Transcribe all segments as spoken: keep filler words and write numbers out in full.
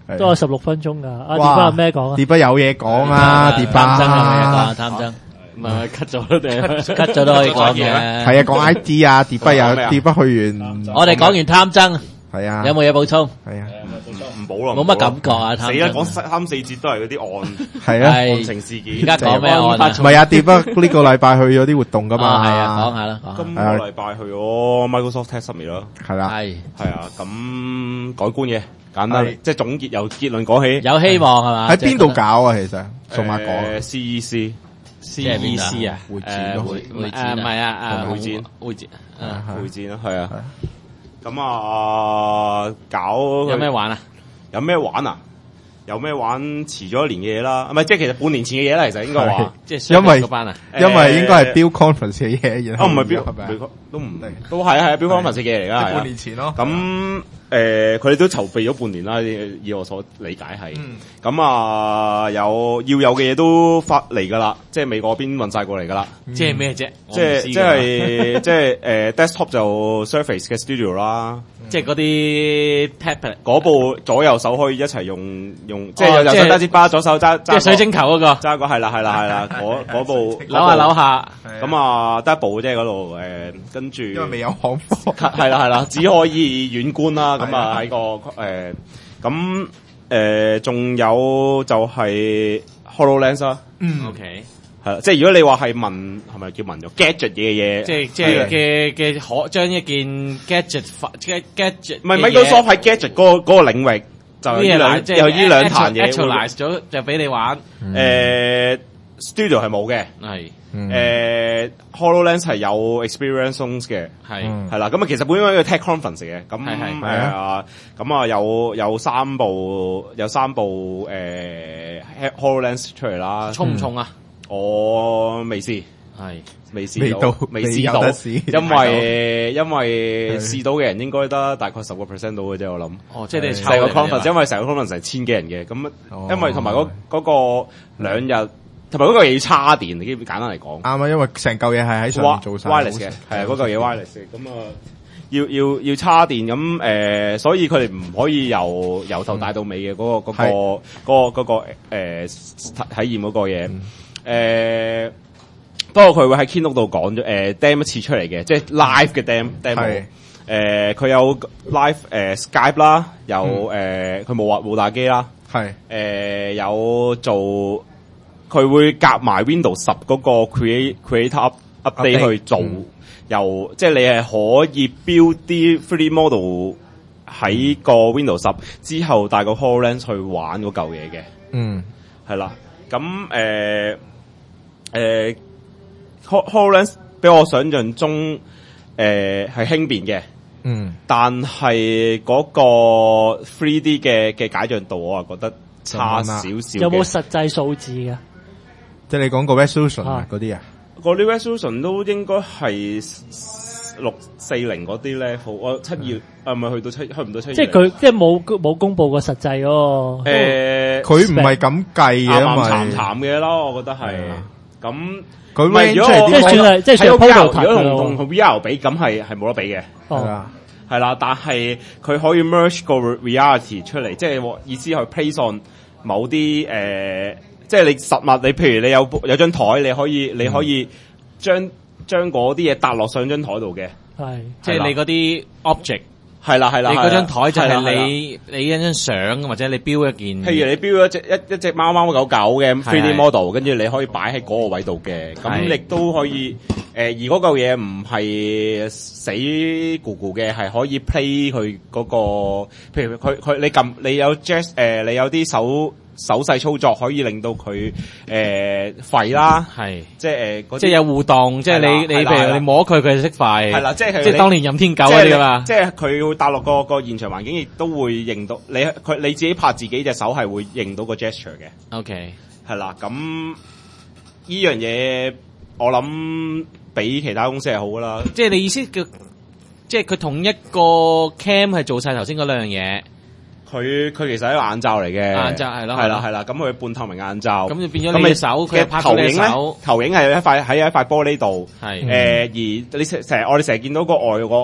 都有十六分鐘噶。阿碟巴有咩講啊？ 碟巴有嘢講啊，碟巴貪爭有嘢講啊，貪爭。唔係 cut 咗都定 cut 咗都可以講嘅。 係啊，講 I T 啊，碟巴有碟巴去完。 我哋講完貪爭。 係啊。 有冇嘢補充？ 係啊。 唔補咯。 冇乜感覺啊， 死啦！講三四節都係嗰啲案。 係啊。 案情事件。 而家講咩案啊？ 唔係啊，碟巴呢個禮拜去咗啲活動噶嘛。 係啊，講下啦。 今個禮拜去咗 Microsoft Tech Summit 咯。 係啦。 係。 係啊，咁改觀嘅。簡單，即係總結由結論講起。 有希望係嘛？ 喺邊度搞啊？其實數碼港。 誒 C E C。 C E C 啊， 會展咯， 會會展唔係啊啊會展會展啊會展咯，係啊。咁啊，搞有咩玩啊？ 有咩玩啊？有咩玩？遲咗一年嘅嘢啦，唔係即係其實半年前嘅嘢啦，其實應該話， 即係因為班啊， 因為應該係 Build Conference 嘅嘢， 哦唔係 Build，都唔都係係 Build Conference 嘅嘢嚟㗎， 半年前咯。 咁誒，佢哋都籌備咗半年啦，以我所理解係。咁啊，有要有嘅嘢都發嚟㗎啦，即係美國嗰邊運曬過嚟㗎啦。 即係咩啫？ 即係即係即係誒 desktop 就 Surface 嘅 Studio 啦。 即係嗰啲 tablet 嗰部左右手可以一齊用用，即係右手揸支巴，左手揸即係水晶球嗰個， 揸個係啦係啦係啦，嗰嗰部扭下扭下， 咁啊得一部啫嗰度誒，跟住因為未有行貨， 係啦係啦，只可以遠觀啦。咁啊喺個誒咁誒仲有就係 HoloLens 啦。 嗯 OK。 係啦，即係如果你話係文係咪叫文咗 gadget 嘅嘢， 即係即係嘅嘅可將一件 gadget gadget 唔係 Microsoft 喺 gadget 嗰個嗰個領域就有呢兩即係有呢兩壇嘢 actualize 咗就俾你玩。 誒 Studio 係冇嘅， 係誒 HoloLens 係有 Experience Zones 嘅， 係係啦。咁啊其實本應該係個 tech conference 嘅，咁係誒咁啊有有三部有三部誒 HoloLens 出嚟啦， 重唔重啊？ 我未試， 係未試到，未試到，因為因為試到嘅人應該得大概十個 percent 到嘅啫，我諗。 哦，即係你成個 conference，因為成個 conference 係千幾人嘅，咁因為同埋嗰嗰個兩日，同埋嗰個嘢要叉電，基本簡單嚟講。 啱啊，因為成嚿嘢係喺上面做晒 wireless 嘅，係啊，嗰嚿嘢 wireless 嘅，咁啊要要要叉電，咁誒，所以佢哋唔可以由由頭帶到尾嘅嗰個嗰個嗰個嗰個誒體驗嗰個嘢。誒、呃，不過佢會喺 Keynote 度講咗，誒、呃、，demo 一次出嚟嘅，即係 live 嘅 demo demo。誒，佢有 live 誒、呃、Skype 啦，有誒，佢冇話冇打機啦，係，誒、呃，有做，佢會夾埋 Windows 十嗰個 create create up update 去做，嗯、由即係你係可以 build 啲 three D model 喺個 Windows 十之後帶個 HoloLens 去玩嗰嚿嘢嘅，嗯，係啦，咁誒。誒、uh, HoloLens 比我想象中誒係輕便嘅，嗯，但係嗰個 three D 嘅嘅解像度我係覺得差少少。 有冇實際數字㗎？ 即係你講個 resolution 嗰啲啊？ 嗰啲 resolution 都應該係六四零嗰啲 level，我七二啊唔係去到七去唔到七二。即係佢即係冇冇公佈過實際嗰個。 誒， 佢唔係咁計嘅，因為淡淡嘅咯，我覺得係。咁佢唔係如果即係算係即係算 prototype 如果同同 V R 比，咁係係冇得比嘅。係啦，係啦，但係佢可以 merge 個 reality 出嚟，即係意思係 place on 某啲誒、呃，即係你實物，你譬如你有有張台，你可以你可以將將嗰啲嘢搭落上張台度嘅， 係即係你嗰啲 object。 係啦係啦， 你嗰張台就係你你一張相或者你標一件， 譬如你標一隻一一隻貓貓狗狗嘅 three D model，跟住你可以擺喺嗰個位度嘅，咁亦都可以誒、呃，而嗰嚿嘢唔係死咕咕嘅，係可以 play 佢嗰、嗰個，譬如佢佢你撳你有 gest 誒、呃，你有啲手。手勢操作可以令到佢誒吠啦，係即係誒， 即係有互動，即係你你譬如你摸佢，佢就識吠，係啦，即係即係當年任天狗嗰啲啊嘛， 即係佢會搭落個個現場環境，亦都會認到你佢你自己拍自己隻手係會認到個 gesture 嘅。OK， 係啦，咁呢樣嘢我諗比其他公司係好噶啦， 即係你意思叫，即係佢同一個 cam 係做晒頭先嗰兩樣嘢。 佢佢其實係一個眼罩嚟嘅， 眼罩係咯， 係啦係啦，咁佢半透明眼罩， 咁就變咗你嘅手，佢拍到你手， 投影係一塊喺一塊玻璃度，係誒、 嗯、 而你成日我哋成日見到個外國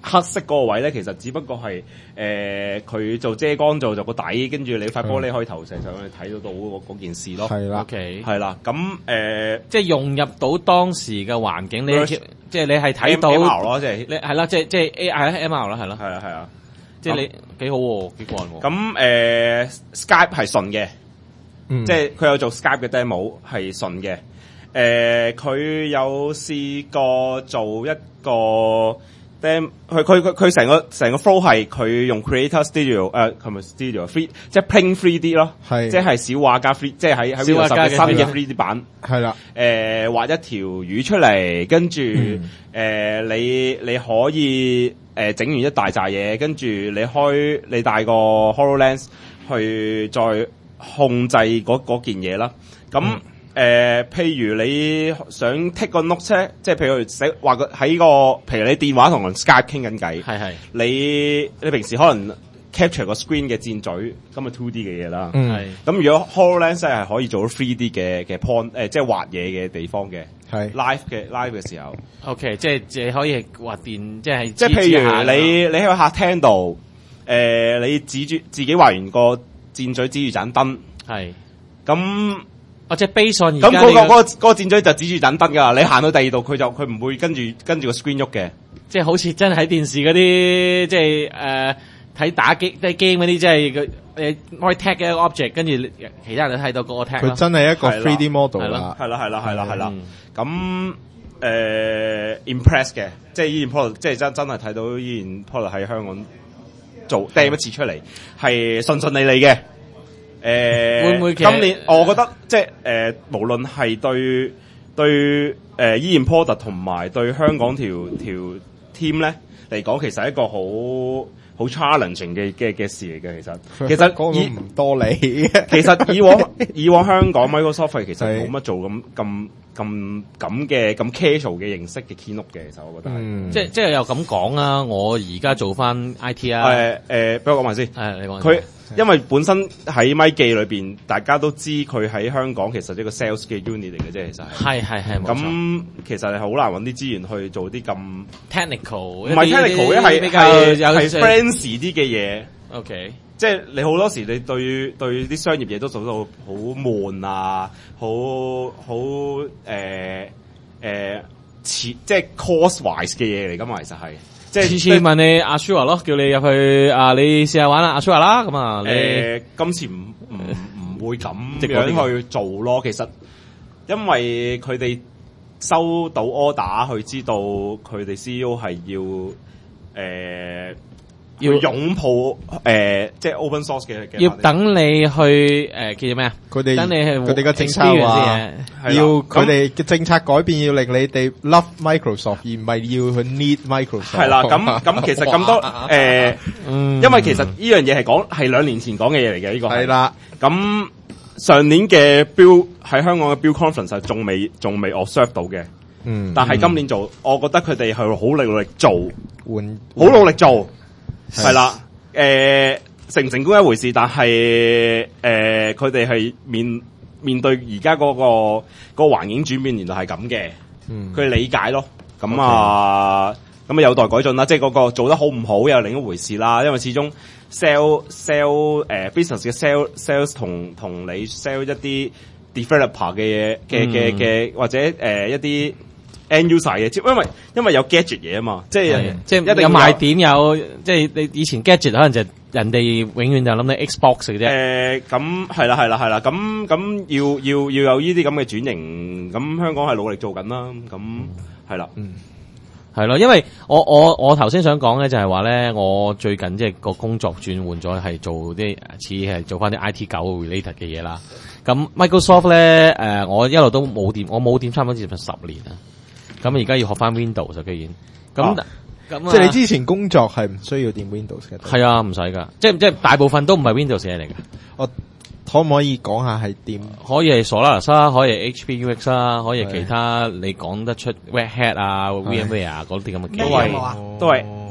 黑色嗰個位咧，其實只不過係誒佢做遮光做就個底，跟住你塊玻璃可以投射上去睇到到嗰嗰件事咯。 係啦 ，OK， 係啦，咁誒、呃、 即係融入到當時嘅環境，你即係你係睇到 M R 咯，即係你係啦，即係即係 A 係 M R 啦，係咯， 係啊係啊， 即係你幾好喎，幾過癮喎。 咁誒、呃、Skype 係順嘅， 嗯、 即係佢有做 Skype 嘅 demo 係順嘅。誒、呃，佢有試過做一個 demo，佢佢佢佢成個成個 flow 係佢用 Creator Studio 誒，係咪 Studio Free，即係 Plain three D 咯，係即係小畫加 free，即係喺喺 Windows 十嘅新嘅 three D 版，係啦，誒、呃、畫一條魚出嚟，跟住誒、嗯呃、你你可以誒整、呃、完一大紮嘢，跟住你開你帶個 HoloLens 去再控制嗰嗰件嘢啦，咁。嗯誒、呃，譬如你想 take 個 note 即係譬如寫話個喺個，譬如你電話同人 Skype 傾緊偈，係係，你你平時可能 capture 個 screen 嘅箭嘴，咁咪 two D 嘅嘢啦，係。咁如果 HoloLens 係可以做到 three D 嘅嘅 point，誒、呃，即係畫嘢嘅地方嘅，係 live 嘅 live 嘅時候 ，OK， 即係即係可以畫電，即係即係譬如你你喺個客廳度，誒、呃，你指住自己畫完個箭嘴指住盞燈，係，咁。 或者 base on 咁嗰個嗰個嗰個箭嘴就指住盞燈噶，你行到第二度佢就佢唔會跟住跟住個 screen 喐嘅， 即係好似真係喺電視嗰啲即係誒睇打機即係 game 嗰啲，即係佢誒可以 tag 嘅一個 object， 跟住其他人都睇到嗰個 tag。佢真係一個 three D model 啦， 係啦係啦係啦係啦。咁誒 impress 嘅，即係依然 product， 即係真真係睇到依然 product 喺香港做 demo 一次出嚟，係順順利利嘅。誒、呃，會唔會今年我覺得即係誒、呃，無論係對對誒、呃、Ian Potter 同埋對香港條條 team 咧嚟講，其實係一個好好 challenging 嘅嘅嘅事嚟嘅。其實其實講唔多理，其實以往以往香港 Microsoft 其實冇乜做咁咁咁咁嘅咁 casual 嘅形式嘅 keynote 嘅。其實我覺得係、嗯，即係即係又咁講啊！我而家做翻 I T 啊，誒、呃、誒，俾、呃、我講埋先，係你講佢。因為本身喺咪記裏邊，大家都知佢喺香港其實係一個 sales 嘅 unit 嚟嘅啫，其實係係係咁，其實係好難揾啲資源去做啲咁 technical，唔係 technical，一係係係 fancy 啲嘅嘢。OK，即係你好多時你對對啲商業嘢都做到好悶啊，好好誒誒即係 cost wise 嘅嘢嚟㗎嘛，其實係。即係次次問你阿 Sure 咯，叫你入去啊，你試下玩啦，阿 Sure 啦，咁啊，你、呃、今次唔唔唔會咁樣去做咯。其實因為佢哋收到 order，佢知道佢哋 C E O 係要誒。呃要擁抱誒、呃，即係 open source 嘅，要等你去誒、呃、叫做咩啊？佢哋等你去佢哋嘅政策話，要佢哋嘅政策改變，要令你哋 love Microsoft，而唔係要去 need Microsoft。係啦，咁咁其實咁多誒、呃嗯，因為其實呢樣嘢係講係兩年前講嘅嘢嚟嘅，呢個係啦。咁上年嘅 Build 喺香港嘅 Build Conference 仲未仲未 observe 到嘅，嗯，但係今年做，我覺得佢哋係好努力做，換好努力做。係啦，誒、呃，成唔成功一回事，但係誒，佢哋係面面對而家嗰個、嗰個環境轉變，原來係咁嘅，佢、嗯、理解咯，咁、okay. 啊，咁啊有待改進啦，即係嗰個做得好唔好又另一回事啦，因為始終 sell sell 誒、呃、business 嘅 sell sales 同同你 sell 一啲 developer 嘅嘢嘅嘅嘅或者誒、呃、一啲。end user 嘅，因為因為有 gadget 嘢啊嘛，即係即係一定有賣點，有即係你以前 gadget 可能就人哋永遠就諗你 Xbox 嘅啫。誒咁係啦係啦係啦，咁咁要要要有呢啲咁嘅轉型，咁香港係努力做緊啦，咁係啦，嗯係咯，因為我我我頭先想講咧就係話咧，我最近即係個工作轉換咗係做啲似係做翻啲 I T 九 related 嘅嘢啦。咁 Microsoft 咧誒、呃，我一路都冇掂，我冇掂差唔多接近十年啦。咁而家要學翻 Windows 就居然咁咁、啊啊，即係你之前工作係唔需要掂 Windows 嘅？係啊，唔使噶，即係即係大部分都唔係 Windows 嘢嚟噶。我可唔可以講下係掂？可以係 Solaris 啦，可以係 H P U X 啦，可以係其他你講得出 Red Hat 啊、VMware 啊嗰啲咁嘅嘢。都係都係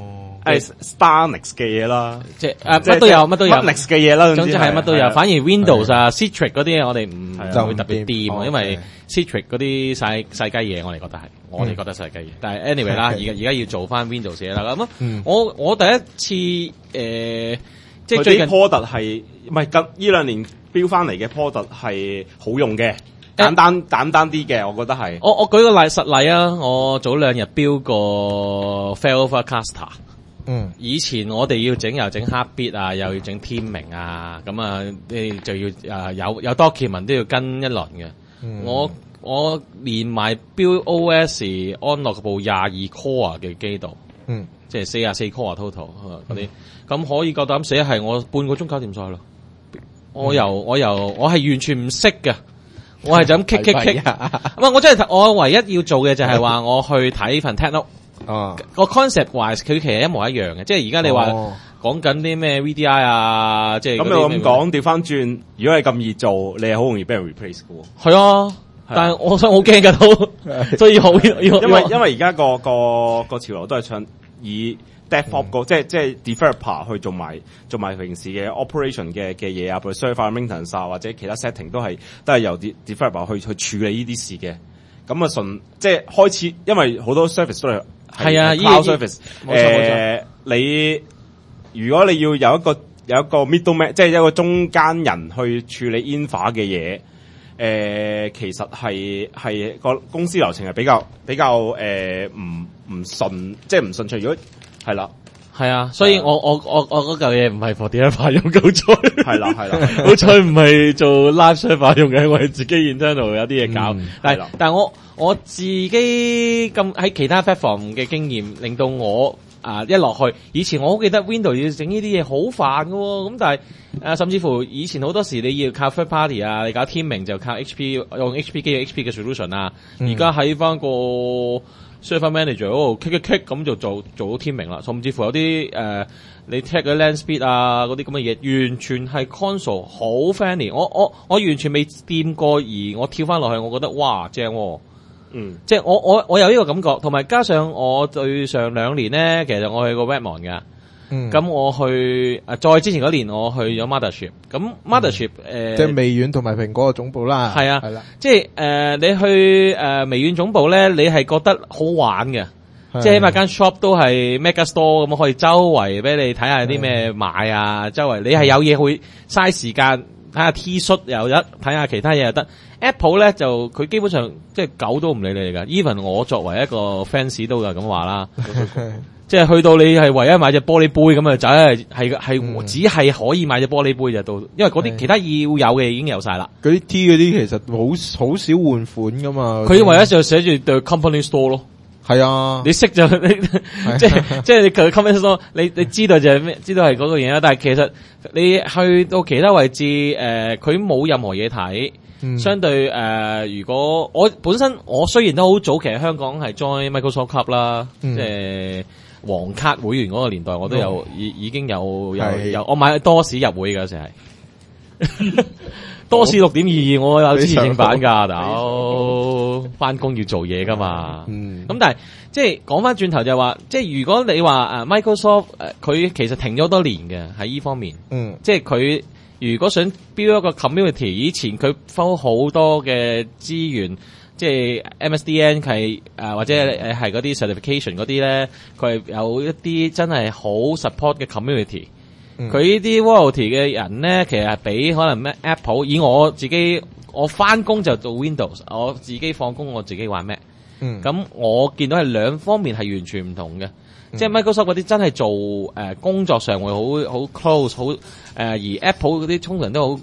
誒 Starnix 嘅嘢啦， 即係誒乜都有，乜都有 Linux 嘅嘢啦， 總之係乜都有。反而 Windows 啊、Citrix 嗰啲我哋唔就會特別掂，因為 Citrix 嗰啲細細雞嘢，我哋覺得係，我哋覺得細雞嘢。但係 anyway 啦，而家而家要做翻 Windows 嘢啦。咁我我第一次誒，即係最近 product 係唔係近呢兩年標翻嚟嘅 product 係好用嘅。簡單簡單啲嘅，我覺得係。 我我舉個例實例啊，我早兩日標個 Failover Caster。嗯，以前我哋要整又整 Heartbeat 啊，又要整天明啊，咁啊，你就要啊有有 document 都要跟一輪嘅。嗯、我我連埋標 O S 安落部廿二 core 嘅機度，嗯，即係四十四 core total 嗰啲，咁、嗯、可以夠膽寫係我半個鐘搞掂晒咯。我由、嗯、我由我係完全唔識嘅。我係就咁 kick kick kick，唔係我真係我唯一要做嘅就係話我去睇份 tech note，哦，個 concept wise 佢其實一模一樣嘅，即係而家你話講緊啲咩 V D I 啊，即係咁又咁講，調翻轉，如果係咁易做，你係好容易俾人 replace 嘅喎。 係啊，但係我想好驚㗎都，所以好因為因為而家個個個潮流都係唱以。DevOps 個、嗯、即係即係 developer 去做埋做埋平時嘅 operation 嘅嘅嘢啊，譬如 server maintenance 啊或者其他 setting 都係都係由 developer 去去處理呢啲事嘅。咁啊順即係開始，因為好多 service 都係係啊 cloud service。冇錯冇錯。你如果你要有一個有一個 middleman， 即係一個中間人去處理 infra 嘅嘢，誒、呃、其實係係個公司流程係比較比較誒唔唔順，即係唔順暢。如果係啦， 係啊，所以我我我我嗰嚿嘢唔係 for developer 用嘅，好彩係啦係啦， 好彩唔係做 live server 用嘅，我係自己 internal 有啲嘢搞。嗯、但係但係我我自己咁喺其他 platform 嘅經驗，令到我啊一落去，以前我好記得 Windows 要整呢啲嘢好煩㗎喎，咁但係啊甚至乎以前好多時你要靠 third party 啊，你搞天明就靠 H P 用 H P 機嘅 H P 嘅 solution 啊，而家喺翻個Server Manager 嗰度 kick 一 kick 咁就做做到天明啦，甚至乎有啲誒、呃、你 check 嘅 land speed 啊嗰啲咁嘅嘢，完全係 console 好 friendly。我我我完全未掂過，而我跳翻落去，我覺得哇正喎、啊，嗯，即係我我我有呢個感覺，同埋加上我對上兩年咧，其實我去過 Redmond 㗎。嗯，咁我去誒，再之前嗰年我去咗 Mothership，咁 Mothership 誒、嗯呃， 即係微軟同埋蘋果嘅總部啦， 係啊， 係啦， 即係誒、呃，你去誒、呃、微軟總部咧，你係覺得好玩嘅，即係起碼間 shop 都係 Mega Store 咁，可以周圍俾你睇下啲咩買啊，周圍你係有嘢會嘥時間睇下 T 恤又得，睇下其他嘢又得。Apple 咧就佢基本上即係狗都唔理你㗎 ，even 我作為一個 fans 都係咁話啦。即係去到你係唯一買隻玻璃杯咁啊，就係係係只係可以買隻玻璃杯就到，因為嗰啲其他要有嘅已經有晒啦。 嗰啲 T 嗰啲其實好好少換款噶嘛。 佢唯一就寫住 The Company Store 咯。係啊，你識就你即係即係你佢 Company Store，你你知道就係咩？知道係嗰個嘢啦。但係其實你去到其他位置，誒、呃，佢冇任何嘢睇。嗯、相對誒、呃，如果我本身我雖然都好早期喺香港係 join Microsoft Club 啦，嗯、即係。黃卡會員嗰個年代，我都有已、哦、已經有有有，我買多士入會嘅，成係多士六點二二，我有支持正版噶，大佬翻工要做嘢噶嘛。咁、嗯、但係即係講翻轉頭就係話，即係如果你話誒 Microsoft 誒，佢其實停咗多年嘅喺呢方面，嗯，即係佢如果想 build 一個 community， 以前佢收好多嘅資源。即係 M S D N 係誒、呃、或者誒係嗰啲 certification 嗰啲咧，佢係有一啲真係好 support 嘅 community。佢呢啲 royalty 嘅人咧，其實係比可能咩 Apple。以我自己，我翻工就做 Windows，我自己放工我自己玩 Mac。嗯，咁我見到係兩方面係完全唔同嘅。嗯、即係 Microsoft 嗰啲真係做誒、呃、工作上會好好 close 好誒、呃，而 Apple 嗰啲通常都好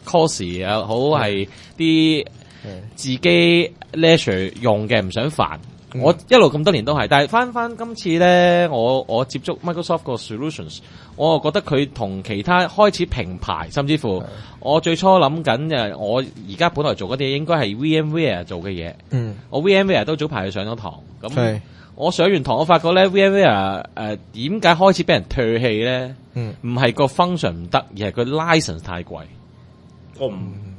cosy 啊，好係啲。自己 leisure 用嘅唔想煩、嗯，我一路咁多年都係，但係翻翻今次咧，我我接觸 Microsoft 個 solutions， 我又覺得佢同其他開始平排，甚至乎我最初諗緊誒，我而家本來做嗰啲應該係 VMware 做嘅嘢，嗯，我 VMware 都早排去上咗堂，咁我上完堂我發覺咧 VMware 誒點解開始俾人唾棄咧？嗯，唔係個 function 唔得，而係佢 license 太貴，我唔。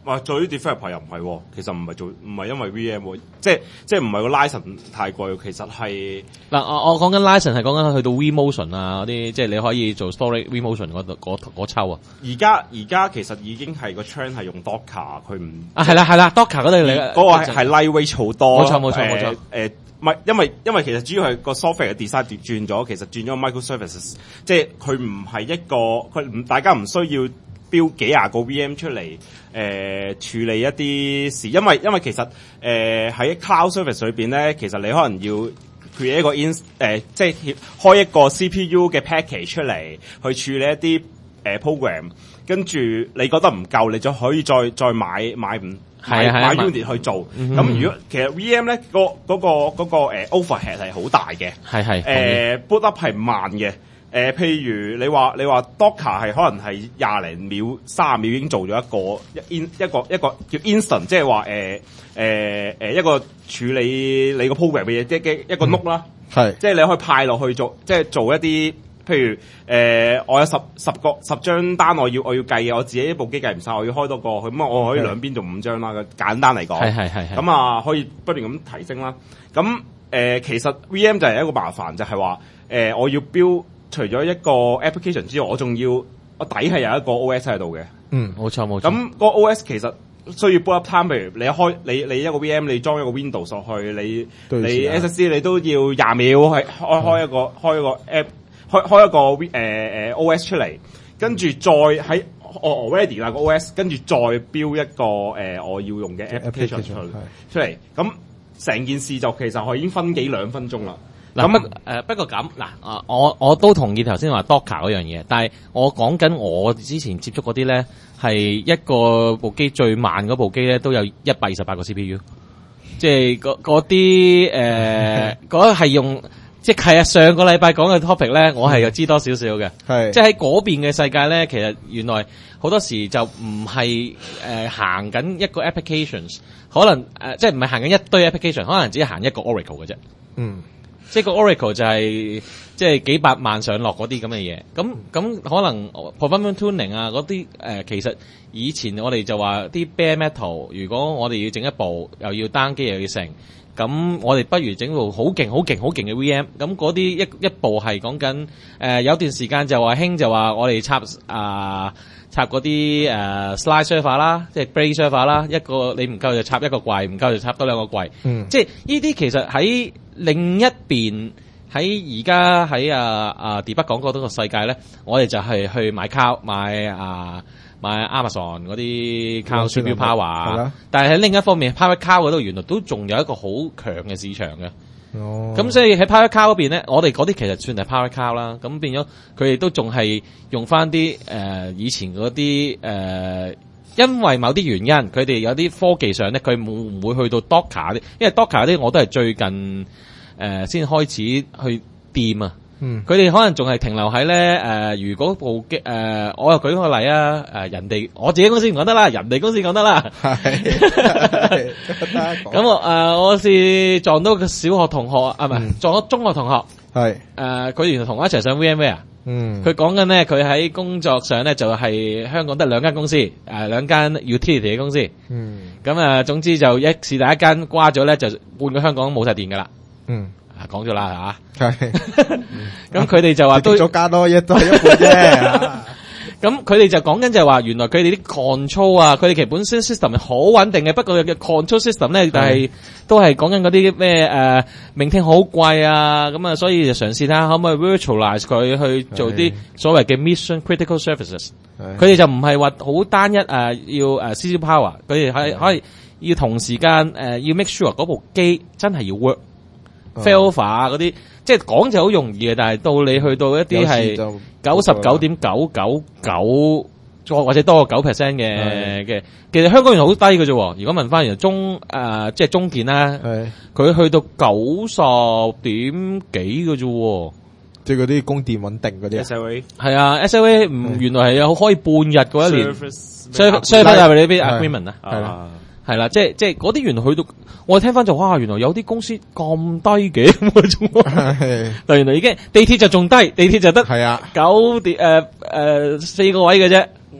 哇！做啲 developer 又唔係喎，其實唔係做唔係因為 V M 喎，即係即係唔係個 license 太貴，其實係嗱我我講緊 license 係講緊去到 vMotion 啊嗰啲，即係你可以做 story vMotion 嗰度嗰嗰抽啊。 而家而家其實已經係個 trend 係用 Docker， 佢唔啊係啦係啦 Docker 嗰度你嗰個係係 lightweight 好多。 冇錯冇錯冇錯。 誒唔係因為因為其實主要係個 software 嘅 design 轉咗，其實轉咗 microservices， 即係佢唔係一個佢唔大家唔需要標幾廿個 V M 出嚟，誒、呃、處理一啲事，因為因為其實誒喺、呃、cloud service 裏邊咧，其實你可能要 create 一個 in 誒、呃，即係開一個 C P U 嘅 package 出嚟，去處理一啲誒、呃、program， 跟住你覺得唔夠，你就可以再再買買唔買買 unit 去做。咁、嗯、如果其實 V M 咧，嗰個嗰、嗰個嗰、嗰個誒、呃、overhead 係好大嘅，係係誒 boot up 係慢嘅。誒、呃，譬如你話你話 Docker 係可能係廿零秒、三十秒已經做咗一個一 in 一個一個叫 instant， 即係話誒誒誒一個處理你個 program 嘅嘢，即係一個 node 啦，係即係你可以派落去做，即係做一啲譬如誒、呃，我有十十個十張單，我要我要計嘅，我自己部機計唔晒，我要開多個，咁啊我可以兩邊做五張啦。簡單嚟講，係係係咁啊，可以不斷咁提升啦。咁誒、呃，其實 V M 就係一個麻煩，就係話誒，我要標。除咗一個 application 之外，我仲要我底係有一個 O S 喺度嘅。嗯，冇錯冇錯。咁個 O S 其實需要 boot up time，譬如你一開你你一個 V M， 你裝一個 Windows 上去，你你 S S D 你都要廿秒係開開一個開一個 app 開開一個誒誒、呃、O S 出嚟，跟住再喺我 ready 啦個 O S， 跟住再標一個誒、呃、我要用嘅 application 出出嚟。咁成件事就其實係已經分幾兩分鐘啦。咁誒、呃、不過咁嗱，啊我我都同意頭先話 Docker 嗰樣嘢，但係我講緊我之前接觸嗰啲咧，係一個部機最慢嗰部機咧都有一百二十八個 C P U， 即係嗰嗰啲誒嗰係用，即係啊上個禮拜講嘅 topic 咧，我係又知多少少嘅，係即係喺嗰邊嘅世界咧，其實原來好多時就唔係誒行緊一個 applications， 可能誒、呃、即係唔係行緊一堆 application， 可能只係行一個 Oracle 嘅啫，嗯。即係個 Oracle 就係即係幾百萬上落嗰啲咁嘅嘢，咁咁可能 performance tuning 啊嗰啲誒，其實以前我哋就話啲 bare metal， 如果我哋要整一部又要單機又要成，咁我哋不如整部好勁好勁好勁嘅 V M， 咁嗰啲一一部係講緊誒有段時間就話興就話我哋插啊、呃、插嗰啲誒 slide server 啦，即係 blade server 啦，一個你唔夠就插一個櫃，唔夠就插多兩個櫃，嗯，即係呢啲其實喺另一邊喺而家喺啊啊 Debug 講過嗰個世界咧，我哋就係去買 cloud 買啊買 Amazon 嗰啲 cloud C P U power， 但係喺另一方面 private cloud 嗰度原來都仲有一個好強嘅市場嘅。哦，咁所以喺 private cloud 嗰邊咧，我哋嗰啲其實算係 private cloud 啦。咁變咗佢哋都仲係用翻啲誒以前嗰啲誒，因為某啲原因，佢哋有啲科技上咧，佢會唔會去到 Docker 啲？因為 Docker 啲我都係最近誒先、呃、開始去掂啊。嗯，佢哋可能仲係停留喺咧誒，如果部機誒、呃，我又舉個例啊，誒、呃，人哋我自己公司唔講得啦，人哋公司講得啦。係，咁我誒，我是撞到個小學同學啊，唔係、嗯、撞到中學同學。係，誒、呃，佢原來同我一齊上 VMware。嗯，佢講緊咧，佢喺工作上咧就係、是、香港得兩間公司，誒、呃，兩間 utility 嘅公司。嗯，咁啊，總之就一是第一間瓜咗咧，就半個香港冇晒電噶啦。嗯。啊，講咗啦吓，係，咁佢哋就話都咗加多一多一半啫。咁佢哋就講緊就係話，原來佢哋啲 control 啊，佢哋其實本身 system 係好穩定嘅，不過嘅 control system 咧，但係都係講緊嗰啲咩誒，明聽好貴啊，咁啊，所以就嘗試睇下可唔可以 virtualize 佢去做啲所謂嘅 mission critical services。佢哋就唔係話好單一誒、呃，要誒 C P U power，佢哋係可以要同時間誒、呃，要 make sure 嗰部機真係要 work。failure 啊嗰啲，即係講就好容易嘅，但係到你去到一啲係九十九點九九九，再或者多過九 percent 嘅嘅，其實香港人好低嘅啫。如果問翻，原來中誒、呃、即係中電啦，佢去到九十點幾嘅啫，即係嗰啲供電穩定嗰啲。S L A 係啊 ，S L A 唔原來係有可以半日嗰一年 service availability agreement 啊，係啦。係啦，即係即係嗰啲原來去到，我聽翻就哇，原來有啲公司咁低嘅咁嗰種，但原來已經地鐵就仲低，地鐵就得係啊九點誒誒四個位嘅啫，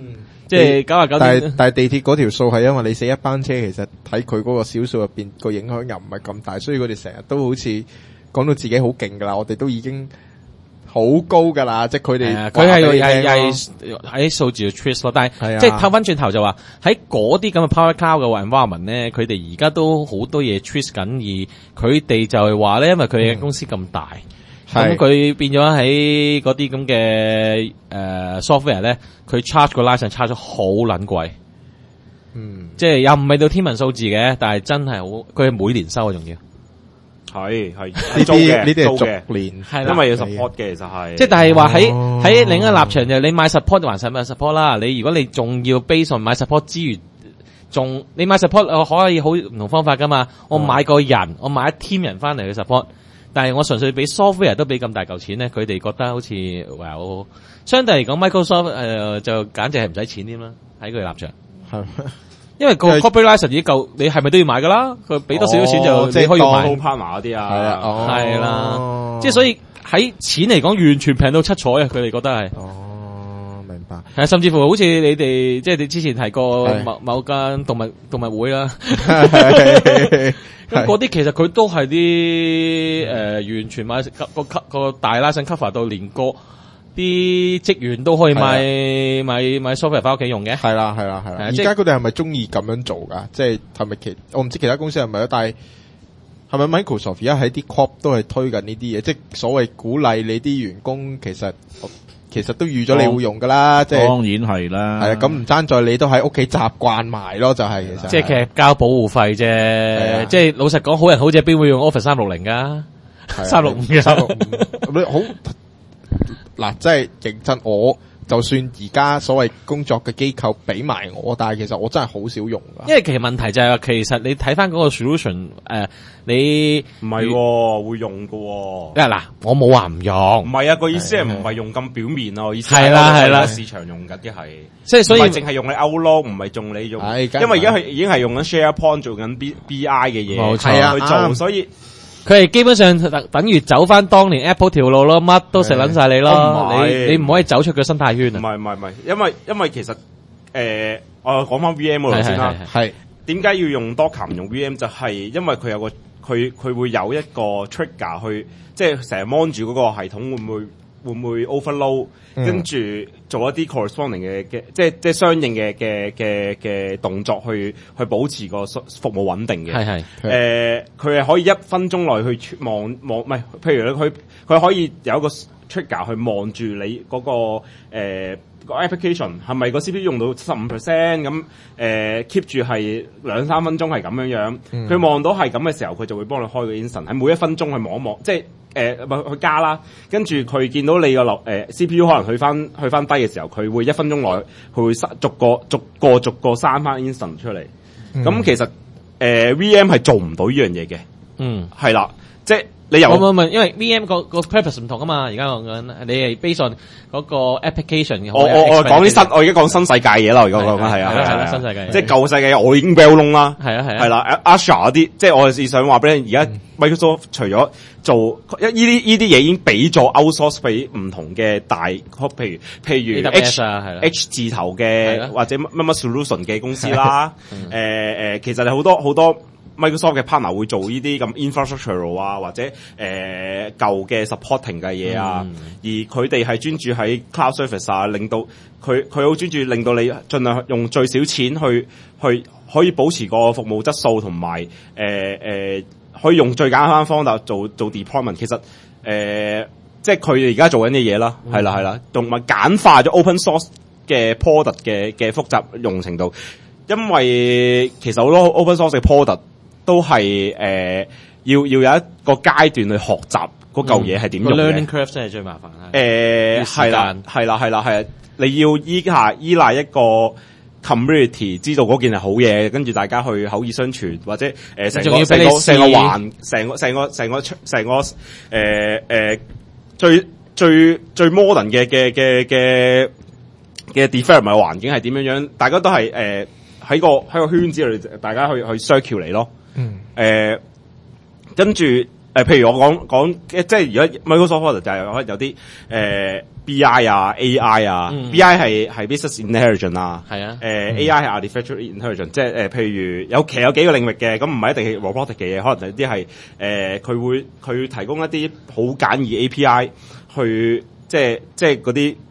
即係九啊九。 但係但係地鐵嗰條數係因為你死一班車，其實睇佢嗰個小數入邊個影響又唔係咁大，所以佢哋成日都好似講到自己好勁噶啦，我哋都已經好高噶啦，即係佢哋佢係係係喺數字度 trace 咯，但係即係透翻轉頭就話喺嗰啲咁嘅 power cloud 嘅 environment 咧，佢哋而家都好多嘢 trace 緊，而佢哋就係話咧，因為佢嘅公司咁大。嗯咁佢變咗喺嗰啲咁嘅誒 software 咧，佢 charge 個 license charge 咗好撚貴，嗯，即係又唔係到天文數字嘅，但係真係好，佢係每年收啊，仲要係係呢啲呢啲係逐年， 係因為要 support 嘅其實係， 即係但係話喺喺另一個立場就你買 support 還是買 support 啦，你如果你仲要 base on 買 support 之餘，仲你買 support 我可以好唔同方法噶嘛，我買個人，我買一 team 人翻嚟去 support。但係我純粹俾 software 都俾咁大嚿錢咧，佢哋覺得好似 well 相對嚟講 Microsoft 誒、呃、就簡直係唔使錢添啦，喺佢立場。係，因為個 copyright 已經夠，你係咪都要買噶啦？佢俾多少少錢就、哦、你可以買。 即係 partner 嗰啲啊，係啊， 係、哦、啦，即係所以喺錢嚟講完全平到七彩啊！佢哋覺得係。 哦，明白。 係啊，甚至乎好似你哋即係你之前提過某某間動物動物會啦。咁嗰啲其實佢都係啲誒完全買個個個大 license cover 到連個啲職員都可以買買買 software 翻屋企用嘅。係啦係啦係啦。而家佢哋係咪中意咁樣做噶？即係係咪其我唔知其他公司係咪，但係係咪 Microsoft 而家喺啲 corp 都係推緊呢啲嘢，即係所謂鼓勵你啲員工其實。其實都預咗你會用噶啦，即係當然係啦。 係啊，咁唔爭在你都喺屋企習慣埋咯，就係其實。 即係其實交保護費啫，即係老實講，好人好姐邊會用 Office 三六零噶，三六五嘅三六五。 好嗱，即係認真我。就算而家所謂工作嘅機構俾埋我，但係其實我真係好少用噶。 因為其實問題就係話，其實你睇翻嗰個 solution，誒、呃，你唔係、哦、會用噶、哦。 嗱，我冇話唔用。 唔係啊，個意思係唔係用咁表面咯？意思係啦係啦， 市場用緊嘅係， 即係所以唔係淨係用你 Outlook， 唔係用你用，因為而家係已經係用緊 SharePoint 做緊 B B I 嘅嘢，係啊去做，啊、所以。 佢係基本上等等於走翻當年 Apple 條路咯，乜都食捻晒你咯，你你唔可以走出個生態圈啊！ 唔係唔係唔係，因為因為其實誒、呃，我講翻 V M 嗰度先啦，係點解要用 Docker 唔用 V M？ 就係因為佢有個佢佢會有一個 trigger 去，即係成日 mon 住嗰個系統會唔會會唔會 overload，跟、嗯、住做一啲 corresponding 嘅嘅，即係即係相應嘅嘅嘅嘅動作去去保持個服務穩定嘅。係係誒，佢係、呃、可以一分鐘內去望望，唔係，譬如佢佢可以有一個 trigger 去望住你嗰、那個誒、呃那個 application 係咪個 C P U 用到七十五 percent 咁誒 keep 住係兩三分鐘係咁樣樣。佢、嗯、望到係咁嘅時候，佢就會幫你開個 instance，喺每一分鐘去望一望，即係。誒、呃，去加啦，跟住佢見到你個落誒 C P U 可能去翻去翻低嘅時候，佢會一分鐘內佢會逐個逐個逐個刪翻 instant 出嚟。咁、嗯、其實誒、呃、V M 係做唔到呢樣嘢嘅。嗯，係啦，即係你由唔唔唔，因為 V M 個個 purpose 唔同啊嘛。而家講緊你係 based on 嗰個 application。我我我講啲新，我而家講新世界嘢啦。而家講緊係啊，係啦，新世界。即係舊世界我已經 well known 啦。係啊係啊。係啦 ，Azure 嗰啲，即係我係想話俾你，而家 Microsoft 除咗做一呢啲呢啲嘢已經俾咗 outsource 俾唔同嘅大，譬如譬如 H H 字頭嘅或者乜乜 solution 嘅公司啦。誒誒、呃，其實你好多好多 Microsoft 嘅 partner 會做呢啲咁 infrastructure 啊，或者誒、呃、舊嘅 supporting 嘅嘢啊。嗯、而佢哋係專注喺 cloud service 啊，令到佢佢好專注，令到你盡量用最少錢去去可以保持個服務質素同埋誒誒。可以用最簡單方法做做 deployment， 其實誒、呃，即係佢哋而家做緊嘅嘢啦，係啦係啦，同埋簡化咗 open source 嘅 product 嘅嘅複雜用程度，因為其實好多 open source 嘅 product 都係誒、呃、要要有一個階段去學習嗰嚿嘢係點用嘅。 learning curve 真係最麻煩。 誒係啦係啦係啦係，你要依下依賴一個。community 知道嗰件係好嘢，跟住大家去口耳相傳，或者誒成、呃、個成個成個環，成個成個成個成個誒誒、呃、最最最 modern 嘅嘅嘅嘅嘅 development 嘅環境係點樣樣？大家都係誒喺個喺個圈子裏，大家去去 circulate 咯。嗯。誒、呃，跟住誒，譬如我講講，即係如果 Microsoft 就係可能有啲誒、呃、B I 啊、A I 啊、嗯、，B I 係係 business intelligence 啊， 係啊，誒、 呃嗯、A I 係 artificial intelligence， 即係誒、呃，譬如有其實有幾個領域嘅，咁唔係一定係 robotic 嘅嘢，可能有啲係誒，佢、呃、會佢提供一啲好簡易 A P I 去，即係即係嗰啲誒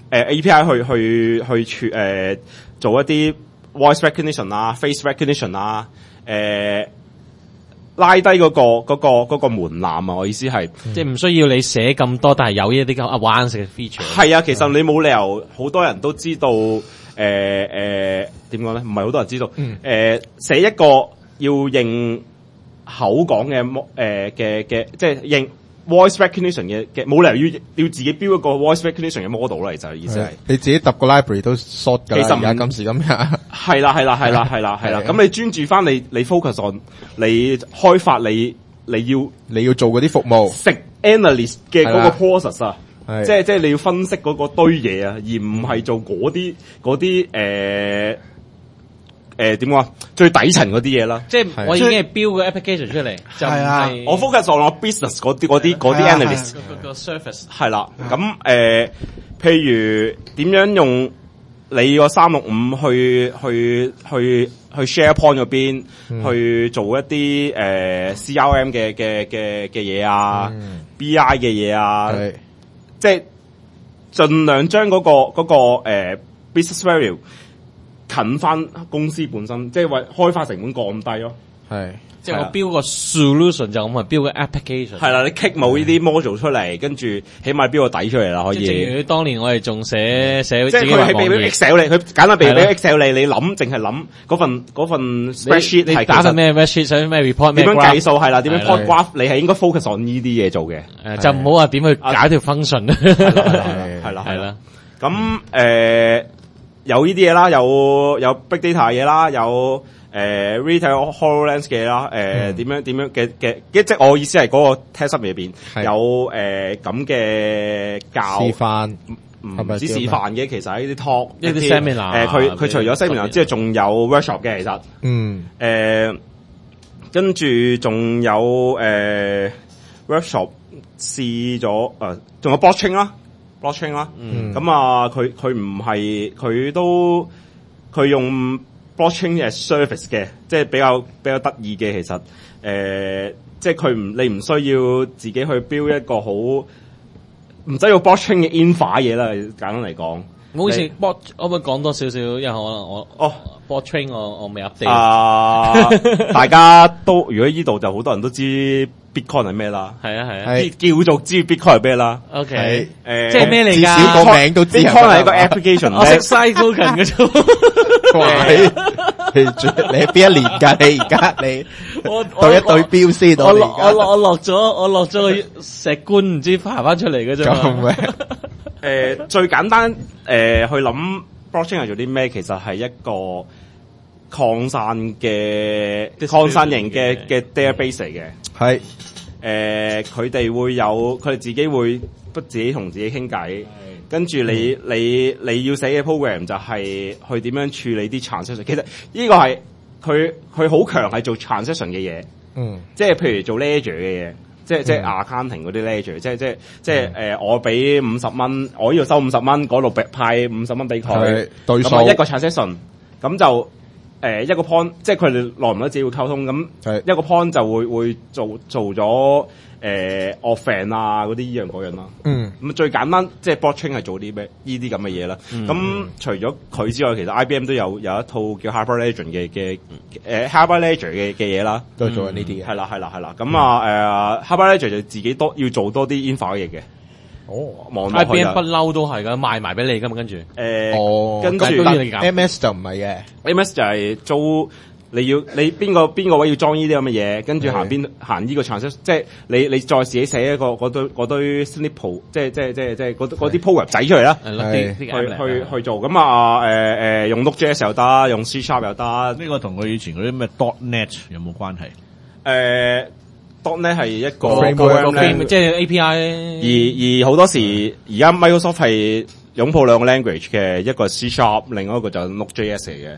A P I 去去去誒、呃、做一啲 voice recognition 啊、face recognition 啊，誒、呃。拉低嗰、那個嗰、那個嗰、那個門檻啊！我意思係， 嗯、即係唔需要你寫咁多，但係有一啲咁 advanced 嘅 feature。 係啊，其實你冇理由好多人都知道，誒誒點講咧？唔係好多人知道，誒、 嗯呃、寫一個要認口講嘅誒嘅嘅，即係認 voice recognition 嘅嘅，冇理由要要自己標一個 voice recognition 嘅 model 啦。其實意思係你自己揼個 library 都 short 㗎啦。其實而家今時今日係啦係啦係啦係啦係啦，咁你專注翻你你 focus on 你開發你你要你要做嗰啲服務， 食 analyst 嘅嗰個 process 啊，即係即係你要分析嗰個堆嘢啊，而唔係做嗰啲嗰啲誒誒點講啊最底層嗰啲嘢啦。 即係我已經係標個 application 出嚟，就唔係我 focus on 我 business 嗰啲嗰啲嗰啲 analyst 個 surface 係啦。咁誒，譬如點樣用你個三六五去去去去 SharePoint 嗰邊、嗯、去做一啲誒、呃、C R M 嘅嘅嘅嘅嘢啊、嗯、B I 嘅嘢啊，即係盡量將嗰、嗰個嗰、嗰個、呃、business value 近翻公司本身，即係為開發成本降低咯。係。 即係我標個 solution 就咁係標個 application。係啦，你 kick 冇呢啲 module 出嚟，跟住起碼標個底出嚟啦，可以。 正如當年我哋仲寫寫即係佢係俾俾 Excel 你，佢簡單俾俾 Excel 你，你諗淨係諗嗰份嗰份 spreadsheet 係打份咩 spreadsheet 寫咩 report 咩 graph 點樣計數係啦，點樣 plot graph 你係應該 focus on 呢啲嘢做嘅。 誒就唔好話點去搞條 function。 係啦係啦。咁誒有呢啲嘢啦，有有 big data 嘢啦，有。誒、呃、retail HoloLens 嘅啦，誒、呃、點、嗯、樣點樣嘅嘅，即係我意思係嗰個 test 入邊有誒咁嘅教示範， 唔止示範嘅，其實喺啲 talk 一啲 seminar， 誒佢佢除咗 seminar 之外，仲有 workshop 嘅，其實嗯誒跟住仲有誒、呃、workshop 試咗誒，仲、呃、有 blockchain 啦 blockchain 啦，嗯咁啊佢佢唔係佢都佢用。blockchain 嘅 service 嘅，即係比較比較得意嘅，其實誒、呃，即係佢唔你唔需要自己去 build 一個好唔使要 blockchain 嘅 infra 嘢啦，簡單嚟講。 唔好意思 ，bot 可唔可以講多少少？因為可能我哦 blockchain 我我未 update。 啊，大家都如果呢度就好多人都知 Bitcoin 係咩啦， 係啊係啊， 叫做知 Bitcoin 係咩啦。 OK， 誒， 即係咩嚟㗎？ 至少個名都知。 Bitcoin 係一個 application， 我識 side token 嘅啫。 你你你邊一年㗎？你而家你我對一對標先。 我落我落我落咗我落咗個石棺，唔知爬翻出嚟嘅啫。 咁咩？ 誒，最簡單誒去諗 blockchain 係做啲咩？其實係一個擴散嘅擴散型嘅嘅 database 嚟嘅。係誒，佢哋會有佢哋自己會不自己同自己傾偈。跟住你、嗯、你你要寫嘅 program 就係去點樣處理啲 transaction。其實呢個係佢佢好強係做 transaction 嘅嘢，嗯，即係譬如做 ledger 嘅嘢，即係、嗯、即係 accounting 嗰啲 ledger，即係即係即係誒，我俾五十蚊，我呢度收五十蚊，嗰度派五十蚊俾佢，對數一個 transaction，咁就誒、呃、一個 point，即係佢哋耐唔耐自己會溝通，咁一個 point 就會會做做咗。誒 offline 啊嗰啲依樣嗰樣啦，嗯，咁最簡單即係 blockchain 係做啲咩呢啲咁嘅嘢啦。咁、嗯、除咗佢之外，其實 I B M 都有有一套叫 Hyperledger 嘅嘅誒 Hyperledger 嘅嘅嘢啦， 都係做緊呢啲嘅。係啦係啦係啦。咁啊誒 Hyperledger 就自己多要做多啲 infra 嘢嘅。 哦 ，I B M 不嬲都係噶，賣埋俾你噶嘛，跟住誒， 哦， 跟住 M S 就唔係嘅 ，M S 就係租。你要你邊個邊個位要裝呢啲咁嘅嘢，跟住行邊行呢個 transaction，即係你你再自己寫一個嗰堆嗰堆 snip， 即係即係即係即係嗰嗰啲 program 仔出嚟啦，去去去做咁啊誒誒用 Node.js 又得，用 C Sharp 又得。 呢個同佢以前嗰啲咩 .net 有冇關係？ 誒 .net 係一個 framework，即係 A P I。 而而好多時而家 Microsoft 係擁抱兩個 language 嘅，一個係 C Sharp，另外一個就係 Node.js 嚟嘅。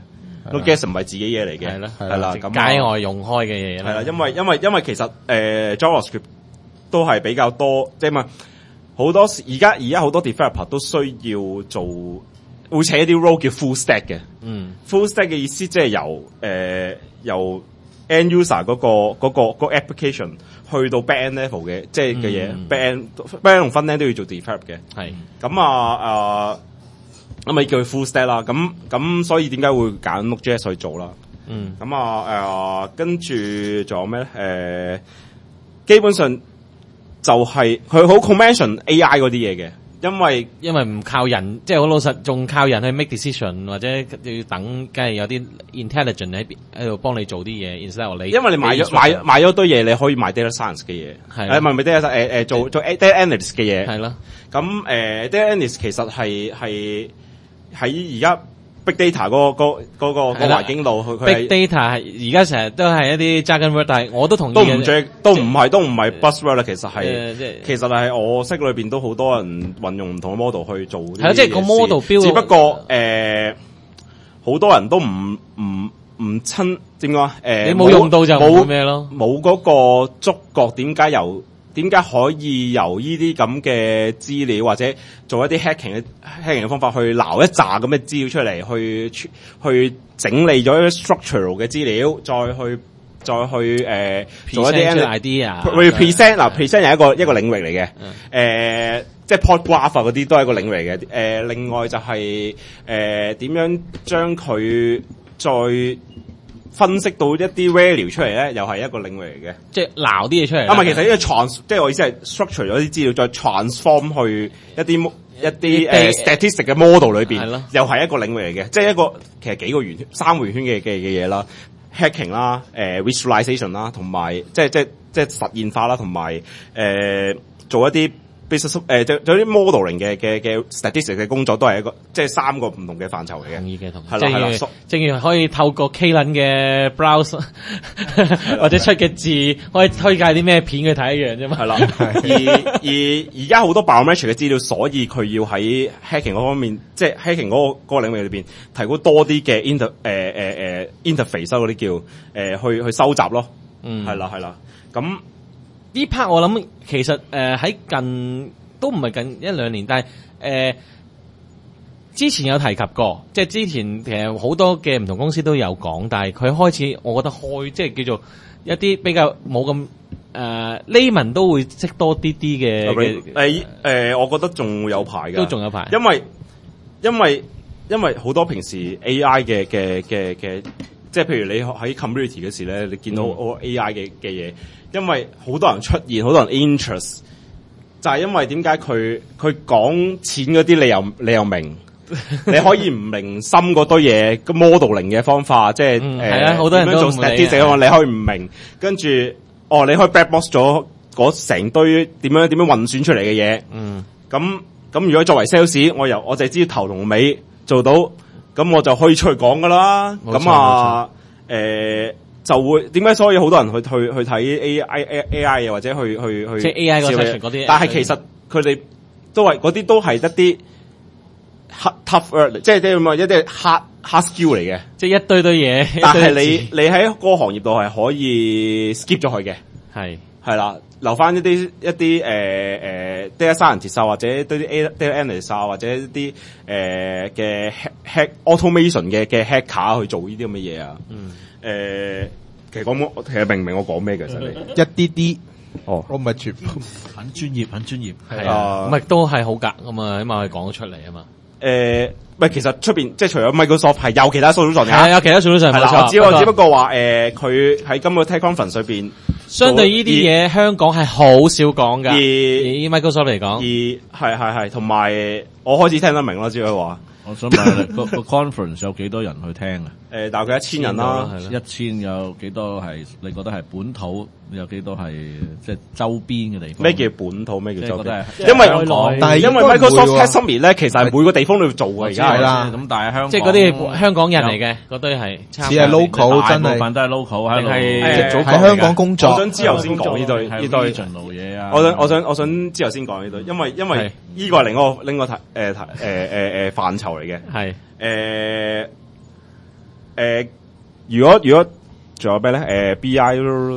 Node.js 唔係自己嘢嚟嘅， 係啦係啦，咁街外用開嘅嘢啦。 係啦，因為因為因為其實誒、呃、JavaScript 都係比較多，即係嘛好多而家而家好多 developer 都需要做會寫一啲 role 叫 full stack 嘅。嗯 ，full stack 嘅意思即係由誒、呃、由 end user 嗰、嗰個嗰、嗰個、嗰個 application 去到 back end level 嘅，即係嘅嘢 back end back end 同 front end 都要做 develop 嘅。係咁啊誒。咁咪叫佢 full stack 啦，咁咁所以點解會揀 Node.js 去做啦？嗯，咁啊誒，跟住仲有咩咧？誒、呃，基本上就係佢好 convention A I 嗰啲嘢嘅，因為因為唔靠人，即係好老實，仲靠人去 make decision 或者要等，梗係有啲 intelligent 喺喺度幫你做啲嘢 instead of 你。 因為你買咗買買咗堆嘢，你可以買 data science 嘅嘢，係誒唔係唔係 data 誒誒做做 data analyst 嘅嘢，係咯。咁誒、呃、data analyst 其實係係。喺而家 big data 嗰、嗰個嗰、嗰個、嗰個環境度，佢佢 big data 係而家成日都係一啲 jargon word，但係我都同意都唔最都唔係都唔係 buzzword 啦，其實係、 呃、 其實係我識裏邊都好多人運用唔同嘅 model 去做。係啊，即係個 model 標， 只不過誒好、呃、多人都唔唔唔親點講啊？誒、呃、 你冇用到就冇咩咯， 冇嗰個觸覺，點解由？點解可以由呢啲咁嘅資料或者做一啲 hacking 嘅 hacking 嘅方法去撈一紮咁嘅資料出嚟，去去整理咗一啲 structural 嘅資料，再去再去誒、呃、做一啲 idea， 去 present 嗱 present 係一個一個領域嚟嘅，誒、呃、即係 pod graph 嗰啲都係一個領域嚟嘅，誒、呃、另外就係誒點樣將佢再分析到一啲 value 出嚟咧，又係一個領域嚟嘅，即係撈啲嘢出嚟。啊，唔係，其實呢個 trans， 即係我意思係 structure 咗啲資料，再 transform 去一啲一啲誒、uh, statistic 嘅 model 裏邊，又係一個領域嚟嘅，即係一個其實幾個圓三個圓圈嘅嘅嘅嘢啦 ，hacking 啦，誒、呃、visualization 啦，同埋即係即係即係實現化啦，同埋誒做一啲。business 誒就就啲 modeling 嘅嘅嘅 statistics 嘅工作都係一個即係三個唔同嘅範疇嚟嘅，同意嘅同意。係啦係啦， 正如可以透過 K 輪嘅 browse 或者出嘅字，可以推介啲咩片去睇一樣啫嘛。係啦， 而而而家好多 biometric 嘅資料，所以佢要喺 hacking 嗰方面，即係 hacking 嗰個嗰個領域裏邊提供多啲嘅 inter 誒誒誒 interface 嗰啲叫誒、呃、去去收集咯。嗯，係啦係啦，咁。 呢 part 我諗其實誒喺、呃、近都唔係近一兩年，但係誒、呃、之前有提及過，即係之前其實好多嘅唔同公司都有講，但係佢開始我覺得開即係叫做一啲比較冇咁誒 layman 都會識多啲啲嘅誒誒，我覺得仲有排㗎， 都仲有排， 因為因為因為好多平時 A I 嘅嘅嘅嘅，即係譬如你喺 community 嗰時咧，你見到好 A I 嘅嘅嘢。因為好多人出現，好多人 interest， 就係因為點解佢佢講錢嗰啲，你又你又明，你可以唔明深嗰堆嘢，個 modeling 嘅方法，即係誒， 係啊，好多人都做 statistics，你可以唔明，跟住哦，你可以 black box 咗嗰成堆點樣點樣運算出嚟嘅嘢，嗯，咁咁如果作為 sales， 我由我就係知頭同尾做到，咁我就可以出去講噶啦，咁啊，誒。就會點解所以好多人去去去睇 A I A I 啊，或者去去去即係 A I 嗰 section 嗰啲， 但係其實佢哋都係嗰啲都係一啲 tough work， 即係即係咁啊一啲 hard hard skill 嚟嘅， 即係一堆堆嘢。 但係你你喺嗰個行業度係可以 skip 咗佢嘅，係係啦，留翻一啲一啲誒誒 data scientist 啊，或者對啲 data analyst 啊，或者一啲誒嘅 hack automation 嘅嘅 hacker 去做呢啲咁嘅嘢啊。嗯。誒、呃，其實講我其實明唔明我講咩嘅？真係一啲啲， 哦， 我唔係全部， 很專業，很專業， 係啊，唔係都係好格㗎嘛，起碼佢講得出嚟啊嘛。 誒、呃，喂，其實出邊即係除咗 Microsoft 係有其他 solution 嘅， 係有其他 solution 係啦。只我只不過話誒，佢喺今個 Tech Conference 裏邊， 相對呢啲嘢香港係好少講㗎。以 Microsoft 嚟講， 而係係係，同埋我開始聽得明咯，只係話。 我想問個個 conference 有幾多人去聽啊？ 誒、呃，大概一千人啦， 一千有幾多係？你覺得係本土？有幾多係即係周邊嘅地方？ 咩叫本土？咩叫周邊？ 因為但係因為 Microsoft Tech Summit 咧，其實係每個地方都要做嘅，而家係啦。 咁但係香港即係嗰啲香港人嚟嘅，嗰堆係似係 local， 真係大部分都係 local 喺度， 係喺香港工作。 我想之後先講呢堆呢堆嘢啊！ 我想我想我想之後先講呢堆，因為因為呢個係另一個另一個題誒誒誒誒範疇嚟嘅，係誒。誒、 誒，如果如果仲有咩咧？誒、呃、B I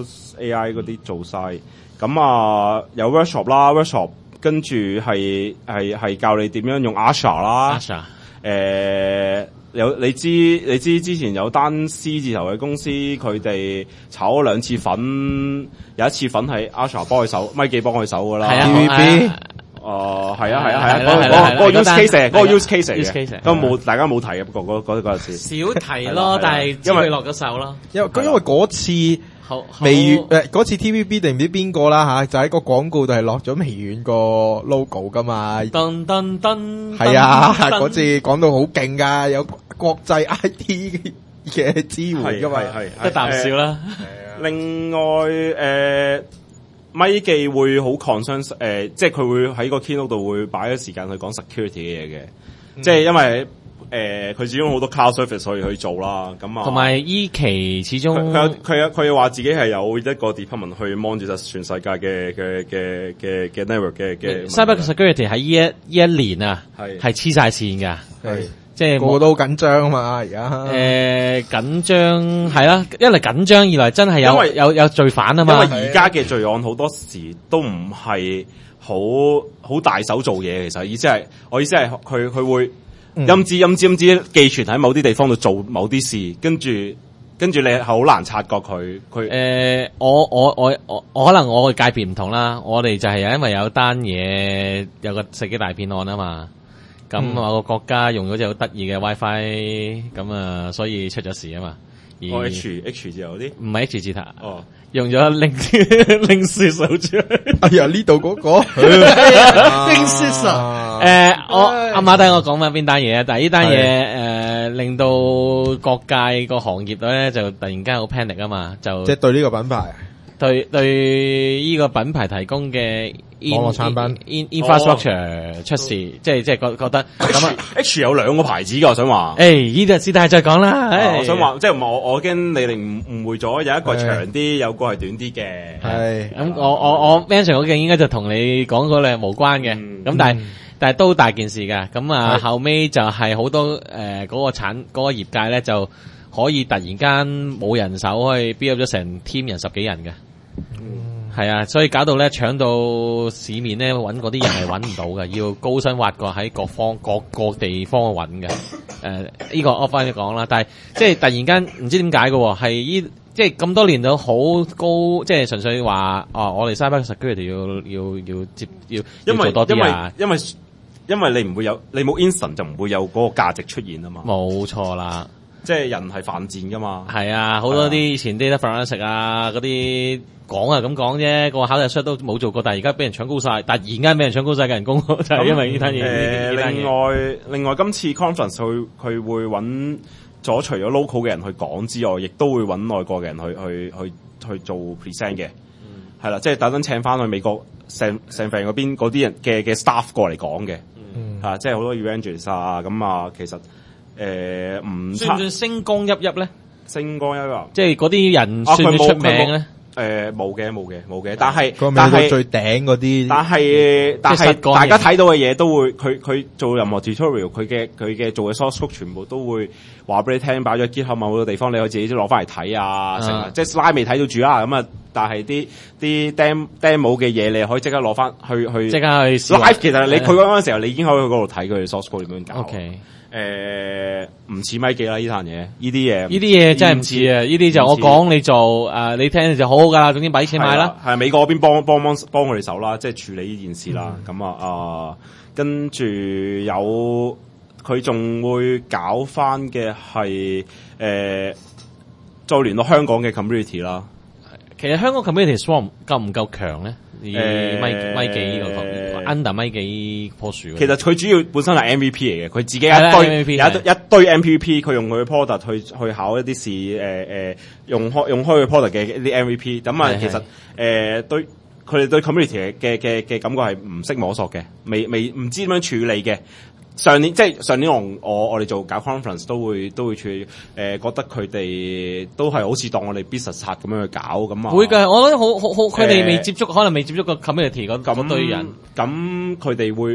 A I 嗰啲做晒，咁啊有 workshop 啦 ，workshop 跟住係係係教你點樣用 Asha 啦 Asha 誒有你知你知之前有單 C 字頭嘅公司，佢哋炒咗兩次粉，有一次粉係 Asha 幫佢手，咪記幫佢手噶啦 ，T V B。 哦，係啊，係啊，係啊，嗰嗰嗰個 use case 嗰個 use case 嘅，咁冇大家冇提嘅，不過嗰嗰嗰陣時少提咯，但係因為落咗手咯， 因為因為嗰次微軟誒嗰次 T V B 定唔知邊個啦吓，就喺個廣告度係落咗微軟個 logo 噶嘛， 噔噔噔， 係啊，嗰次講到好勁噶，有國際 I T 嘅支援噶嘛， 一啖笑啦。 另外誒。咪記會好 concern 誒、呃，即係佢會喺個 keynote 度會擺咗時間去講 security 嘅嘢嘅，嗯、即係因為誒佢、呃、始終好多 cloud service 可以去做啦，咁啊， 同埋依期始終佢有佢有佢又話自己係有一個 department 去 monitor 住全世界嘅嘅嘅嘅嘅 network 嘅嘅 cyber security 喺依一依一年啊，係係黐晒線㗎，係。即係個個都好緊張啊嘛，而家誒緊張係啦，一嚟緊張，二嚟真係有因為有有罪犯啊嘛。 因為而家嘅罪案好多時都唔係好好大手做嘢，其實意思係我意思係佢佢會陰知陰知陰知寄存喺某啲地方度做某啲事，跟住跟住你係好難察覺佢佢誒我我我我我可能我嘅界別唔同啦，我哋就係因為有單嘢有個世紀大騙案啊嘛。咁某個國家用咗隻好得意嘅 WiFi，咁啊，所以出咗事啊嘛。 而 H H 字嗰啲唔係 H 字頭， 哦， 用咗零零四手出嚟。 哎呀，呢度嗰個零四手。誒，我阿馬仔，我講翻邊單嘢啊？但係呢單嘢誒，令到各界個行業咧就突然間好 panic 啊嘛，就即係對呢個品牌， 對對呢個品牌提供嘅。 網絡產品 infrastructure 出事，即係即係覺覺得咁啊 H 有兩個牌子㗎，我想話。 誒，呢度師弟再講啦。 我想話，即係我我驚你哋誤誤會咗，有一個長啲，有個係短啲嘅。 係咁，我我我 mention 嗰件應該就同你講嗰兩無關嘅。咁但係但係都大件事㗎。咁啊後尾就係好多誒嗰個產嗰個業界咧就可以突然間冇人手去 build up 咗成 team 人十幾人嘅。係啊，所以搞到咧搶到市面咧揾嗰啲人係揾唔到嘅，要高薪挖過喺各方各個地方揾嘅。誒、呃，呢、這個 offline 講啦，但係即係突然間唔知點解嘅，係依即係咁多年都好高，即係純粹話哦，我哋 cyber security 要要要接要因為要做多啲啊， 因為因為因為你唔會有你冇 instant 就唔會有嗰個價值出現啊嘛， 冇錯啦。 即係人係犯賤噶嘛， 係啊，好多啲以前 data forensic 啊嗰啲講啊咁講啫，個考試出都冇做過，但係而家俾人搶高晒，突然間俾人搶高晒嘅人工，就係因為呢單嘢。誒， 另外另外今次 conference 佢佢會揾咗除咗 local 嘅人去講之外，亦都會揾外國嘅人去去去去做 present 嘅，係啦、嗯，即係特登請翻去美國 San San Fran 嗰邊嗰啲人嘅嘅 staff 過嚟講嘅， 嗯、 啊，即係好多 evangelists 啊，咁啊，其實。誒，唔、呃、 算唔算星光熠熠咧？ 星光熠熠， 即係嗰啲人算唔算出名咧？ 誒，冇嘅，冇嘅，冇嘅。但係但係最頂嗰啲， 但係但係大家睇到嘅嘢都會，佢佢做任何 tutorial，佢嘅佢嘅做嘅 source code 全部都會話俾你聽，擺咗 GitHub某個地方，你可以自己攞翻嚟睇啊，成啊，即係 slide 未睇到住啊，咁啊，但係啲啲 demo demo 嘅嘢，你可以即刻攞翻去去， 即刻去 live。其實你佢嗰陣時候，你已經可以去嗰度睇佢嘅 source code 點樣搞。 OK。 誒，唔似咪記啦呢壇嘢，呢啲嘢， 呢啲嘢真係唔似啊！呢啲就我講你做，誒，你聽就好好噶啦，總之俾錢買啦。 係美國嗰邊幫幫幫幫佢哋手啦，即係處理呢件事啦。咁啊啊，跟住有佢仲會搞翻嘅係誒，再聯絡香港嘅 community 啦。 其實香港 community strong 夠唔夠強咧？誒，咪咪記呢個 under 咪幾棵樹。 其實佢主要本身係 M V P 嚟嘅，佢自己一堆有一一堆 M V P， 佢用佢嘅 product 去去考一啲試，誒、呃、誒用開用開佢 product 嘅一啲 M V P。咁啊，其實誒、呃、對佢哋對 community 嘅嘅嘅感覺係唔識摸索嘅，未未唔知點樣處理嘅。上年即係上年我我我哋做搞 conference 都會都會處理，誒、呃、覺得佢哋都係好似當我哋 business 客咁樣去搞咁啊。 會嘅，我覺得好好好，佢哋未接觸，呃、可能未接觸過 community 嗰嗰堆人。 咁佢哋會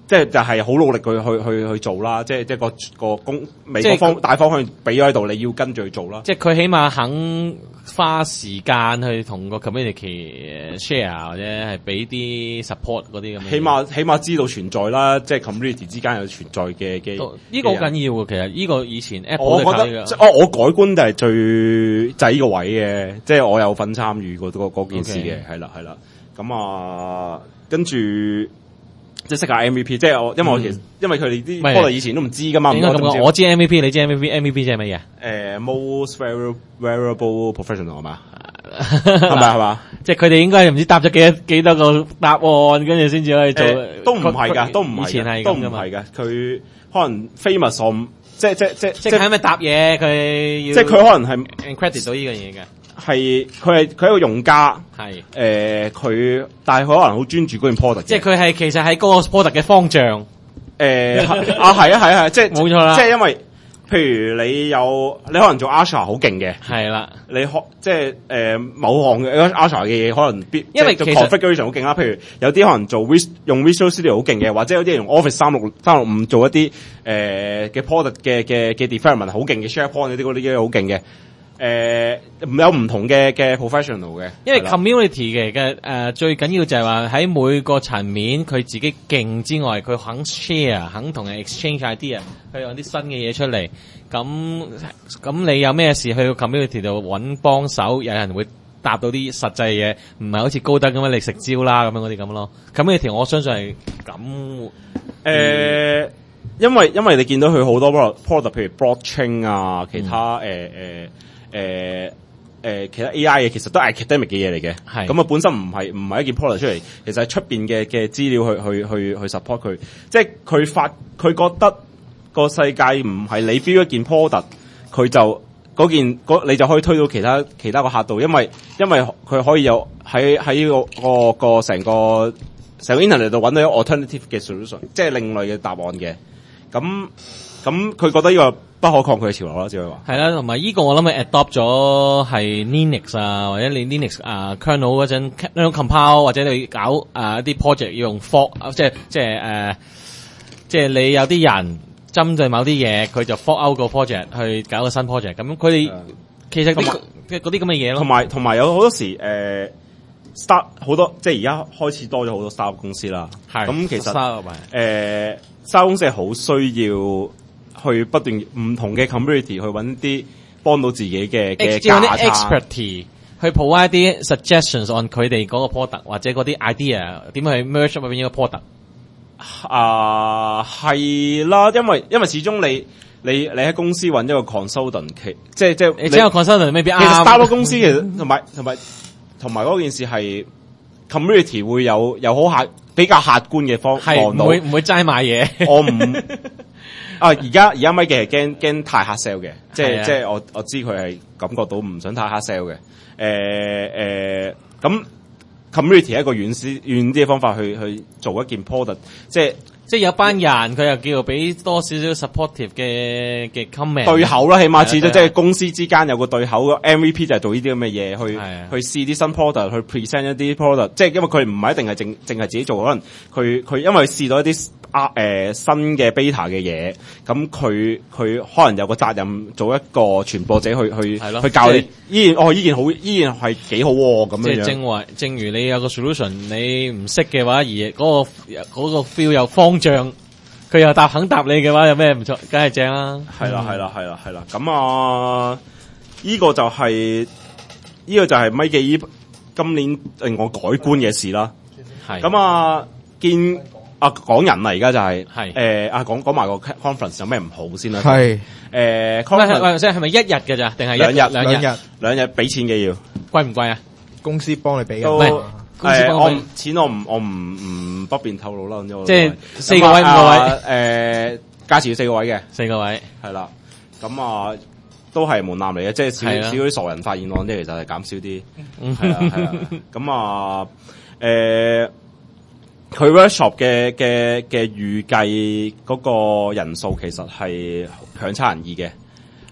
即係就係好努力去去去去做啦，即係即係個個公美國方大方向俾咗喺度，你要跟住去做啦。 即係佢起碼肯花時間去同個 community share 或者係俾啲 support 嗰啲咁。 起碼起碼知道存在啦，即係 community 之間有存在嘅嘅。 呢個好緊要嘅，其實呢個以前 Apple 我覺得都即係我我改觀就係最就係呢個位嘅，即係我有份參與嗰嗰件事嘅，係啦係啦。咁啊，跟住。即係識下 M V P， 即係我，因為我其實、嗯、因為佢哋啲 product 以前都唔知噶嘛。 應該咁講，我知 M V P， 你知 M V P，M V P 即係乜嘢？誒、 呃、，most variable professional 係嘛？係咪係嘛？ 即係佢哋應該唔知答咗幾多幾多個答案，跟住先至可以做。呃、 都唔係㗎，都唔係。 以前係都唔係㗎。佢可能 famous on，即係即係即係即係喺咪答嘢？佢即係佢可能係 credit 到呢個嘢嘅。 係佢係佢係一個用家， 係誒佢，但係佢可能好專注嗰件 product， 即係佢係其實喺嗰個 product 嘅方丈， 誒啊係啊係啊係，即係冇錯啦， 即係因為譬如你有你可能做 Asha 好勁嘅， 係啦， 你學即係誒某項嘅 Asha 嘅嘢可能必， 因為其實 configuration 好勁啦，譬如有啲可能做 Vis 用 Visual Studio 好勁嘅，或者有啲人用 Office 三六三六五做一啲誒嘅 product 嘅嘅嘅 development 好勁嘅 SharePoint 嗰啲嗰啲好勁嘅。誒、呃，有唔同嘅嘅 professional 嘅， 因為 community 嘅嘅誒最緊要就係話喺每個層面佢自己勁之外，佢肯 share， 肯同人 exchange idea， 去有啲新嘅嘢出嚟。咁咁你有咩事去個 community 度揾幫手，有人會答到啲實際嘢，唔係好似高登咁樣你食蕉啦咁樣嗰啲咁咯。community 我相信係咁。誒、 呃嗯，因為因為你見到佢好多 product， 譬如 blockchain 啊，其他誒誒。嗯呃誒、呃、誒、呃，其他 A I 嘅其實都係 academic 嘅嘢嚟嘅，係咁啊，本身唔係唔係一件 product 出嚟，其實係出邊嘅嘅資料去去去去 support 佢，即係佢發佢覺得個世界唔係你 build 一件 product， 佢就嗰件你就可以推到其他其他個客度，因為因為佢可以有喺喺個個個成個成個 internet 度揾到一個 alternative 嘅 solution， 即係另類嘅答案嘅，咁咁佢覺得呢個不可抗拒嘅潮流啦，只可以話係啦，同埋呢個我諗係 adopt 咗係 Linux 啊，或者你 Linux 啊 kernel 嗰陣 kernel compile 或者你搞啊一啲 project 要用 fork， 即係即係誒，即係你有啲人針對某啲嘢，佢就 fork out 個 project 去搞個新 project， 咁佢哋其實啲嗰啲咁嘅嘢咯。 同埋同埋有好多時誒、呃、start 好多即係而家開始多咗好多 startup 公司啦，係咁其實誒、呃、startup 公司係好需要。去不斷唔同嘅 community 去揾啲幫到自己嘅嘅架撐 expertise 去 provide 啲 suggestions on 佢哋嗰個 product 或者嗰啲 idea 點去 merge 入邊一個 product 啊係啦，因為因為始終你你你喺公司揾一個 consultant， 其即係即係你請個 consultant 未必啱。 其實 startup 公司其實同埋同埋同埋嗰件事係 community 會有有好客比較客觀嘅方係唔會唔會齋買嘢。 我唔啊！而家而家咪嘅係驚驚太 hard sell 嘅，即係即係我我知佢係感覺到唔想太 hard sell 嘅。誒、呃、誒，咁、呃、community 係一個遠啲遠啲嘅方法去去做一件 product， 即係即係有班人佢又叫做俾多少少 supportive 嘅嘅 comment 對口啦，起碼始終即係公司之間有個對口。M V P 就係做呢啲咁嘅嘢，去去試啲新 product， 去 present 一啲 product。即係因為佢唔係一定係淨淨係自己做，可能佢佢因為試到一啲。啊誒、呃、新嘅 beta 嘅嘢，咁佢佢可能有個責任做一個傳播者去去去教你，依然哦依件好依然係幾好喎咁樣樣。 即係正話，正如你有個 solution， 你唔識嘅話，而嗰、嗰個嗰、嗰個 feel 又方丈，佢又答肯答你嘅話，有咩唔錯？梗係正啦。係啦係啦係啦係啦，咁啊，依、這個就係、是、依、這個就係咪記今年令我改觀嘅事啦。係咁啊，見。啊，講人啦，而家就係、是，係，誒、呃，啊，講講埋個 conference 有咩唔好先啦，係，誒、呃、，conference 即係係咪一日嘅咋，定係兩日兩日兩日俾錢嘅要，貴唔貴啊？公司幫你俾嘅，唔係，公司幫、呃、我錢我唔我唔唔不便透露啦，即係四個位五個位，誒、呃，價錢要四個位嘅，四個位，係啦，咁啊，都係門檻嚟嘅，即係少少啲傻人發現案咧，其實係減少啲，係啦係啦，咁啊，誒。呃佢 workshop 嘅嘅嘅預計嗰個人數其實係強差人意嘅，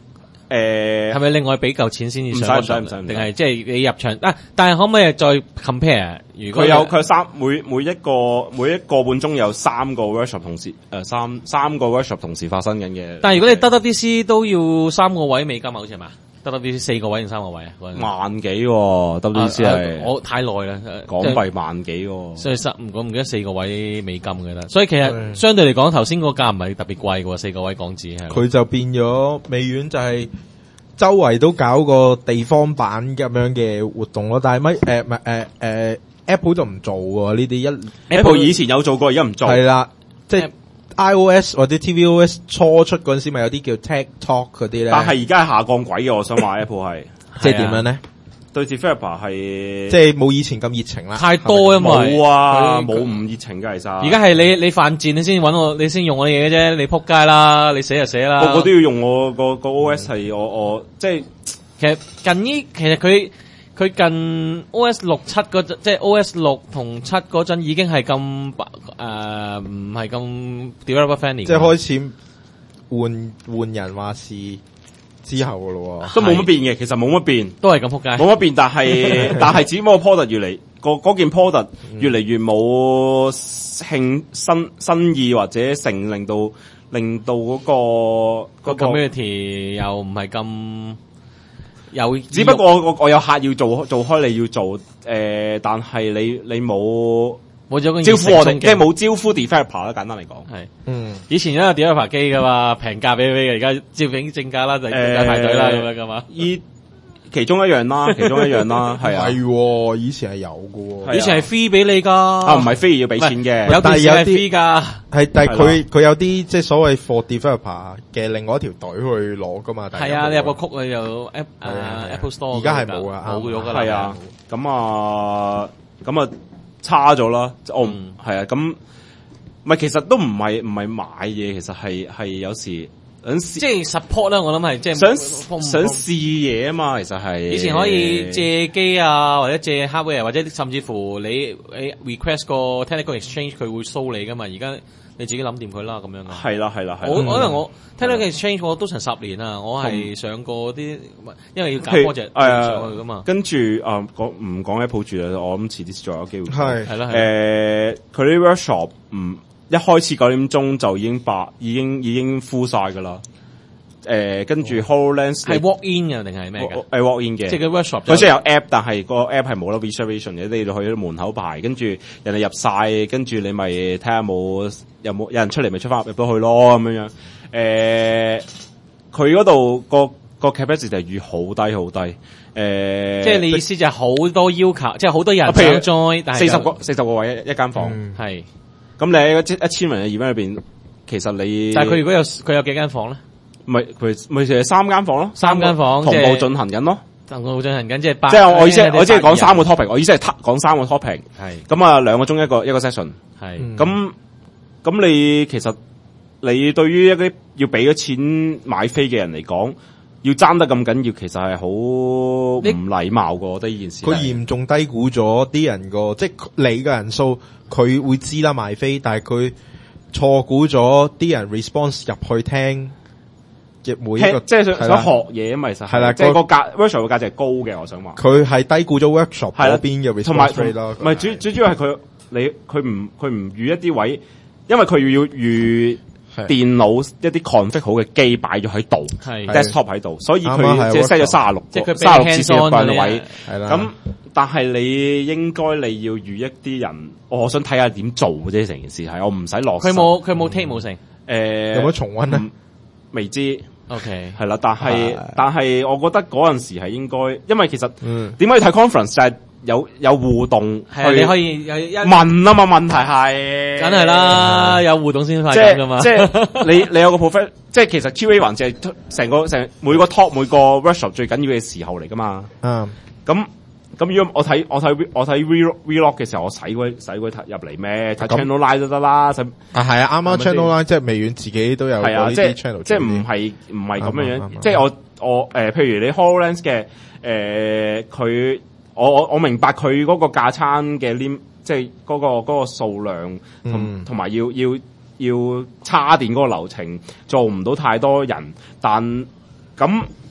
誒係咪另外俾嚿錢先至上？ 唔使唔使唔使， 定係即係你入場啊？但係可唔可以再 compare？如果佢有佢有三每每一個每一個半鐘有三個 workshop 同時誒、呃、三三個 workshop 同時發生緊嘅。 但係如果你 W W D C 都要三個位美金啊，好似係嘛？W W D C 四個位定三個位啊？ 萬幾喎 W W D C 係我太耐啦， 港幣萬幾喎， 所以十唔講唔記得四個位美金嘅啦。所以其實相對嚟講，頭先個價唔係特別貴嘅喎，四個位港紙係。 佢就變咗美院就係周圍都搞個地方版咁樣嘅活動咯，但係咪誒唔係誒誒 Apple 就唔做喎呢啲一 Apple 以前有做過，而家唔做。 係啦，即係 iOS 或者 tvOS 初出嗰陣時，咪有啲叫 Tech Talk 嗰啲咧。 但係而家係下降軌嘅，我想話 Apple 係即係點樣咧？ 對 developer 係即係冇以前咁熱情啦， 太多因為冇啊，冇唔熱情㗎其實。 而家係你你犯賤，你先揾我，你先用我嘢嘅啫。你仆街啦，你寫就寫啦。 個個都要用我個個 O S 係我我即係其實近呢，其實佢佢近 O S 六七嗰陣，即係 O S 六同七嗰陣已經係咁誒唔係咁 developer friendly。 即係開始換換人話事之後嘅咯， 都冇乜變嘅，其實冇乜變， 都係咁仆街， 冇乜變，但係但係只不過 product 越嚟個嗰件 product 越嚟越冇興新新意或者成令到令到嗰個個 community 又唔係咁有， 只不過我我我有客要做做開你要做誒，但係你你冇。 冇咗個招呼我哋，即係冇招呼 developer 啦。簡單嚟講， 係， 嗯， 以前有一個 developer 機噶嘛，平價俾俾嘅，而家照俾正價啦，就係排隊啦咁樣噶嘛。 依其中一樣啦，其中一樣啦，係啊， 係，以前係有嘅， 以前係 free 俾你噶， 啊唔係 free 要俾錢嘅， 有啲係 free 噶， 係，但係佢佢有啲即係所謂 for developer 嘅另外一條隊去攞噶嘛。 係啊，你入個曲你就 App 誒 Apple Store， 而家係冇啊， 冇咗噶啦， 係啊，咁啊，咁啊。差咗啦，我唔係啊，咁唔係其實都唔係唔係買嘢，其實係係有時想試即係 support 啦，我諗係即係想想試嘢啊嘛，其實係以前可以借機啊，或者借 hardware，或者甚至乎你你 request 個 technical exchange 佢會掃你噶嘛，而家你自己諗掂佢啦咁樣啊。 係啦係啦係。 我可能我 technical exchange 我都成十年啦，我係上過啲，因為要搞 project 上去噶嘛。 跟住啊，講唔講 Apple 住啦，我諗遲啲仲有機會。 係係啦， 誒，佢啲 workshop 唔一開始九點鐘就已經白，已經已經 full 晒噶啦。誒，跟住 HoloLens 係 walk in 嘅定係咩嘅？ 誒 walk in 嘅， 即係個 workshop。 佢雖然有 app，但係個 app 係冇得 reservation 嘅，你哋去門口排，跟住人哋入晒，跟住你咪睇下冇有冇有人出嚟，咪出翻入到去咯咁樣樣。誒，佢嗰度個個 capacity 就預好低好低。誒， 即係你意思就係好多要求，即係好多人想 join，但係四十個四十個位一間房， 係。 咁你喺一千人嘅 event 裏邊，其實你但係佢如果有佢有幾間房咧？ 咪佢咪就係三間房咯， 三間房同步進行緊咯， 同步進行緊，即係八。 即係我意思，我只係講三個 topic，我意思係講三個 topic。 係咁啊，兩個鐘一個一個 session。 係咁咁，你其實你對於一啲要俾咗錢買飛嘅人嚟講，要爭得咁緊要，其實係好唔禮貌噶。我覺得呢件事， 佢嚴重低估咗啲人個，即係你嘅人數，佢會知啦買飛，但係佢錯估咗啲人 response 入去聽。每一個即係想想學嘢啊嘛，其實係啦，即係個價 workshop 嘅價值係高嘅，我想話。 佢係低估咗 workshop 嗰邊嘅 response rate 咯。 唔係主最主要係佢你佢唔佢唔預一啲位，因為佢要要預電腦一啲 config 好嘅機擺咗喺度，desktop 喺度，所以佢即係 set 咗三十六， 即係佢三十六至四十個人位。 係啦。 咁但係你應該你要預一啲人，我想睇下點做啫，成件事係我唔使落。 佢冇佢冇 take 冇成。 誒， 有冇重溫咧？ 未知。 OK， 係啦，但係但係，我覺得嗰陣時係應該，因為其實點解要睇 conference 就係有有互動， 係你可以有一問啊嘛，問題係， 梗係啦，有互動先快緊噶嘛。 即係你你有個 profile，即係其實 Q A 環節係成個成每個 talk 每個 workshop 最緊要嘅時候嚟噶嘛。 嗯， 咁咁如果我睇我睇我睇 vlog 嘅時候，我使鬼使鬼入嚟咩？睇 channel line 都得啦。啊係啊，啱啱 channel line 即係微軟自己都有係啊，即係 channel， 即係唔係唔係咁樣樣。即係我我誒，譬如你 HoloLens 嘅誒，佢我我我明白佢嗰個架撐嘅 lim，即係嗰個嗰個數量同同埋要要要叉電嗰個流程做唔到太多人，但咁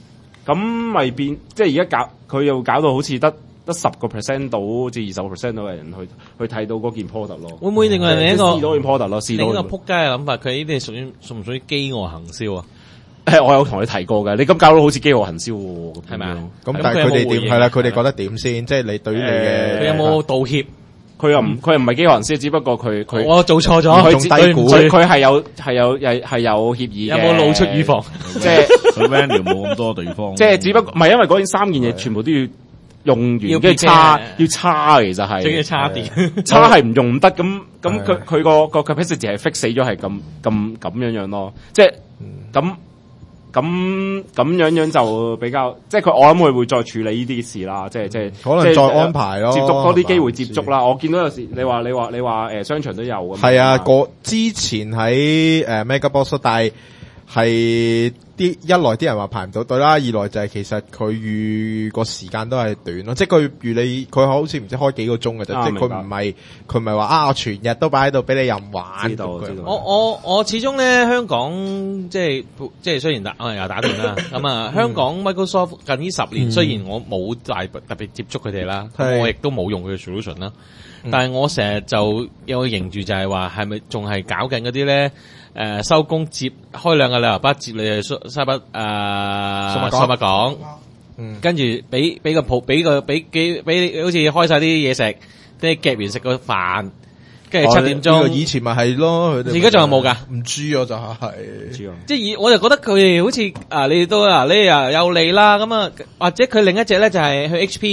咁咪變即係而家搞佢又搞到好似得得十個 percent 到至二十個 percent 到嘅人去去睇到嗰件 product 咯。 會唔會另外另一個試到件 product 咯？試到另一個撲街嘅諗法，佢呢啲係屬於屬唔屬於飢餓行銷啊？ 誒，我有同你提過嘅，你咁搞到好似飢餓行銷喎，係咪啊？ 咁但係佢哋點係啦？佢哋覺得點先？即係你對於你嘅佢有冇道歉？ 佢又唔佢又唔係飢餓行銷，只不過佢佢我做錯咗， 佢仲低估佢係有係有係係有協議嘅。 有冇露出乳房？ 即係佢 value 冇咁多地方。 即係只不過唔係因為嗰件三件嘢全部都要用完，跟住叉要叉，其實係仲要叉電， 叉係唔用唔得。咁咁佢佢個個 capacity 係 fix 死咗，係咁咁咁樣樣咯。即係咁。咁咁樣樣就比較，即係佢我諗佢會再處理呢啲事啦，即係即係可能再安排咯， 接觸多啲機會接觸啦。我見到有時你話你話你話誒商場都有咁。 係啊，個之前喺誒 MegaBox，但係係啲一來啲人話排唔到隊啦，二來就係其實佢預個時間都係短咯，即係佢預你佢好似唔知開幾個鐘嘅啫， 啊、 即係佢唔係佢唔係話啊我全日都擺喺度俾你任玩。 知道知道。 我我我始終咧香港即係即係雖然打我又打斷啦，咁啊香港 Microsoft 近呢十年、嗯、雖然我冇大特別接觸佢哋啦，咁我亦都冇用佢嘅 solution 啦，嗯、但係我成日就有認住就係話係咪仲係搞緊嗰啲咧？誒，收工接開兩個旅遊巴接你去沙沙巴誒，數碼港，嗯，跟住俾俾個鋪，俾個俾幾俾好似開晒啲嘢食，跟住夾完食個飯，跟住七點鐘。 以前咪係咯，佢哋而家仲有冇噶？ 唔知啊，就係， 即係以我就覺得佢哋好似啊，你哋都啊，你又有利啦，咁啊，或者佢另一隻咧就係去 H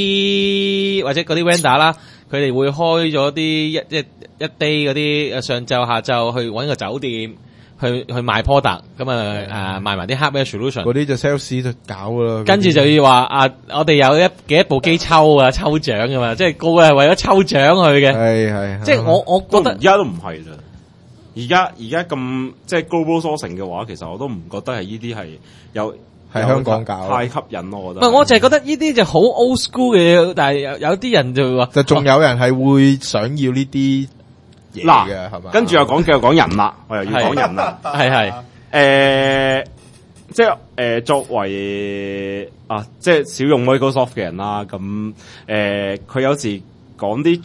P 或者嗰啲 vendor 啦，佢哋會開咗啲一一一 day 嗰啲上晝下晝去搵個酒店。去去賣 product 咁啊誒賣埋啲 hardware solution 嗰啲就 sales 就搞噶啦， 跟住就要話啊我哋有一幾多部機抽啊抽獎噶嘛，即係個個係為咗抽獎去嘅， 係係， 即係我我覺得而家都唔係咋，而家而家咁即係 global sourcing 嘅話，其實我都唔覺得係呢啲係有係香港搞太吸引咯，我覺得。 唔係我就係覺得呢啲就好 old school 嘅嘢，但係有有啲人就話就仲有人係會想要呢啲。 嗱， 係嘛？ 跟住又講繼續講人啦，我又要講人啦， 係係， 誒，即係誒、呃，作為啊，即係少用 Microsoft 嘅人啦，咁誒，佢、呃、有時講啲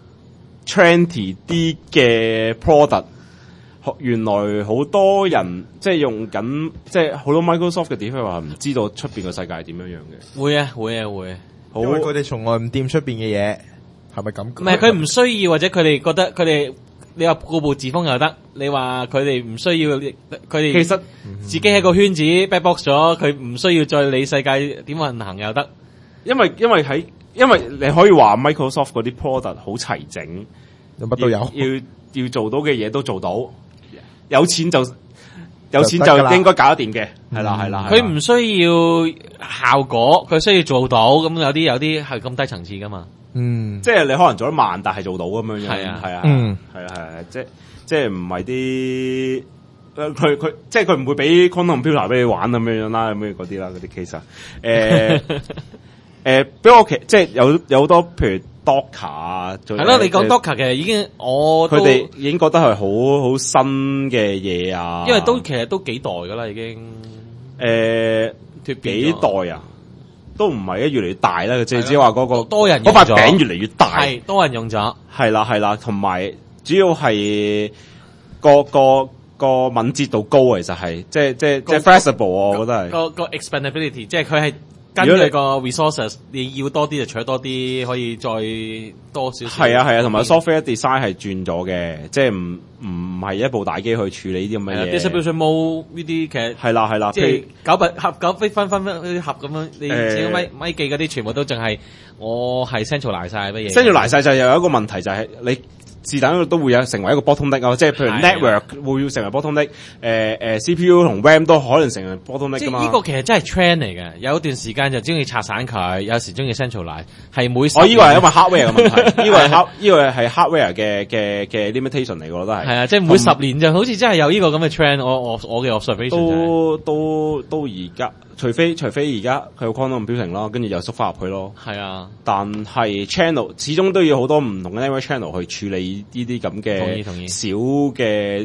trendy 啲嘅 product，原來好多人即係用緊，即係好多 Microsoft 嘅 developer 話唔知道出邊個世界係點樣樣嘅。會啊，會啊，會啊，好， 因為佢哋從來唔掂出邊嘅嘢。係咪咁？ 唔係佢唔需要，或者佢哋覺得佢哋你話固步自封又得，你話佢哋唔需要，佢哋其實自己喺個圈子 back box 咗，佢唔需要再理世界點運行又得。 因為因為喺因為你可以話 Microsoft 嗰啲 product 好齊整， 乜都有， 要要，要做到嘅嘢都做到，有錢就有錢就應該搞得掂嘅，係啦係啦。 佢唔需要效果，佢需要做到，咁有啲有啲係咁低層次噶嘛。 嗯， 即係你可能做得慢，但係做到咁樣樣， 係啊， 係啊， 嗯， 係啊，係啊，即係即係唔係啲，佢佢即係佢唔會俾 quantum computer 俾你玩咁樣樣啦，咁樣嗰啲啦，嗰啲 case 啊，誒誒，俾我其即係有有好多譬如 Docker 啊， 係咯，你講 Docker 其實已經我佢哋已經覺得係好好新嘅嘢啊， 因為都其實都幾代噶啦，已經誒幾代啊。都唔係越嚟越大啦，即係只係話嗰個多人用嗰塊餅越嚟越大， 係多人用咗， 係啦係啦，同埋主要係個個個敏捷度高，其實係即係即係即係 flexible，我覺得係個個 expandability，即係佢係根據個 resources，你要多啲就取多啲，可以再多少少。 係啊係啊，同埋 software design 係轉咗嘅，即係唔唔係一部大機去處理呢啲咁嘅嘢。 distribution mode 呢啲其實係啦係啦， 即係九百合九分分分啲盒咁樣，你自己咪咪記嗰啲全部都淨係我係 centralize 晒乜嘢。 centralize 晒就又有一個問題就係你。是但都會有成為一個 bottleneck 啊，即係譬如 network 會成為 bottleneck，誒誒 C P U 同 RAM 都可能成為 bottleneck 㗎嘛。 即係呢個其實真係 trend 嚟嘅，有一段時間就中意拆散佢，有時中意 centralize，係每我呢個係因為 hardware 嘅問題，呢個係 hard 呢個係 hardware 嘅嘅嘅 limitation 嚟，我覺得係。 係啊，即係每十年就好似真係有呢個咁嘅 trend，我我我嘅 observation 都都都而家。除非除非而家佢有 quantum computing 咯，跟住又縮翻入去咯。 係啊， 但係 channel 始終都要好多唔同嘅 network channel 去處理呢啲咁嘅小嘅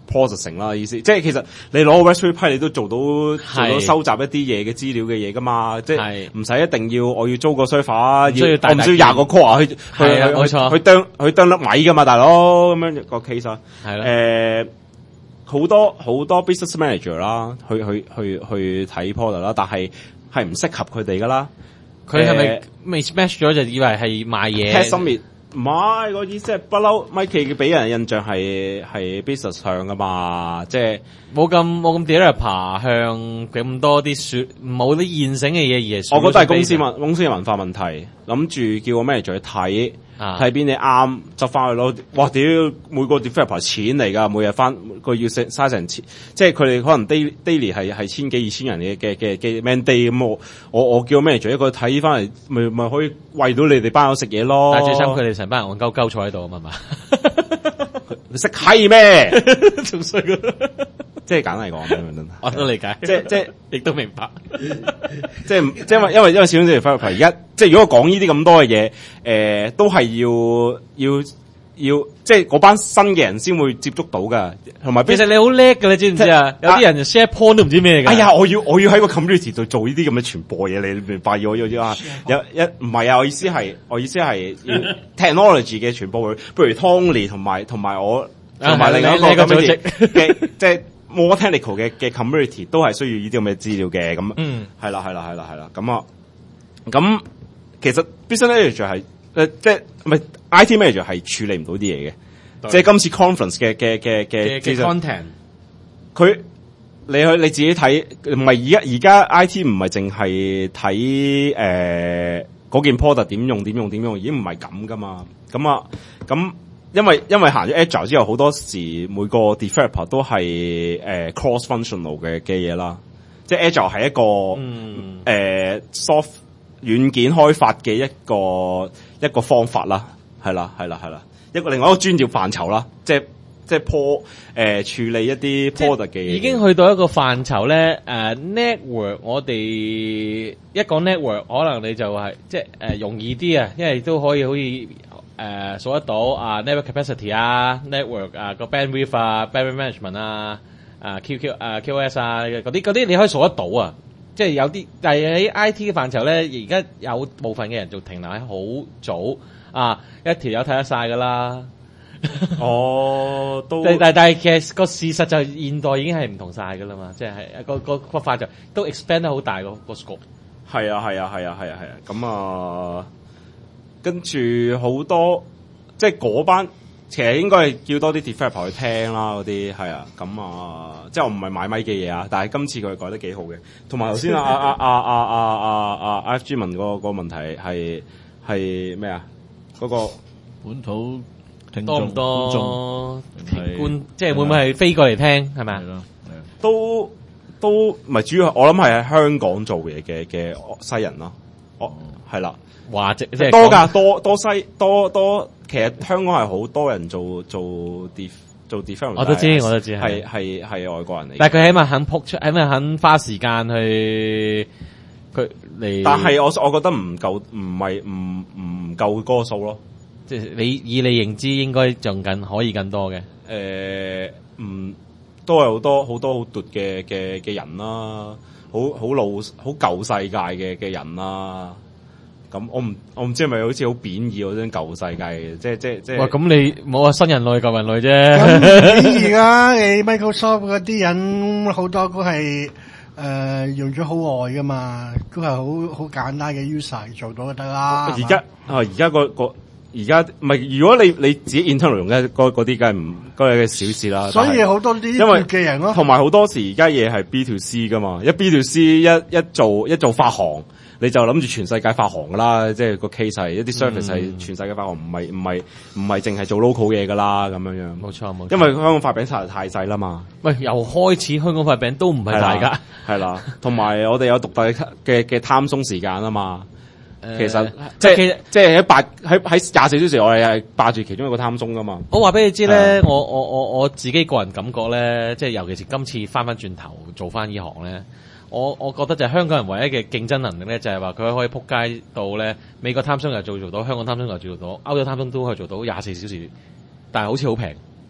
processing 啦，意思即係其實你攞個 Raspberry Pi 你都做到做到收集一啲嘢嘅資料嘅嘢噶嘛，即係唔使一定要我要租個 server，要我唔需要廿個 core 去去去去啄去啄粒米噶嘛，大佬咁樣個 case 啊，係誒好多好多 business manager 啦，去去去去睇 product 啦，但係係唔適合佢哋噶啦， 佢係咪未 smash 咗就以為係賣嘢？ 唔係，我意思係不嬲 Mikey 俾人印象係係 business 向噶嘛，即係冇咁冇咁 developer 向咁多啲說冇啲現成嘅嘢而係。 我覺得係公司文公司嘅文化問題，諗住叫個 manager 去睇睇邊啲啱執翻去咯。哇！屌每個 developer 錢嚟㗎，每日翻佢要嘥嘥成千，即係佢哋可能 daily daily 係係千幾二千人嘅嘅嘅嘅 man day 咁，我我我叫個 manager 一個睇翻嚟，咪咪可以餵到你哋班友食嘢咯。 但係最慘佢哋成班人戇鳩鳩坐喺度啊嘛嘛， 你識閪咩？仲衰㗎，即係簡單嚟講咁樣真係。 我都理解， 即係即係亦都明白。 即係即係因為因為因為始終啲 developer 而家即係如果講呢啲咁多嘅嘢，誒、呃、都係要要要即係嗰班新嘅人先會接觸到㗎，同埋其實你好叻㗎，你知唔知啊？有啲人 share point 都唔知咩㗎。 哎呀，我要我要喺個 community 度做呢啲咁嘅傳播嘢，你明白？我要要啊，有一唔係啊，我意思係我意思係 technology 嘅傳播，譬如 Tony 同埋同埋我同埋另外一個組織嘅即係。more technical 嘅嘅 community 都係需要呢啲咁嘅資料嘅，咁係啦係啦係啦係啦，咁啊咁其實 business manager 係誒即係唔係 I T manager 係處理唔到啲嘢嘅，即係今次 conference 嘅嘅嘅嘅嘅 content， 佢你去你自己睇，唔係而家而家 I T 唔係淨係睇誒嗰件 product 點用點用點用，已經唔係咁噶嘛，咁啊咁。因為因為行咗 Agile 之後，好多時每個 developer 都係誒、呃、cross functional 嘅嘅嘢啦。即係 Agile 係一個誒、嗯呃、soft 軟件開發嘅一個一個方法啦，係啦係啦係啦，一個另外一個專業範疇啦。即係即係 pro 誒處理一啲 product 嘅嘢， 已經去到一個範疇咧。誒、呃、network 我哋一講 network， 可能你就係、是、即係誒、呃、容易啲啊，因為都可以好似。誒數得到啊 network capacity 啊 network 啊個 bandwidth 啊 bandwidth management 啊啊 Q Q 啊 Q O S 啊嗰啲嗰啲你可以數得到啊，即係有啲，但係喺 I T 嘅範疇咧，而家有部分嘅人就停留喺好早啊一條友睇得晒㗎啦。 哦，都但但但係其實個事實就現代已經係唔同晒㗎啦嘛，即係個個個範疇都 expand 得好大個個 scope。 係啊係啊係啊係啊係啊，咁啊。跟住好多，即係嗰班，其實應該係叫多啲 developer 去聽啦，嗰啲係啊，咁啊，即係我唔係買咪嘅嘢啊，但係今次佢改得幾好嘅，同埋頭先啊啊啊啊啊啊啊 F G 問嗰個問題係係咩啊？嗰個本土聽多唔多觀眾觀，即係會唔會係飛過嚟聽係咪啊？ 都都唔係主要，我諗係喺香港做嘢嘅嘅西人咯，哦係啦。 話即係多㗎，多多西多多，其實香港係好多人做做 def 做 development。我都知，我都知， 係係係外國人嚟。 但係佢起碼肯撲出，起碼肯花時間去佢嚟。 但係我我覺得唔夠，唔係唔唔夠嗰個數咯。 即係你以你認知應該仲更可以更多嘅。 誒，唔都係好多好多好奪嘅嘅嘅人啦，好好老好舊世界嘅嘅人啦。咁我唔我唔知係咪好似好貶義嗰種舊世界嘅，即係即係即係。 哇！咁你冇話新人類舊人類啫。 咁貶義啦，你 Microsoft 嗰啲人好多都係誒用咗好耐噶嘛，都係好好簡單嘅 user 做到就得啦。 而家啊，而家個個而家唔係，如果你你自己 internal 用嘅嗰嗰啲，梗係唔嗰係嘅小事啦。 所以好多啲因為嘅人咯， 同埋好多時而家嘢係 B to C 噶嘛，一 B to C 一一做一做發行。你就諗住全世界發行噶啦，即係個 case 係一啲 service 係全世界發行，唔係唔係唔係淨係做 local 嘢噶啦咁樣樣。 冇錯冇錯， 因為香港塊餅實在太細啦嘛。 喂，由開始香港塊餅都唔係大噶， 係啦，同埋我哋有獨特嘅嘅貪鬆時間啊嘛。 呃、 其實即係即係喺八喺喺廿四小時，我哋係霸住其中一個貪鬆噶嘛。 我話俾你知咧，我我我我自己個人感覺咧，即係尤其是今次翻翻轉頭做翻呢行咧。我我覺得就係香港人唯一嘅競爭能力咧，就係話佢可以撲街到咧，美國貪鬆又做做到，香港貪鬆又做做到，歐洲貪鬆都可以做到廿四小時，但係好似好平。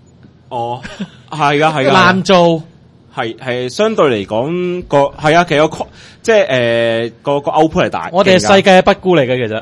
哦，係噶係噶， 難做。 係係相對嚟講個係啊，其實個即係誒個個 output 係大。 我哋係世界嘅不孤嚟嘅，其實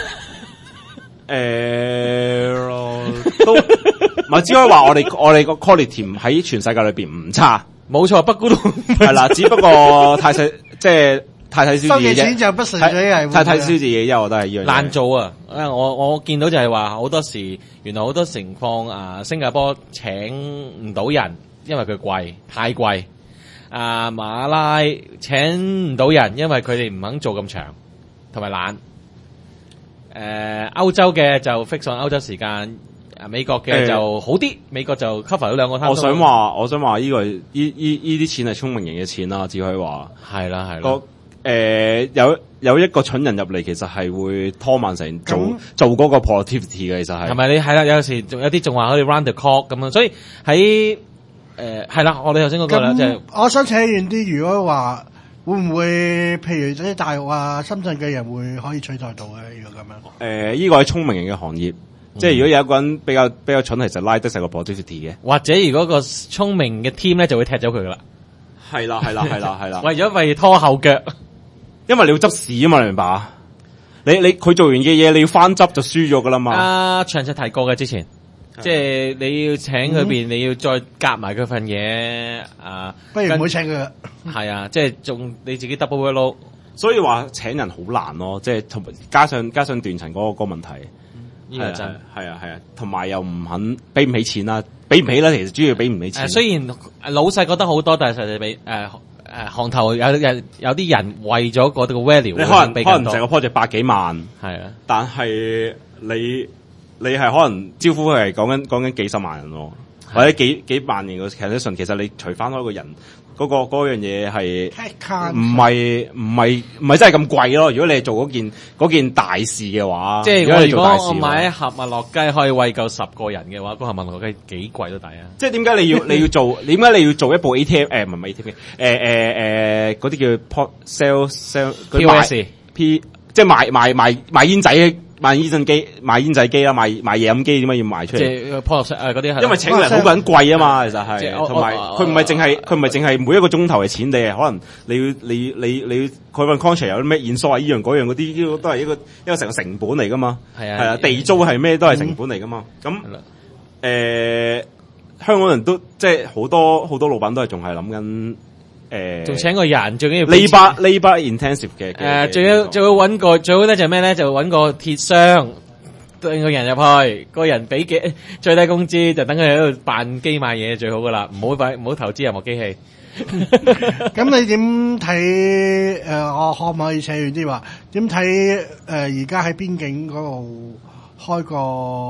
誒都唔係只可以話我哋我哋個 quality 喺全世界裏邊唔差， 冇錯，不孤都係啦，只不過太細即係太睇小收嘅字嘢錢就不純粹係太睇小字嘢啫，我覺得係呢樣嘢難做啊！我我見到就係話好多時，原來好多情況啊，新加坡請唔到人。因為佢貴，太貴。啊，馬拉請唔到人，因為佢哋唔肯做咁長，同埋懶。誒、呃，歐洲嘅就 fix 上歐洲時間，美國嘅就好啲，欸、美國就 cover 咗兩個攤。 我想話，我想話呢、這個呢呢呢啲錢係聰明人嘅錢啦，只可以話係啦係啦。 個誒、呃、有有一個蠢人入嚟，其實係會拖慢成做、嗯、做嗰個 productivity 嘅，其實係。係咪你係啦？有時仲有啲仲話可以 round the clock 咁樣，所以喺誒，係啦、呃，我哋頭先嗰個啦，即係我想扯遠啲，如果話會唔會，譬如啲大學啊、深圳嘅人會可以取代到嘅？如果咁樣，誒、 呃，呢、這個係聰明人嘅行業，嗯、即係如果有一個人比較比較蠢，其實拉得成個 productivity 嘅， 或者如果個聰明嘅 team 咧就會踢咗佢噶啦， 係啦係啦係啦係啦， 為咗為拖後腳， 因為你要執屎啊嘛，你明白啊？你你佢做完嘅嘢，你要翻執就輸咗噶啦嘛。 啊，詳細提過嘅之前。即係你要請佢邊，嗯、你要再夾埋佢份嘢啊！ 不如唔好請佢。 係啊，即係仲你自己 double workload， 所以話請人好難咯。即係同加上加上斷層嗰個個問題， 呢個真係啊係啊，同埋又唔肯俾唔起錢啦，俾唔起啦。其實主要俾唔起錢。 誒、呃，雖然老細覺得好多，但係實際俾誒誒行頭有人有啲人為咗嗰個 value， 你可能可能成個 project 百幾萬， 係啊， 但係你。你係可能招呼係講緊講緊幾十萬人喎，或者幾幾萬人嘅 condition， 其實你除翻開個人嗰、嗰個嗰樣嘢係唔係唔係唔係真係咁貴咯？如果你係做嗰件嗰件大事嘅話， 即係如果你做大事， 我買一盒麥樂雞可以餵夠十個人嘅話，嗰盒麥樂雞幾貴都抵啊！ 即係點解你要你要做？點解你要做一部 A T M？誒唔係 A T M 嘅，誒誒誒嗰啲叫 sell sell P O S P， 即係賣賣賣賣煙仔。賣煙陣機、賣煙仔機啦，賣賣嘢飲機，點解要賣出嚟？ 即係 product 誒嗰啲係。 因為請人好鬼貴啊嘛，其實係，同埋佢唔係淨係佢唔係淨係每一個鐘頭嘅錢嘅，可能你要你你你佢份 contract 有啲咩演數啊，依樣嗰樣嗰啲，呢個都係一個一個成個成本嚟噶嘛。係啊，係啊，地租係咩都係成本嚟噶嘛。咁誒、呃，香港人都即係好多好多老闆都係仲係諗緊。誒，仲請個人，最緊要 labour labour intensive 嘅。 誒，最要最好揾個最好咧就係咩咧？就揾個鐵箱，掟個人入去，個人俾幾最低工資，就等佢喺度扮機買嘢最好噶啦，唔好擺唔好投資任何機器。 咁你點睇？誒，我可唔可以扯遠啲話？點睇？誒，而家喺邊境嗰度開個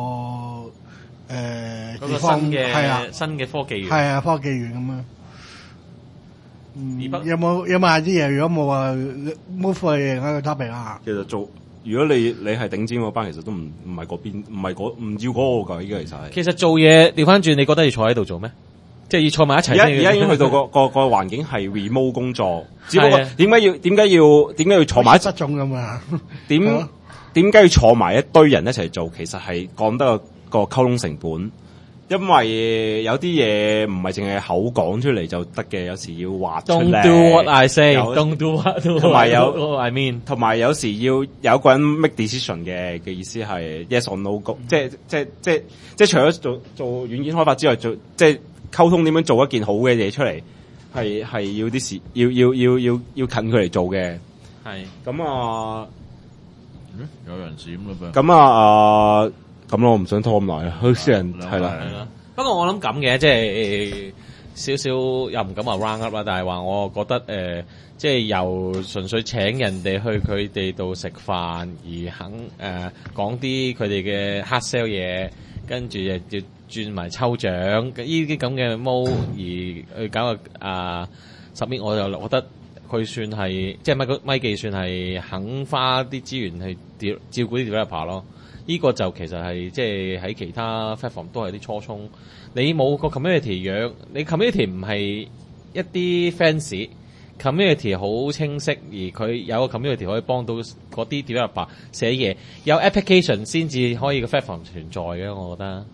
誒地方嘅係啊， 新嘅科技園係啊，科技園咁啊。嗯、有冇有冇啲嘢？如果冇啊 move 去另一個 topic 啊。 其實做，如果你你係頂尖嗰班，其實都唔唔係嗰邊，唔係嗰唔要嗰個㗎。依家其實係。 其實做嘢調翻轉，你覺得要坐喺度做咩？即係要坐埋一齊。而家而家已經去到個個個環境係 remote 工作，只不過點解要點解要點解要坐埋一失蹤㗎嘛？ 點點解要坐埋一堆人一齊做？其實係降得個個溝通成本。因為有啲嘢唔係淨係口講出嚟就得嘅，有時要畫出嚟。 Don't do what I say. Don't do what do 同埋有 I mean， 同埋有時要有一個人 make decision 嘅嘅意思係 yes or no go，、嗯、即係即係即係即係除咗做做軟件開發之外，做即係溝通點樣做一件好嘅嘢出嚟，係係要啲時要要要要要近佢嚟做嘅。係咁啊， 嗯，有人閃啦噃。 咁啊啊！咁咯，我唔想拖咁耐啊！好少人係啦，係啦。 不過我諗咁嘅，即係少少又唔敢話 round up 啦，但係話我覺得誒、呃，即係由純粹請人哋去佢哋度食飯，而肯誒講啲佢哋嘅 hard sell 嘢，跟住又要轉埋抽獎，呢啲咁嘅 mode 而去搞個啊 submit，我就覺得佢算係即係咪個咪記算係肯花啲資源去照顧啲 developer 咯。呢個就其實係即係喺其他 platform 都係啲初衷。你冇個 community 養，你 community 唔係一啲 fans，community 好清晰，而佢有個 community 可以幫到嗰啲 developer 寫嘢，有 application 先至可以個 platform 存在嘅，我覺得。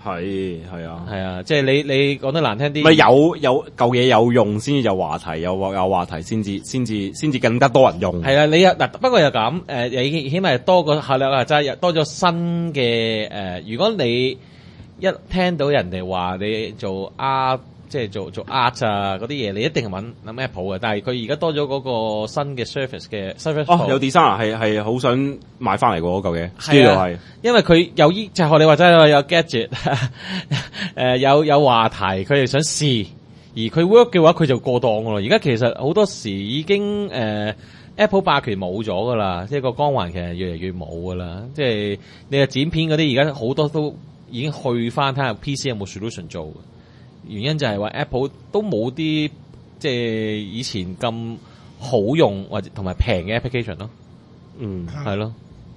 係係啊係啊，即係你你講得難聽啲， 咪有有舊嘢有用先至有話題，有有話題先至先至先至更加多人用。 係啊，你嗱不過又咁誒，起起碼多個客量啊，即係多咗新嘅誒、呃。如果你一聽到人哋話你做 art，即係做做 art 啊嗰啲嘢，你一定係揾諗 Apple 嘅。但係佢而家多咗嗰個新嘅 Surface 嘅 Surface。 哦，有 designer 係係好想買翻嚟嗰嚿嘢， 係啊， 係因為佢有依就學你話齋有 gadget， 誒、呃、有有話題，佢哋想試，而佢 work 嘅話，佢就過檔噶咯。而家其實好多時已經誒、呃、Apple 霸權冇咗噶啦，即係個光環其實越嚟越冇噶啦。即係你嘅剪片嗰啲，而家好多都已經去翻睇下 P C 有冇 solution 做。原因就係話 Apple 都冇啲即係以前咁好用或者同埋平嘅 application 咯。嗯，係咯。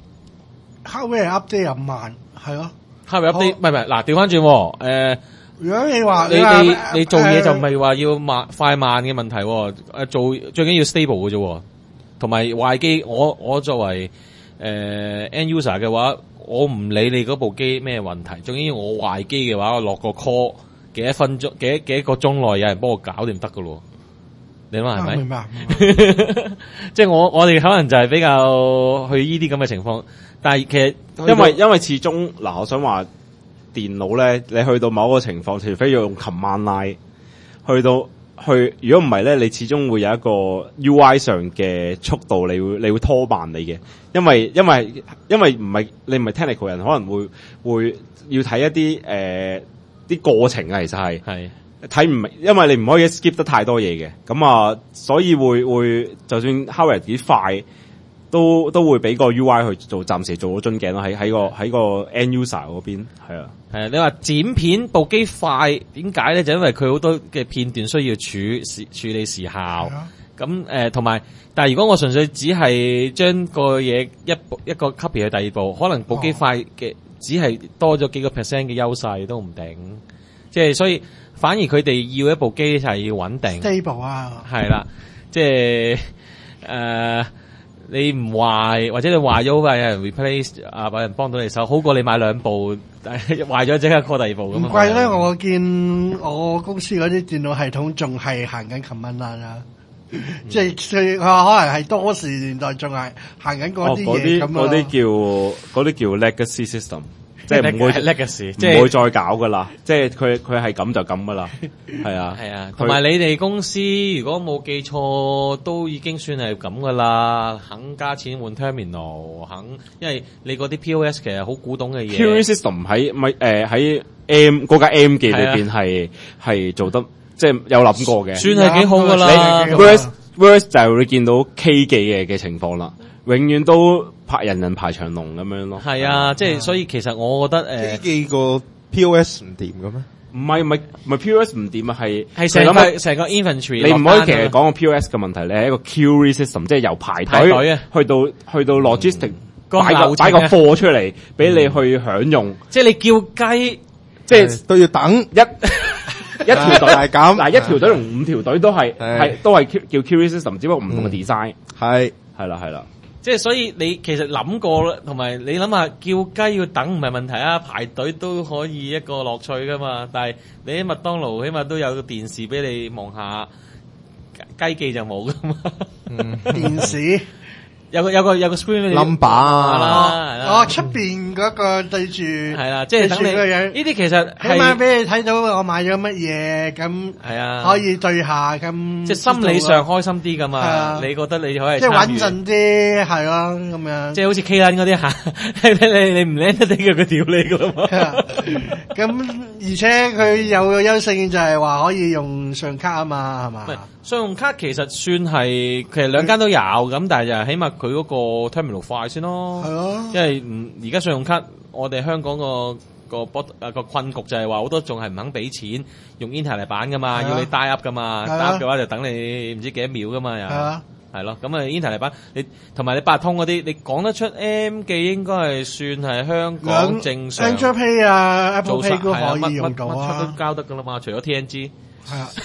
hardware update 又慢，係咯。 hardware update 唔係唔係，嗱調翻轉誒。 如果你話你你你，你做嘢就唔係話要慢快慢嘅問題，誒做最緊要 stable 嘅啫。同埋壞機，我我作為誒、呃、end user 嘅話，我唔理你嗰部機咩問題，最緊要我壞機嘅話，我落個 call。幾多分鐘，幾幾個鐘內有人幫我搞掂得噶咯？你諗下係咪？明白。即係我我哋可能就係比較去呢啲咁嘅情況，但係其實因為因為始終嗱，我想話電腦咧，你去到某個情況，除非要用 command line，去到去，如果唔係咧，你始終會有一個 U I 上嘅速度，你會你會拖慢你嘅，因為因為因為唔係你唔係 technical 人，可能會會要睇一啲誒。呃啲過程啊，其實係係睇唔明，因為你唔可以 skip 得太多嘢嘅，咁啊，所以會會就算 hardware 幾快，都都會俾個 U I 去做，暫時做咗樽頸咯，喺喺個喺個 end user 嗰邊，係啊， 係啊，你話剪片部機快點解咧？就因為佢好多嘅片段需要處時處理時效，咁誒同埋，但係如果我純粹只係將個嘢一部一個 copy 去第二部，可能部機快嘅。哦只係多咗幾個 percent 嘅優勢都唔定，即係所以反而佢哋要一部機就係要穩定 stable 啊， 係啦，即係誒、呃、你唔壞或者你壞咗，有人 replace 啊，有人幫到你手，好過你買兩部壞咗即刻 call 第二部咁。 唔貴咧，我見我公司嗰啲電腦系統仲係行緊 command line 啊。即係佢可能係多時年代仲係行緊嗰啲嘢咁嗰啲叫嗰啲叫 legacy system， 即係唔會 legacy， 即係唔會再搞噶啦。即係佢佢係咁就咁噶啦。係啊， 係啊。同埋你哋公司如果冇記錯，都已經算係咁噶啦。肯加錢換 terminal， 肯，因為你嗰啲 P O S 其實好古董嘅嘢。 Q system 喺咪誒喺 M 嗰架 M 記裏邊係係做得。即係有諗過嘅， 算係幾好噶啦。 Worst worst 就係會見到 K 記嘅嘅情況啦，永遠都排人人排長龍咁樣咯。 係啊，即係所以其實我覺得誒 K 記個 P O S 唔掂嘅咩？ 唔係唔係唔係 P O S 唔掂啊，係係成個成個 infantry。 你唔可以其實講個 P O S 嘅問題，你係一個 query system， 即係由排隊啊，去到去到 logistic 擺個擺個貨出嚟俾你去享用。 即係你叫雞， 即係都要等一。 一條隊係咁， 嗱一條隊同五條隊都係係都係叫 query system， 只不過唔同嘅 design。 係係啦係啦， 即係所以你其實諗過啦，同埋你諗下叫雞要等唔係問題啊，排隊都可以一個樂趣噶嘛。但係你喺麥當勞起碼都有個電視俾你望下，雞記就冇噶嘛。 嗯，電視。 有個有個有個 screen number 啊，哦出邊嗰個對住係啦，即係等你呢啲其實起碼俾你睇到我買咗乜嘢，咁係啊， 可以對下咁， 即係心理上開心啲噶嘛。你覺得你可以即係穩陣啲係咯咁樣， 即係好似 K 輪嗰啲吓，你你唔靚得啲嘅佢屌你噶嘛。 咁而且佢有個優勝就係話可以用信用卡啊嘛，係嘛？ 信用卡其實算係其實兩間都有咁，但係就起碼佢嗰個 terminal 快先咯。係咯，因為唔而家信用卡我哋香港個個波啊個困局就係話好多仲係唔肯俾錢用 internet 版噶嘛，要你 dial up 噶嘛 ，dial up 嘅話就等你唔知幾多秒噶嘛又係咯。咁啊 internet 版你同埋你八通嗰啲，你講得出 M 記應該係算係香港正常 Android Pay 啊 Apple Pay 都可以用到啊， 乜都交得噶啦嘛，除咗 T N G。 係啊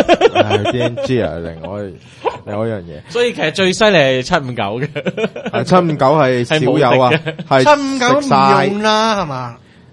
，T N G 啊，另外另外一樣嘢。 所以其實最犀利係七五九嘅， 七五九係少有啊，係七五九唔用啦，係嘛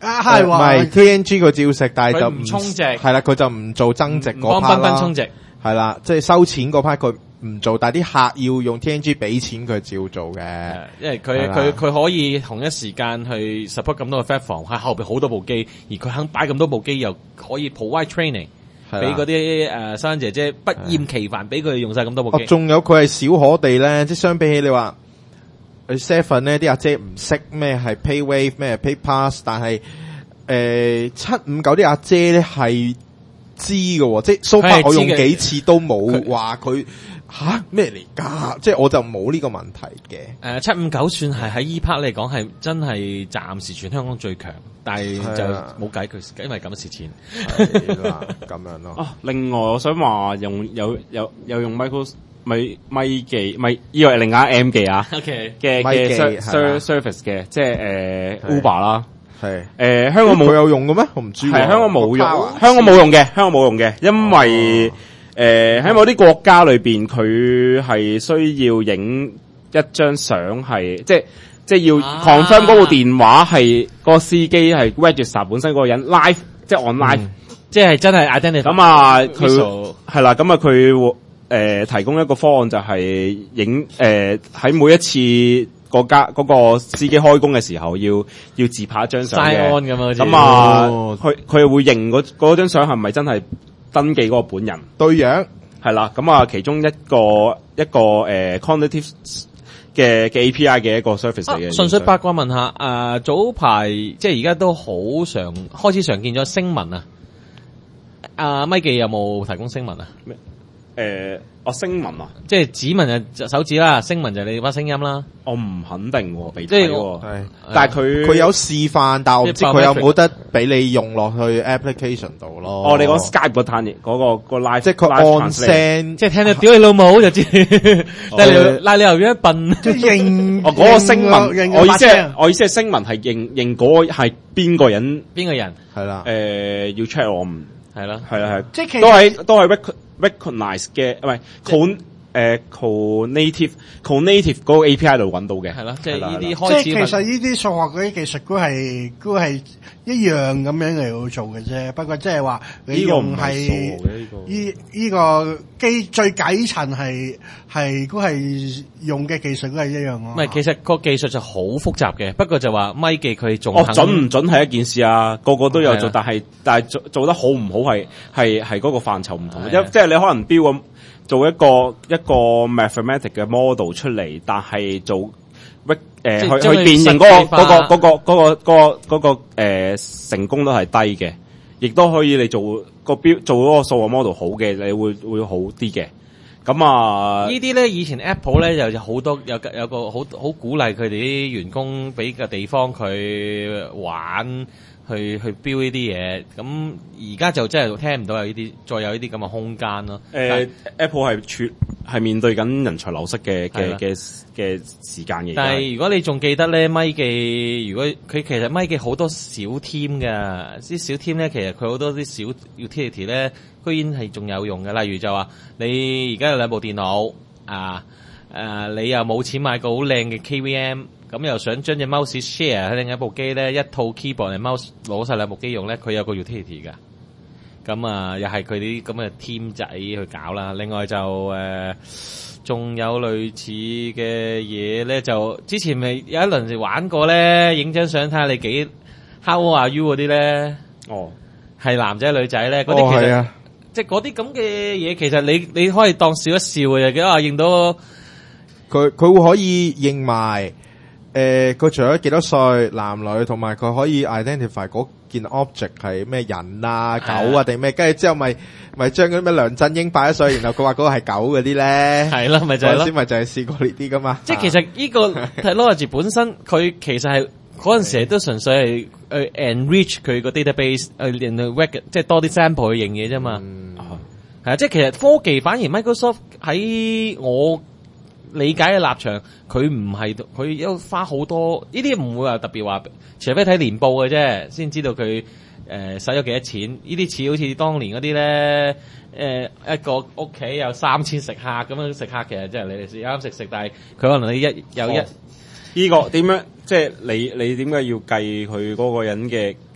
啊係唔係 T N G 佢照食，但係就唔充值， 係啦，佢就唔做增值嗰幫 part 啦。 彬彬充值係啦，即係收錢嗰 part 佢唔做，但係啲客要用 T N G 俾錢佢照做嘅。 因為佢佢佢可以同一時間去 support 咁多個 platform，喺後邊好多部機，而佢肯擺咁多部機，又可以 provide training 俾嗰啲誒收銀姐姐不厭其煩俾佢哋用晒咁多部機。 仲有佢係小可地咧，即係相比起你話。佢 seven 咧啲阿姐唔識咩係 PayWave 咩係 PayPass， 但係誒七五九啲阿姐咧係知嘅，即係 so far 我用幾次都冇話佢吓咩嚟噶，即係我就冇呢個問題嘅。 誒七五九算係喺 E part 嚟講係真係暫時全香港最強，但係就冇計佢，因為咁蝕錢。 係啦，咁樣咯。 啊，另外我想話用有有有用 Micro。咪咪記咪呢個係另一 M 記啊嘅嘅 service 嘅，即係誒 Uber 啦，係誒香港冇有用嘅咩？我唔知， 係香港冇用，香港冇用嘅，香港冇用嘅，因為誒喺某啲國家裏邊，佢係需要影一張相，係即係即係要 confirm 嗰部電話係個司機係 register 本身嗰個人 live， 即係 on live， 即係真係 identity。 咁啊，佢係啦，咁啊佢。誒、呃，提供一個方案就係影誒喺每一次個家嗰個司機開工嘅時候，要要自拍一張相嘅。咁啊，佢佢會認嗰嗰張相係咪真係登記嗰個本人對樣？ 係啦，咁啊，其中一個一個誒、呃、cognitive 嘅嘅 A P I 嘅一個 service 嚟嘅。 純粹八卦問下，誒、呃、早排即係而家都好常開始常見咗聲紋啊。阿咪記有冇提供聲紋啊？咩？ 誒，我聲紋啊， 即係指紋就手指啦，聲紋就你把聲音啦。 我唔肯定喎，俾即係睇但係佢佢有示範，但係我唔知佢有冇得俾你用落去 application 度咯。 哦，你講 Skype 嗰攤嘢，嗰個個 live， 即係佢按聲， 即係聽到屌你老母就知，拉你拉你又一笨， 即係認哦嗰個聲紋，我意思係我意思係聲紋係認認嗰個係邊個人邊個人係啦， 誒要 check 我唔係啦， 係啦係， 即係都係都係 recognize 嘅，唔係 con 誒 co-native co-native 嗰個 A P I 度揾到嘅， 係啦，即係呢啲開始。 即係其實呢啲數學嗰啲技術都係都係一樣咁樣嚟做嘅啫，不過即係話你用係呢呢個基最底層係係都係用嘅技術都係一樣咯。 唔係，其實個技術就好複雜嘅，不過就話咪記佢仲哦準唔準係一件事啊，個個都有做，但係但係做做得好唔好係係係嗰個範疇唔同，一即係你可能標咁。做一個一個 mathematic 嘅 model 出嚟，但係做誒、呃、去去辨認嗰、嗰個嗰、嗰個嗰、嗰個嗰、嗰個嗰、嗰個誒、呃、成功率係低嘅，亦都可以你做個標做嗰個數學 model 好嘅，你會會好啲嘅。咁啊， 呢啲咧以前 Apple 咧又有好多有有個好好鼓勵佢哋啲員工俾個地方佢玩。去去標呢啲嘢，咁而家就真係聽唔到有呢啲，再有呢啲咁嘅空間咯。誒、 呃、，Apple 係處係面對緊人才流失嘅嘅嘅嘅時間嘅。 但係如果你仲記得咧，咪記如果佢其實咪記好多小 team 㗎，啲小 team 咧其實佢好多啲小 utility 咧，居然係仲有用嘅。例如就話你而家有兩部電腦啊，誒、啊、你又冇錢買個好靚嘅 K V M。咁又想將隻 mouse share 喺另一部機咧，一套 keyboard 同 mouse 攞晒兩部機用咧，佢有個 utility 噶。咁啊，又係佢啲咁嘅 team 仔去搞啦。另外就誒，仲、呃、有類似嘅嘢咧，就之前咪有一輪玩過咧，影張相睇下你幾 how are you 嗰啲咧。哦，係男仔女仔咧，嗰啲其實、哦、即係嗰啲咁嘅嘢，其實你你可以當笑一笑嘅，幾啊認到佢佢會可以認埋。誒、呃，佢除咗幾多歲男女，同埋佢可以 identify 嗰件 object 係咩人啊、狗啊定咩，跟住之後咪咪將嗰啲咩梁振英擺咗上去，然後佢話嗰個係狗嗰啲咧，係啦，咪就係咯，先咪就係試過呢啲噶嘛。即係其實呢個 technology 本身，佢其實係嗰陣時都純粹係去 enrich 佢個 database， 誒，令到 record 即係多啲 sample 去認嘢啫嘛。係、嗯、啊，即係其實科技反而 Microsoft 喺我理解嘅立場，佢唔係佢有花好多呢啲，唔會話特別話，除非睇年報嘅啫，先知道佢誒使咗幾多錢。呢啲似好似當年嗰啲咧，誒、呃、一個屋企有三千食客咁樣食客，其實即係你哋啱啱食食，但係佢可能你一有一呢、哦這個點樣，即係你你點解要計佢嗰個人嘅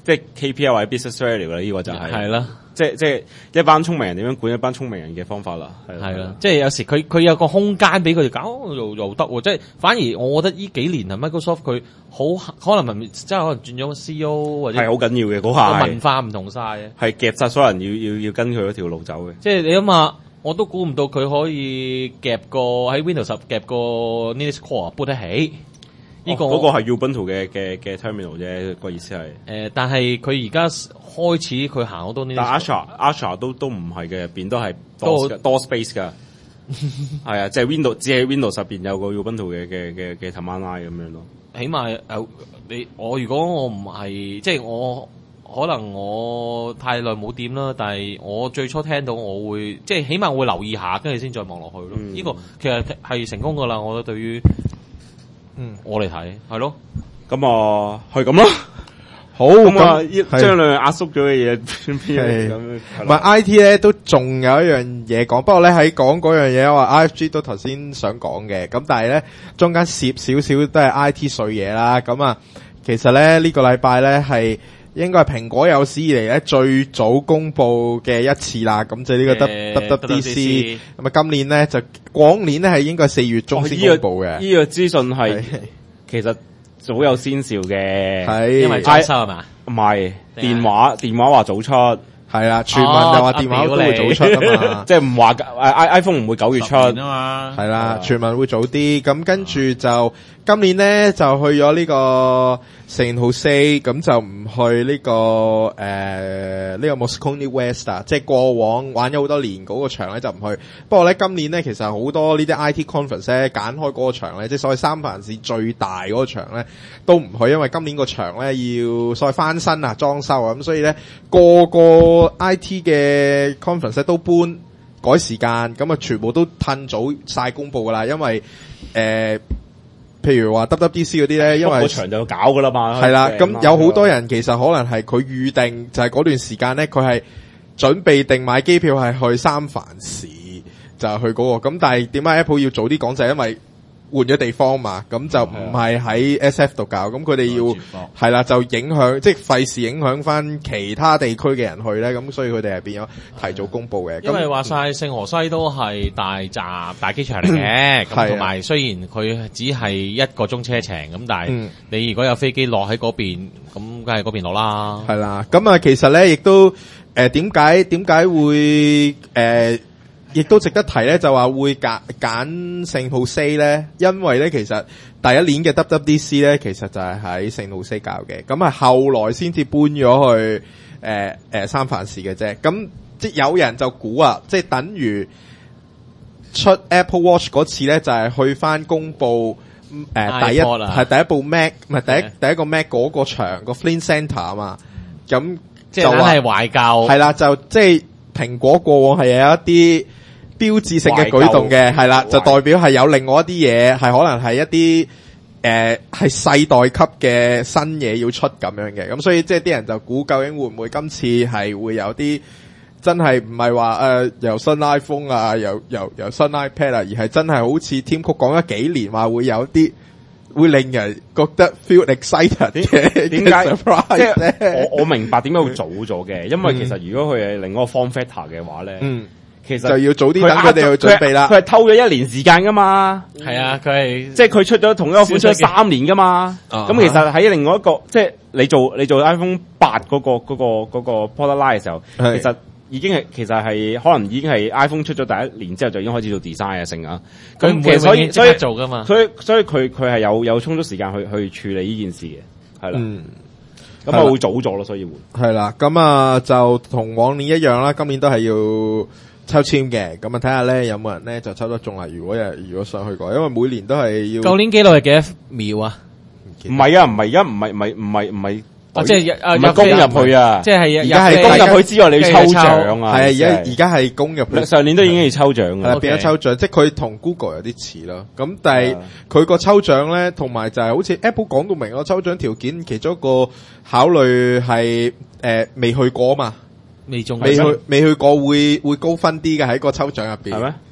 即係 K P I 或者 business value 啦，呢個就係係啦。 即係即係一班聰明人點樣管一班聰明人嘅方法啦， 係啦，即係有時佢佢有個空間俾佢哋搞，又又得喎。即係反而我覺得呢幾年係 Microsoft 佢好可能係即係可能轉咗 C E O 或者係好緊要嘅嗰下文化唔同晒嘅， 係夾晒所有人要要要跟佢嗰條路走嘅。 即係你諗下，我都估唔到佢可以夾個喺 Windows 十夾個 Linux Core 搬得起。呢、這個嗰、哦那個係 Ubuntu 嘅嘅嘅 terminal 啫，個意思係。誒、 呃，但係佢而家開始佢行好多呢啲。 但 Asha Asha 都都唔係嘅，入邊都係多多 space 㗎。係啊，即係 Windows 只係 Windows 入邊有個 Ubuntu 嘅嘅嘅嘅 Tamana 咁樣咯。 起碼誒、呃，你我如果我唔係即係我可能我太耐冇掂啦，但係我最初聽到我會即係起碼我會留意下，跟住先再望落去咯。呢、嗯這個其實係成功㗎啦，我覺得對於。嗯，我嚟睇係咯，咁啊係咁咯， 好咁啊將兩樣壓縮咗嘅嘢編咁， 唔係 I T 咧都仲有一樣嘢講，不過咧喺講嗰樣嘢，我話 I F G 都頭先想講嘅，咁但係咧中間攝少少都係 I T 碎嘢啦，咁啊其實咧呢個禮拜咧係應該係蘋果有史以嚟咧最早公布嘅一次啦，咁就呢個 W W D C，咁啊今年咧就往年咧係應該四月中先公布嘅。 呢個資訊係其實早有先兆嘅， 係因為裝修係嘛？ 唔係電話電話話早出， 係啦，傳聞就話電話都會早出啊嘛， 即係唔話誒 iPhone 唔會九月出啊嘛， 係啦，傳聞會早啲，咁跟住就今年咧就去咗呢個聖荷西，咁就唔去呢個誒呢個 Moscone West 啊，即係過往玩咗好多年嗰個場咧就唔去。不過咧今年咧其實好多呢啲 I T conference 咧揀開嗰個場咧，即係所謂三藩市最大嗰個場咧都唔去，因為今年個場咧要再翻新啊裝修啊，咁所以咧個個 I T 嘅 conference 咧都搬改時間，咁啊全部都褪早晒公布噶啦，因為誒。呃譬如話 W W D C 嗰啲咧，因為個場就要搞噶啦嘛， 係啦，咁有好多人其實可能係佢預定就係嗰段時間咧，佢係準備定買機票係去三藩市，就係去嗰個。咁但係點解 Apple 要早啲講就係因為換咗地方嘛，咁就唔係喺 S F 度搞，咁佢哋要係啦，就影響即係費事影響翻其他地區嘅人去咧，咁所以佢哋係變咗提早公布嘅。 因為話晒聖荷西都係大閘大機場嚟嘅，咁同埋雖然佢只係一個鐘車程，咁但係你如果有飛機落喺嗰邊，咁梗係嗰邊落啦。 係啦，咁啊其實咧亦都誒點解點解會誒？呃亦都值得提咧，就話會揀揀聖荷西咧，因為咧其實第一年嘅 W W D C 咧，其實就係喺聖荷西搞嘅，咁啊後來先至搬咗去誒、呃呃、三藩市嘅啫。咁即係有人就估啊，即係等於出 Apple Watch 嗰次咧，就係、是、去翻公佈誒、呃、第一係第一部 Mac 唔係第一第一個 Mac 嗰個場個 Flint Center 啊嘛，咁即係係懷舊係啦，就即係蘋果過往係有一啲標誌性嘅舉動嘅，係啦，就代表係有另外一啲嘢，係可能係一啲誒係世代級嘅新嘢要出咁樣嘅，咁所以即係啲人就估究竟會唔會今次係會有啲真係唔係話誒由新 iPhone 啊，由由由新 iPad 啊，而係真係好似 Tim Cook 講咗幾年話會有啲會令人覺得 feel excited 嘅， 點解？即係我我明白點解會早咗嘅，因為其實如果佢係另一個 form factor 嘅話咧，嗯。其實就要早啲等佢哋去準備啦。 佢係偷咗一年時間噶嘛。係、 嗯、啊，佢係即係佢出咗同一個款出咗三年噶嘛。咁、啊、其實喺另外一個，即係你做你做 iPhone 八嗰、嗰個嗰、嗰個嗰、嗰個 product line 嘅時候，其實已經係其實係可能已經係 iPhone 出咗第一年之後就已經開始做 design 啊成啊。 佢唔會永遠即刻做噶嘛。 所以所以佢佢係有有充足時間去去處理呢件事嘅，係啦。 嗯咁啊會早咗咯，所以會係啦。咁啊就同往年一樣啦，今年都係要抽籤嘅，咁啊睇下咧有冇人咧就抽得中啦。如果又如果想去過，因為每年都係要。 舊年紀錄係幾多秒啊？ 唔係啊，唔係而家唔係唔係唔係唔係。 哦，即係唔係攻入去啊！ 即係而家係攻入去之外，你要抽獎啊！ 係啊，而家而家係攻入去。 上年都已經要抽獎啦，變咗抽獎，即係佢同 Google 有啲似咯。咁但係佢個抽獎咧，同埋就係好似 Apple 講到明個抽獎條件，其中一個考慮係誒未去過嘛。 未中， 未去未去過會會高分啲嘅喺個抽獎入邊， 係咩？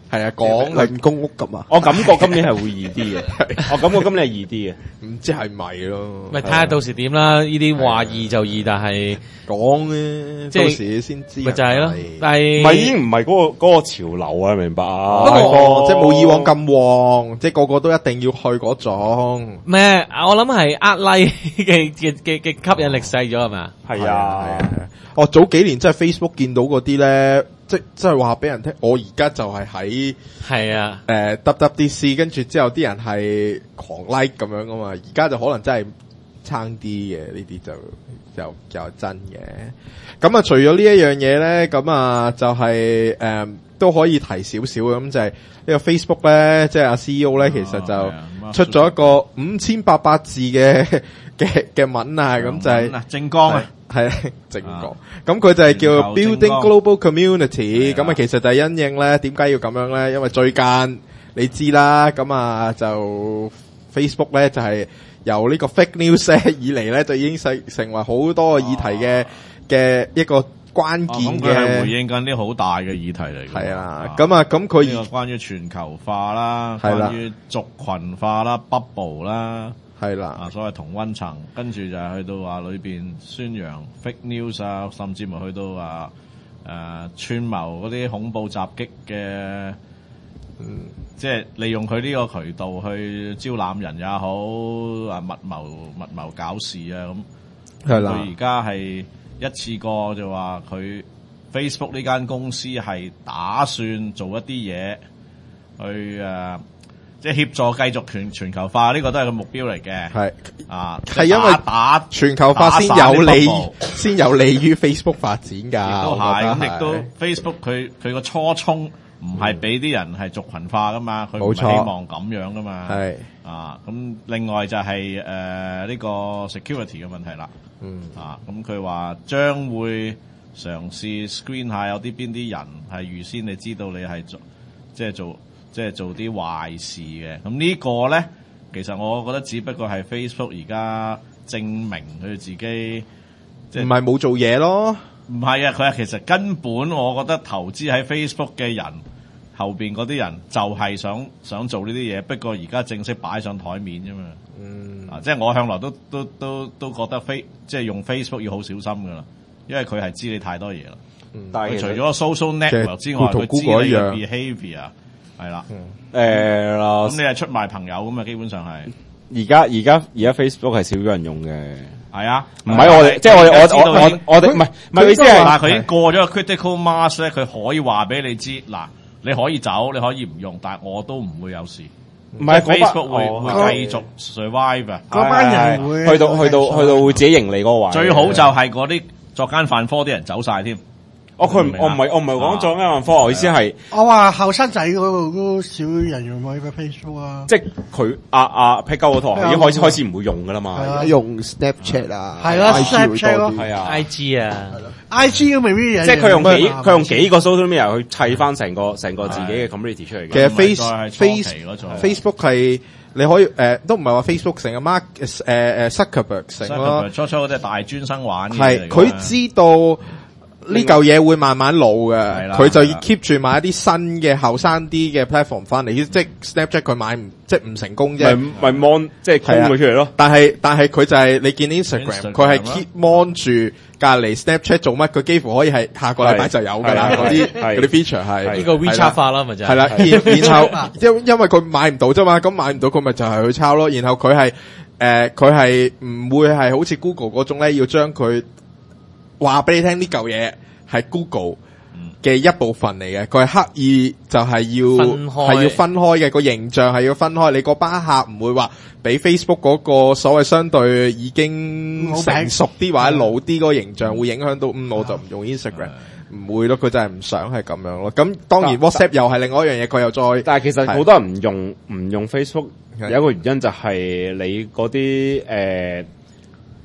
係啊，講論公屋咁啊。 我感覺今年係會易啲嘅，我感覺今年係易啲嘅， 唔知係咪咯？ 咪睇下到時點啦。呢啲話易就易，但係講咧， 即係到時先知。 咪就係咯。但係唔係已經唔係嗰個嗰個潮流啊，明白啊？ 不過即係冇以往咁旺，即係個個都一定要去嗰種。 咩？我諗係呃 like 嘅嘅嘅嘅吸引力細咗係咪啊？ 係啊，係啊。 哦，早幾年真係 Facebook 見到嗰啲咧，即即係話俾人聽，我而家就係喺係啊， 誒 W W D C，跟住之後啲人係狂 like 咁樣噶嘛，而家就可能真係差啲嘅，呢啲就就就真嘅。咁啊，除咗呢一樣嘢咧，咁啊就係、是、誒、呃、都可以提少少咁就係、是、呢個 Facebook 咧，即係阿 C E O 咧，其實就出咗一個五千八百字嘅嘅嘅文啊，咁就係政綱啊。 係正講，咁佢就係叫 Building Global Community，咁啊其實就係因應咧，點解要咁樣咧？因為最近你知啦，咁啊就 Facebook 咧就係由呢個 fake news 以嚟咧，就已經成成為好多議題嘅嘅一個關鍵嘅。 佢係回應緊啲好大嘅議題嚟嘅。 係啊，咁啊咁佢呢個關於全球化啦， 係啦， 關於族群化啦 ，bubble 啦。 係啦， 啊，所謂同溫層，跟住就係去到話裏邊宣揚 fake news 啊，甚至乎去到話誒串謀嗰啲恐怖襲擊嘅，嗯，即係利用佢呢個渠道去招攬人也好，啊密謀密謀搞事啊咁。係啦，佢而家係一次過就話佢 Facebook 呢間公司係打算做一啲嘢去誒。呃即係協助繼續全全球化，呢、這個都係個目標嚟嘅。係啊， 係因為打全球化先有利，先有利於 Facebook 發展㗎。 都係咁，亦都 Facebook 佢佢個初衷唔係俾啲人係族群化㗎嘛，佢唔係希望咁樣㗎嘛。係啊，咁另外就係誒呢個 security 嘅問題啦。嗯啊，咁佢話將會嘗試 screen 下有啲邊啲人係預先你知道你係做即係做。即係做啲壞事嘅，咁呢個咧，其實我覺得只不過係 Facebook 而家證明佢自己，即係唔係冇做嘢咯？ 唔係啊，佢係其實根本我覺得投資喺 Facebook 嘅人後邊嗰啲人就係想想做呢啲嘢，不過而家正式擺上台面啫嘛。嗯，啊，即係我向來都都都都覺得 Face 即係用 Facebook 要好小心噶啦，因為佢係知你太多嘢啦。嗯，但係除咗 social network 之外，佢知你嘅 behavior。係啦， 誒啦， 咁你係出賣朋友咁啊？基本上係。 而家而家而家 Facebook 係少咗人用嘅。 係啊， 唔係我哋，即係我我我我我哋唔係唔係意思係， 但係佢已經過咗個 critical mass 咧，佢可以話俾你知，嗱，你可以走，你可以唔用，但係我都唔會有事。唔係 Facebook 會會繼續 survive 啊！ 嗰班人會去到去到去到會自己盈利嗰個位。 最好就係嗰啲作奸犯科啲人走晒添。 哦，佢我唔係我唔係講咗咩科，我意思係我話後生仔嗰度都少人用呢個 Facebook 啊， 即係佢阿阿 P 鳩嗰套已經開始開始唔會用噶啦嘛， 用 Snapchat 啊， 係啦 Snapchat 咯， 係啊 I G 啊 ，I G 都未必嘢， 即係佢用幾佢用幾個 social media 去砌翻成個成個自己嘅 community 出嚟嘅。 其實 Face Face Facebook 係你可以誒都唔係話 Facebook 成個 Mark 誒誒 Zuckerberg 成咯， 初初嗰隻大專生玩嘅， 係佢知道。呢嚿嘢會慢慢老嘅，佢就要 keep 住買一啲新嘅後生啲嘅 platform 翻嚟，即係 Snapchat 佢買唔即係唔成功啫， 咪咪 mon 即係空佢出嚟咯。 但係但係佢就係、是、你見 Instagram 佢係 keep mon 住隔離 Snapchat 做乜，佢幾乎可以係下個禮拜就有㗎啦。嗰啲嗰啲 feature 係呢個 WeChat 化啦，咪就係啦。然然後因因為佢買唔到啫嘛，咁買唔到佢咪就係去抄咯。然後佢係誒佢係唔會係好似 Google 嗰種咧，要將佢。話俾你聽呢嚿嘢係 Google 嘅一部分嚟嘅，佢係刻意就係要係要分開嘅，個形象係要分開。你嗰班客唔會話俾 Facebook 嗰個所謂相對已經成熟啲或者老啲個形象會影響到，嗯，我就唔用 Instagram，唔會咯，佢就係唔想係咁樣咯。咁當然 WhatsApp 又係另外一樣嘢，佢又再。 但係其實好多人唔用唔用 Facebook，有一個原因就係你嗰啲誒。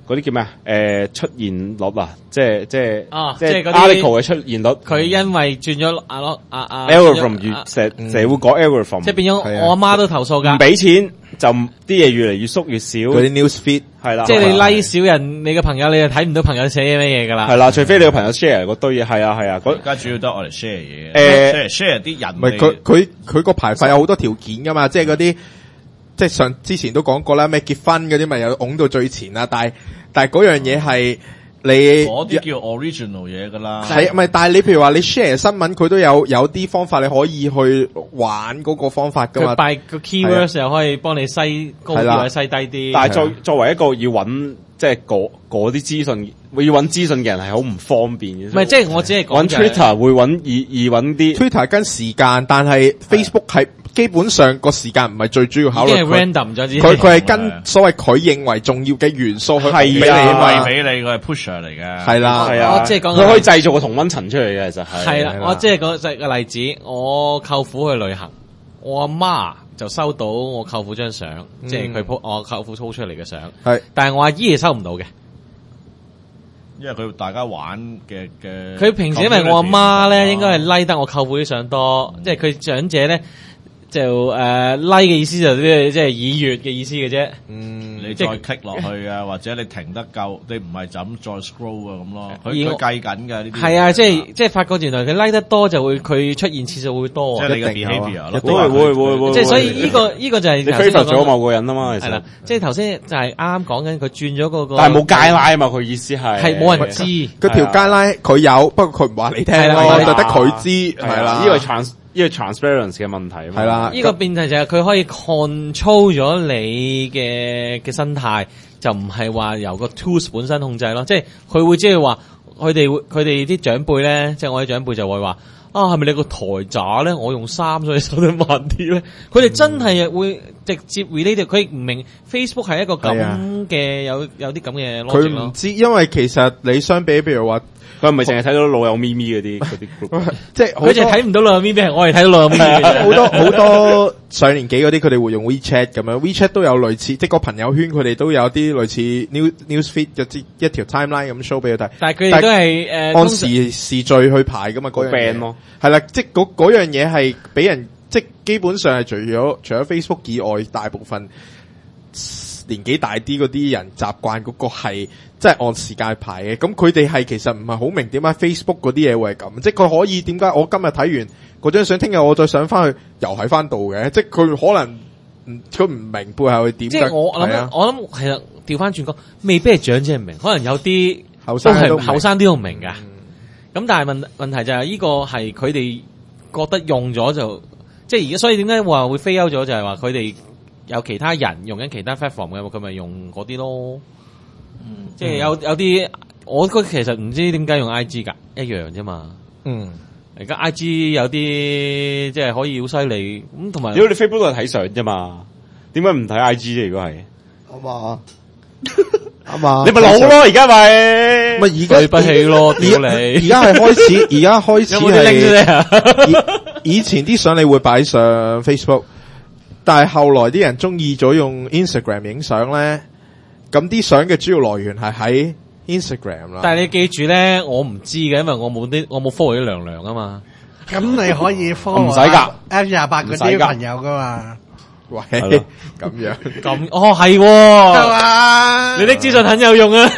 嗰啲叫咩啊？誒出現率啊，即係即係啊， 即係即係嗰啲 article 嘅出現率。 佢因為轉咗阿羅阿阿 algorithm 越成成日會講 algorithm， 即係變咗我阿媽都投訴㗎。 唔俾錢就啲嘢越嚟越縮越少。 嗰啲 news feed 係啦， 即係你 like 少人，你嘅朋友你就睇唔到朋友寫咩嘢㗎啦。 係啦，除非你個朋友 share 嗰堆嘢，係啊係啊。 而家主要都係我哋 share 嘢， 誒 share 啲人。 唔係佢佢佢個排費有好多條件㗎嘛，即係嗰啲即係上之前都講過啦，咩結婚嗰啲咪有拱到最前啦，但係但係嗰樣嘢係你嗰啲叫 original 嘢㗎啦。 係唔係？但係你譬如話你 share 新聞，佢都有有啲方法你可以去玩嗰個方法㗎嘛。 佢拜個 keywords 又可以幫你篩高啲或者篩低啲。 但係作作為一個要揾即係嗰嗰啲資訊，要揾資訊嘅人係好唔方便嘅。 唔係，即係我只係講揾 Twitter 會揾易易揾啲 Twitter 跟時間，但係 Facebook 係基本上個時間唔係最主要考慮。 已經係 random 咗， 佢佢係跟所謂佢認為重要嘅元素去俾你啊，俾你佢係 pusher 嚟嘅。 係啦， 係啊， 即係講佢可以製造個同溫層出嚟嘅，其實係。 係啦，我即係講個例子，我舅父去旅行，我阿媽就收到我舅父張相，即係佢 po 我舅父 po 出嚟嘅相。係，但係我阿姨係收唔到嘅。 因為佢大家玩嘅嘅， 佢平時因為我阿媽咧，應該係 like 得我舅父啲相多，即係佢長者咧就誒 like 嘅意思就即係即係以閱嘅意思嘅啫。 嗯，你再 click 落去啊，或者你停得夠，你唔係就咁再 scroll 啊咁咯。佢佢計緊㗎呢啲。係啊，即係即係發覺原來佢 like 得多就會佢出現次數會多。 即係你嘅 behaviour 咯。 會會會會。 即係所以呢個呢個就係你 favor 咗某個人啊嘛，其實。係啦， 即係頭先就係啱啱講緊佢轉咗嗰個。 但係冇街拉啊嘛，佢意思係。 係冇人知。 佢條街拉佢有，不過佢唔話你聽咯，就得佢知係啦。 呢個 trans 呢個 transparency 嘅問題係啦。 呢個變態就係佢可以 control 咗你嘅嘅生態，就唔係話由個 tools 本身控制咯。即係佢會即係話，佢哋會佢哋啲長輩咧，即係我啲長輩就會話啊，係咪你個台渣咧？我用三所以收得慢啲咧。佢哋真係會直接 relate，佢唔明 Facebook 係一個咁嘅有有啲咁嘅 logic 咯。 佢唔知，因為其實你相比，譬如話。 佢唔係淨係睇到老友咪咪嗰啲嗰啲 group， 即係佢淨係睇唔到老友咪咪，我係睇到老友咪咪嘅。 好多好多上年紀嗰啲，佢哋會用 WeChat 咁樣 ，WeChat 都有類似，即係個朋友圈佢哋都有啲類似 news newsfeed 嘅一條 timeline 咁 show 俾佢睇。 但係佢哋都係誒按時時序去排噶嘛，嗰樣嘢咯。 係啦，即係嗰嗰樣嘢係俾人，即係基本上係除咗除咗 Facebook 以外，大部分年紀大啲嗰啲人習慣嗰個係即係按時間排嘅，咁佢哋係其實唔係好明點解 Facebook 嗰啲嘢會係咁，即係佢可以點解我今日睇完嗰張相，聽日我再上翻去又喺翻度嘅，即係佢可能佢唔明背後係點。 即係我諗，啊、我諗其實調翻轉講，未必係長者唔明，可能有啲後生都後生啲都唔明噶。咁、嗯、但係問問題就係呢個係佢哋覺得用咗就即係而家，所以點解話會飛歐咗就係話佢哋。有其他人用緊其他 platform 嘅，佢咪用嗰啲咯。嗯，即係有有啲，我覺得其實唔知點解用 I G 㗎，一樣啫嘛。嗯，而家 I G 有啲即係可以好犀利咁，同埋如果你 Facebook 都係睇相啫嘛，點解唔睇 I G 啫？如果係， 啱嘛？啱嘛？ 你咪老咯，而家咪咪而家對不起咯，屌你！ 而家係開始，而家開始係以以前啲相你會擺上 Facebook。但係後來啲人中意咗用 Instagram 影相咧，咁啲相嘅主要來源係喺 Instagram 啦。 但係你記住咧，我唔知嘅，因為我冇啲我冇 follow 啲娘娘啊嘛。 咁你可以 follow 唔使噶 F 廿八嗰啲朋友噶嘛。 喂，咁樣咁哦係，係嘛？ 你啲資訊很有用啊。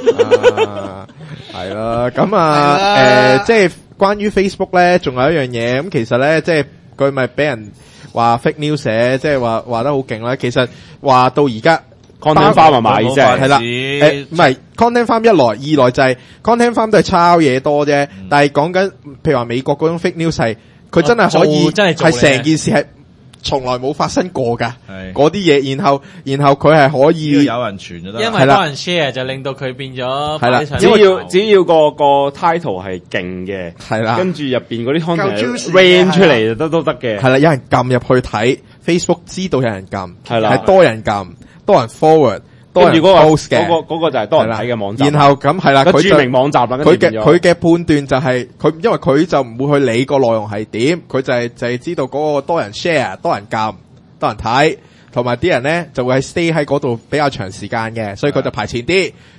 係啦，咁啊，誒，即係關於 Facebook 咧，仲有一樣嘢，咁其實咧，即係佢咪俾人。話 fake news 寫，即係話話得好勁啦。其實話到而家 content farm 係咪即係係啦，誒唔係 content farm 一來，二來就係 content farm 都係抄嘢多啫。嗯、但係講緊譬如話美國嗰種 fake news 係，佢真係可以係成件事係從來冇發生過㗎。嗰啲嘢，然後然後佢係可以有人傳就得， 因為多人 share 就令到佢變咗係啦。 只要只要個個 title 係勁嘅， 係啦， 跟住入邊嗰啲 content ran 出嚟都都得嘅。 係啦，有人撳入去睇 Facebook， 知道有人撳， 係啦， 係多人撳，多人 forward， 多人 post 嘅， 嗰個嗰個就係多人睇嘅網站。 然後咁係啦，佢著名網站啦， 佢嘅佢嘅判斷就係佢，因為佢就唔會去理個內容係點，佢就係就係知道嗰個多人 share， 多人撳，多人睇。同埋啲人咧就會係 stay 喺嗰度比較長時間嘅，所以佢就排前啲。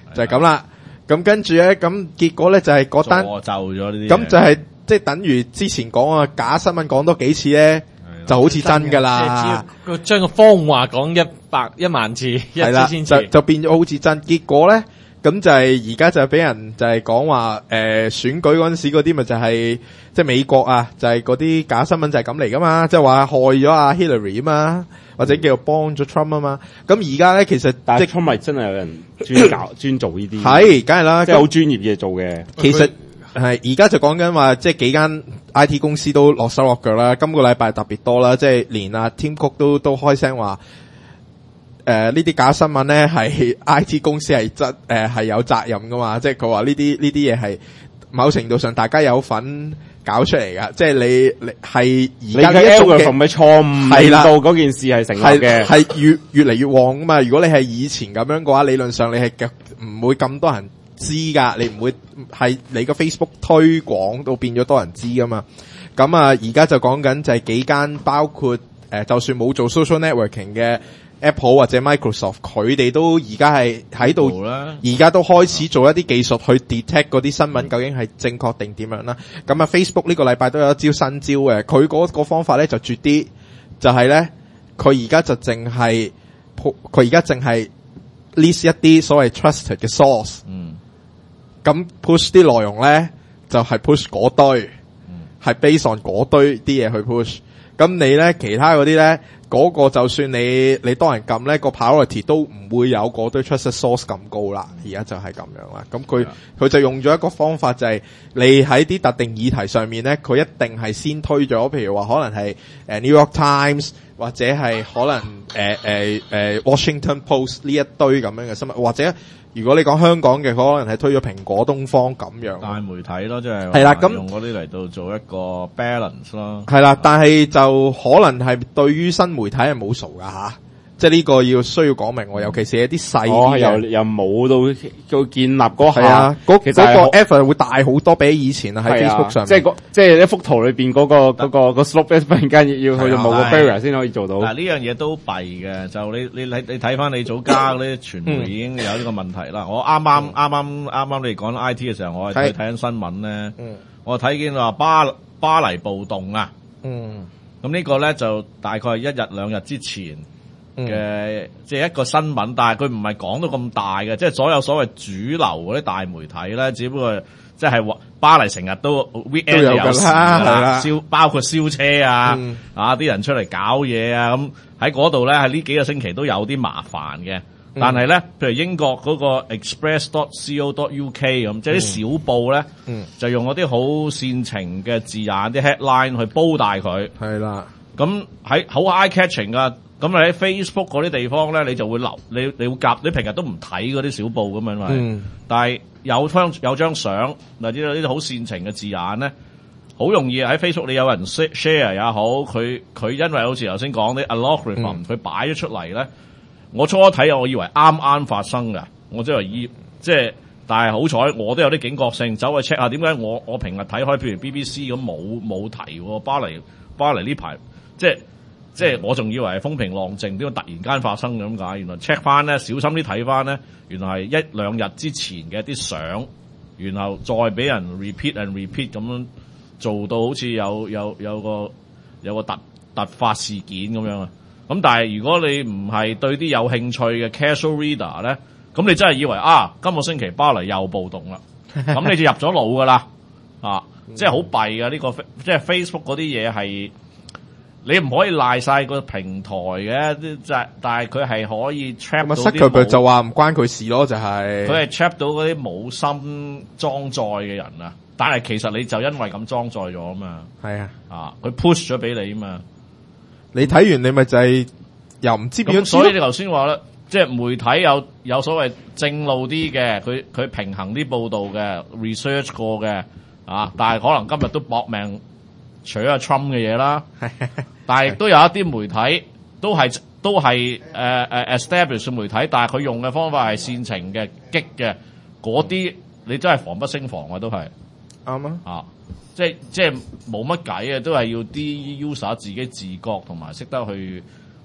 就係咁啦。咁跟住咧，咁結果咧就係嗰單助咗呢啲， 咁就係即係等於之前講啊假新聞講多幾次咧，就好似真噶啦。 佢將個謊話講一百一萬次，一千次， 就就變咗好似真。結果咧，咁就係而家就俾人就係講話誒選舉嗰陣時嗰啲咪就係即係美國啊，就係嗰啲假新聞就係咁嚟噶嘛，即係話害咗阿 Hillary 啊嘛。或者叫做幫咗 Trump 啊嘛，咁而家咧其實但係 Trump 咪真係有人專搞專做呢啲， 係，梗係啦， 即係好專業嘢做嘅。 其實係而家就講緊話，即係幾間 I T 公司都落手落腳啦。今個禮拜特別多啦，即係連阿 Tim Cook 都都開聲話，誒呢啲假新聞咧係 I T 公司係責誒係有責任噶嘛，即係佢話呢啲呢啲嘢係某程度上大家有份搞出嚟噶，即係你你係而家呢一種嘅係咪錯誤令到嗰件事係成立嘅， 係越越嚟越旺噶嘛。如果你係以前咁樣嘅話，理論上你係唔會咁多人知噶，你唔會係你個 Facebook 推廣到變咗多人知噶嘛。咁啊，而家就講緊就係幾間包括誒、呃，就算冇做 social networking 嘅 Apple 或者 Microsoft， 佢哋都而家係喺度，而家都開始做一啲技術去 detect 嗰啲新聞究竟係正確定點樣啦。咁啊 Facebook 呢個禮拜都有一招新招嘅，佢嗰個方法咧就絕啲，就係咧佢而家就淨係佢而家淨係 list 一啲所謂 trusted 嘅 source，嗯，咁 push 啲內容咧就係、是、push 嗰堆，係 based on 嗰堆啲嘢去 push。咁你咧其他嗰啲咧，嗰、嗰個就算你你多人撳咧，個 priority 都唔會有嗰堆 trusted source 咁高啦。而家就係咁樣啦。咁佢佢就用咗一個方法，就係你喺啲特定議題上面咧，佢一定係先推咗，譬如話可能係誒 New York Times 或者係可能誒誒誒 Washington Post 呢一堆咁樣嘅新聞，或者如果你講香港嘅，可能係推咗蘋果、東方咁樣大媒體咯，即係係啦，咁用嗰啲嚟到做一個 balance 咯。 係啦，但係就可能係對於新媒體係冇數噶吓，即係呢個要需要講明喎，尤其是一啲細啲又又冇到到建立嗰下， 啊，嗰其實嗰個 effort 會大好多比以前啊喺 Facebook 上面， 即係即係一幅圖裏邊嗰個嗰個個 slope 忽然間要去到某個 barrier 先可以做到。 嗱呢樣嘢都弊嘅，就你你你你睇翻你早家嗰啲傳媒已經有呢個問題啦。我啱啱啱啱啱啱你哋講 I T 嘅時候，我係睇睇緊新聞咧，我睇見話巴巴黎暴動啊，嗯，咁呢個咧就大概係一日兩日之前嘅，即係一個新聞，但係佢唔係講到咁大嘅，即係所有所謂主流嗰啲大媒體咧，只不過即係話巴黎成日都 weekend 有事㗎啦，燒包括燒車啊，嗯、啊啲人出嚟搞嘢啊，咁喺嗰度咧喺呢幾個星期都有啲麻煩嘅。但係咧，譬如英國嗰個 express dot co dot uk 咁，即係啲小報咧，嗯、就用嗰啲好煽情嘅字眼、啲 headline 去煲大佢。係啦，咁喺好 eye catching 噶。咁你喺 Facebook 嗰啲地方咧，你就會留你你會夾，你平日都唔睇嗰啲小報咁樣咪。嗯、但係有張有張相，嗱呢啲好煽情嘅字眼咧，好容易喺 Facebook 你有人 share 也好，佢佢因為好似頭先講啲 algorithm 佢擺咗出嚟咧。我初一睇我以為啱啱發生㗎，我即係以即係，但係好彩我都有啲警覺性，走去 check 下點解我我平日睇開，譬如 B B C 咁冇冇提喎，巴黎巴黎呢排即係即係我仲以為係風平浪靜，點解突然間發生咁解？原來 check 翻咧，小心啲睇翻咧，原來係一兩日之前嘅啲相，然後再俾人 repeat and repeat 咁樣做到好似有有有個有個突突發事件咁樣啊！咁但係如果你唔係對啲有興趣嘅 casual reader 咧，咁你真係以為啊，今個星期巴黎又暴動啦，咁你就入咗腦噶啦，啊，即係好弊㗎呢個，即係 Facebook 嗰啲嘢係你唔可以賴晒個平台嘅，即係但係佢係可以 trap 到啲冇， 就話唔關佢事咯，就係佢係 trap 到嗰啲冇心裝載嘅人啊，但係其實你就因為咁裝載咗啊嘛，係啊，啊佢 push 咗俾你啊嘛。 你睇完你咪就係又唔知點樣， 所以你頭先話咧，即係媒體有有所謂正路啲嘅，佢佢平衡啲報道嘅 research 過嘅啊，但係可能今日都搏命取阿 Trump 嘅嘢啦，但係亦都有一啲媒體都係都係誒誒 establish 嘅媒體，但係佢用嘅方法係煽情嘅激嘅，嗰啲你真係防不勝防啊，都係啱啊啊！即係即係冇乜計嘅，都係要啲 user 自己自覺同埋識得去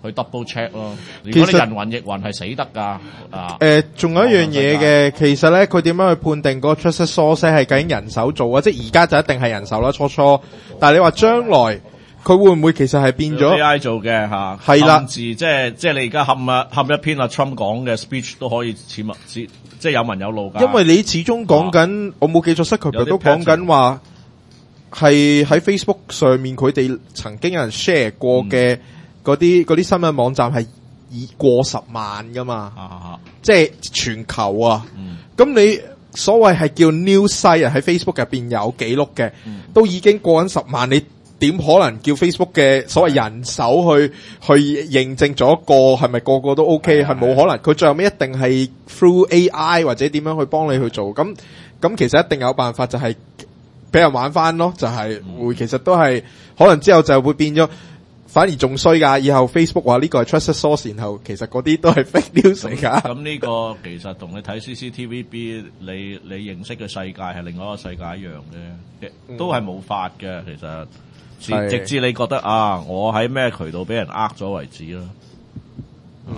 去 double check 咯。如果你人云亦云係死得㗎啊！ 誒，仲有一樣嘢嘅，其實咧佢點樣去判定嗰個 trusted source 係究竟人手做啊？即係而家就一定係人手啦，初初。但係你話將來佢會唔會其實係變咗 A I 做嘅嚇？ 係啦， 甚至即係即係你而家冚啊冚一篇阿 Trump 講嘅 speech 都可以似文字，即係有文有路㗎。 因為你始終講緊，啊、我冇記錯失佢都講緊話係喺 Facebook 上面佢哋曾經有人 share 過嘅嗰啲嗰啲新聞網站係以過十萬㗎嘛， 啊、 即係全球啊。咁、嗯、你所謂係叫 news site 喺 Facebook 入邊有記錄嘅，嗯、都已經過緊十萬，你點可能叫 Facebook 嘅所謂人手去去認證咗一個係咪個個都 OK？ 係冇可能，佢最後尾一定係 through A I 或者點樣去幫你去做。咁咁其實一定有辦法，就係俾人玩翻咯。就係、是、會其實都係可能之後就會變咗。反而仲衰㗎，以後 Facebook 話呢個係 trusted source， 然後其實嗰啲都係 fake news 嚟㗎。 咁呢個其實同你睇 C C T V B， 你你認識嘅世界係另外一個世界一樣嘅，嗯、都係冇法嘅。其實直至你覺得啊，我喺咩渠道俾人呃咗為止啦。 嗯。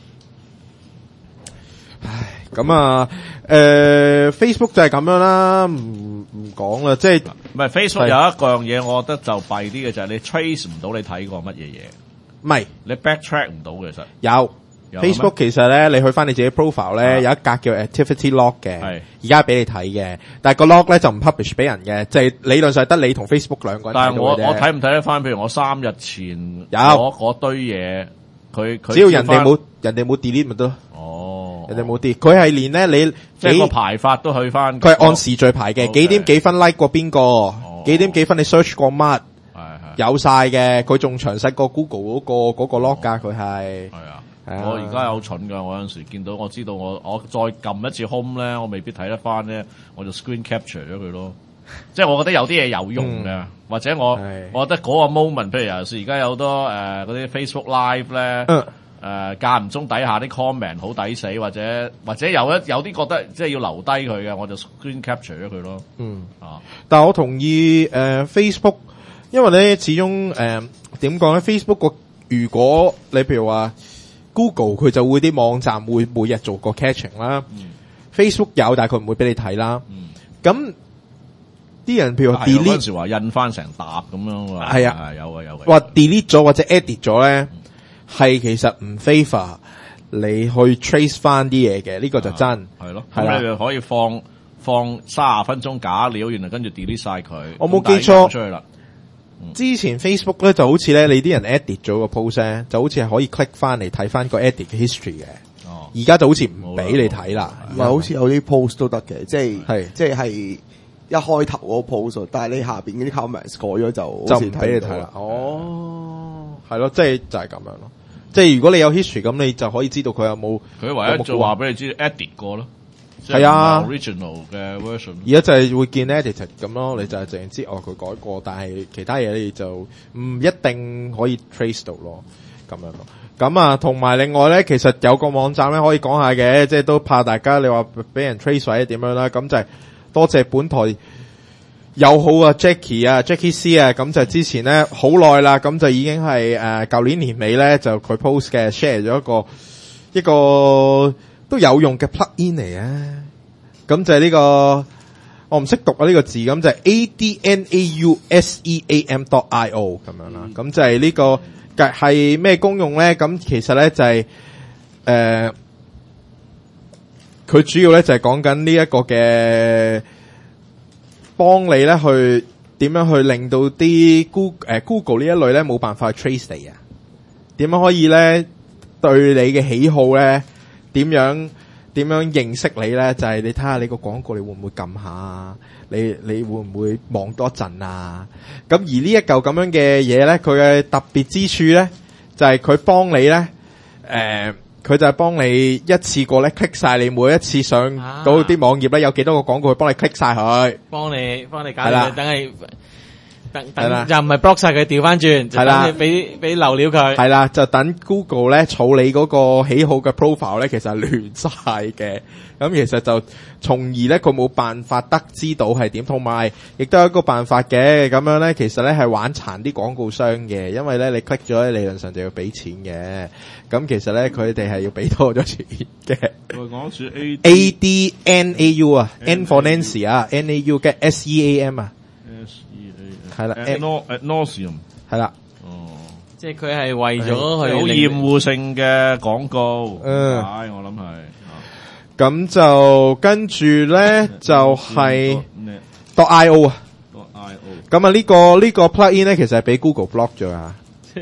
唉，咁啊，誒、呃、Facebook 就係咁樣啦，唔唔講啦，即係唔係 Facebook 有一樣嘢，我覺得就弊啲嘅就係你 trace 唔到你睇過乜嘢嘢， 唔係你 backtrack 唔到嘅。其實有，有 Facebook 其實咧，你去翻你自己 profile 咧，有一格叫 activity log 嘅，而家俾你睇嘅，但係個 log 咧就唔 publish 俾人嘅，即係理論上得你同 Facebook 兩個人睇到嘅啫。 但係我我睇唔睇得翻？譬如我三日前有嗰堆嘢，佢佢只要人哋冇人哋冇 delete 咪得咯。 哦， 人哋冇跌，佢係連咧你即係個排法都去翻， 佢係按時序排嘅，幾點幾分 like 過邊個，幾點幾分你 search 過乜，有晒嘅，佢仲詳細過 Google 嗰個嗰個 log 㗎，佢係。係啊， 我而家有蠢㗎，我有陣時見到我知道我我再撳一次 home 咧，我未必睇得翻咧，我就 screen capture 咗佢咯。即係我覺得有啲嘢有用嘅，或者我我覺得嗰個 moment，譬如尤其是而家有好多誒嗰啲 Facebook Live 咧。誒間唔中底下啲 comment 好抵死，或者或者有一有啲覺得即係要留低佢嘅，我就 screen capture 咗佢咯。嗯啊， 但係我同意誒、呃、Facebook，因為咧始終誒點講咧 Facebook 個如果你譬如話 Google 佢就會啲網站會每日做個 catching 啦、嗯、，Facebook 有但係佢唔會俾你睇啦。咁啲、嗯、人譬如話 delete 嗰陣時話印翻成沓咁樣喎。 係啊， 有啊有嘅。 話 delete 咗或者 edit 咗咧。嗯係其實唔 favor 你去 trace 翻啲嘢嘅，呢、這個就真係咯。咁你就可以放放三十分鐘假料，然後跟住 delete 晒佢。 我冇記錯出去啦。 之前 Facebook 咧就好似咧，你啲人 edit 咗個 post 咧，就好似係可以 click 翻嚟睇翻個 edit 嘅 history 嘅。哦，而家就好似唔俾你睇啦。 唔係好似有啲 post 都得嘅，即係係即係係一開頭嗰個 post，但係你下邊嗰啲 comments 改咗就就唔俾你睇啦。 哦，係咯，即係就係咁樣咯。即係如果你有 history 咁，你就可以知道佢有冇。 佢唯一就話俾你知 edit 過咯。 係啊 ，original 嘅 version。 而家就係會見 edited 咁咯，你就係淨係知哦佢改過，但係其他嘢你就唔一定可以 trace 到咯，咁樣咯。咁啊，同埋另外咧，其實有個網站咧可以講下嘅，即係都怕大家你話俾人 trace 或者點樣啦，咁就係多謝本台。友好啊 Jackie 啊 Jackie C 啊，咁就之前咧好耐啦，咁就已經係誒舊年年尾咧就佢 post 嘅 share 咗一個一個都有用嘅 plugin 嚟啊，咁就係呢、這個我唔識讀啊呢、這個字，咁就係 A D N A U S E A M dot I O 咁樣啦，咁、嗯、就係呢、這個係咩功用咧？咁其實咧就係誒佢主要咧就係講緊呢一個嘅。幫你咧去點樣去令到啲 Google 誒 Google 呢一類咧冇辦法去 trace 你啊？點樣可以咧對你嘅喜好咧點樣點樣認識你咧？就係、是、你睇下你個廣告你會唔會撳下啊？你你會唔會望多陣啊？咁而呢一嚿咁樣嘅嘢咧，佢嘅特別之處咧就係佢幫你咧誒。呃佢就係幫你一次過咧 click 晒你每一次上到啲網頁咧有幾多個廣告，去幫你 click 晒佢， 幫你幫你搞掂，等係等等就唔係 block 晒佢，調翻轉，係啦，俾俾流料佢， 係啦，就等 Google 咧儲你嗰個喜好嘅 profile 咧，其實係亂晒嘅。咁其實就從而咧，佢冇辦法得知到係點，同埋亦都有一個辦法嘅。咁樣咧，其實咧係玩殘啲廣告商嘅，因為咧你 click 咗咧，理論上就要俾錢嘅。咁其實咧，佢哋係要俾多咗錢嘅。 我講住 A A D N A U 啊 ，N for Nancy 啊 ，N A U 嘅 S E A M 啊 ，S E A 係啦 ，Ad Nauseam 係啦。 哦， 即係佢係為咗佢好厭惡性嘅廣告。 嗯， 係我諗係。 咁就跟住咧就係 dot I O 啊 ，dot I O。 咁啊呢個呢個 plugin 咧，其實係俾 Google block 咗啊。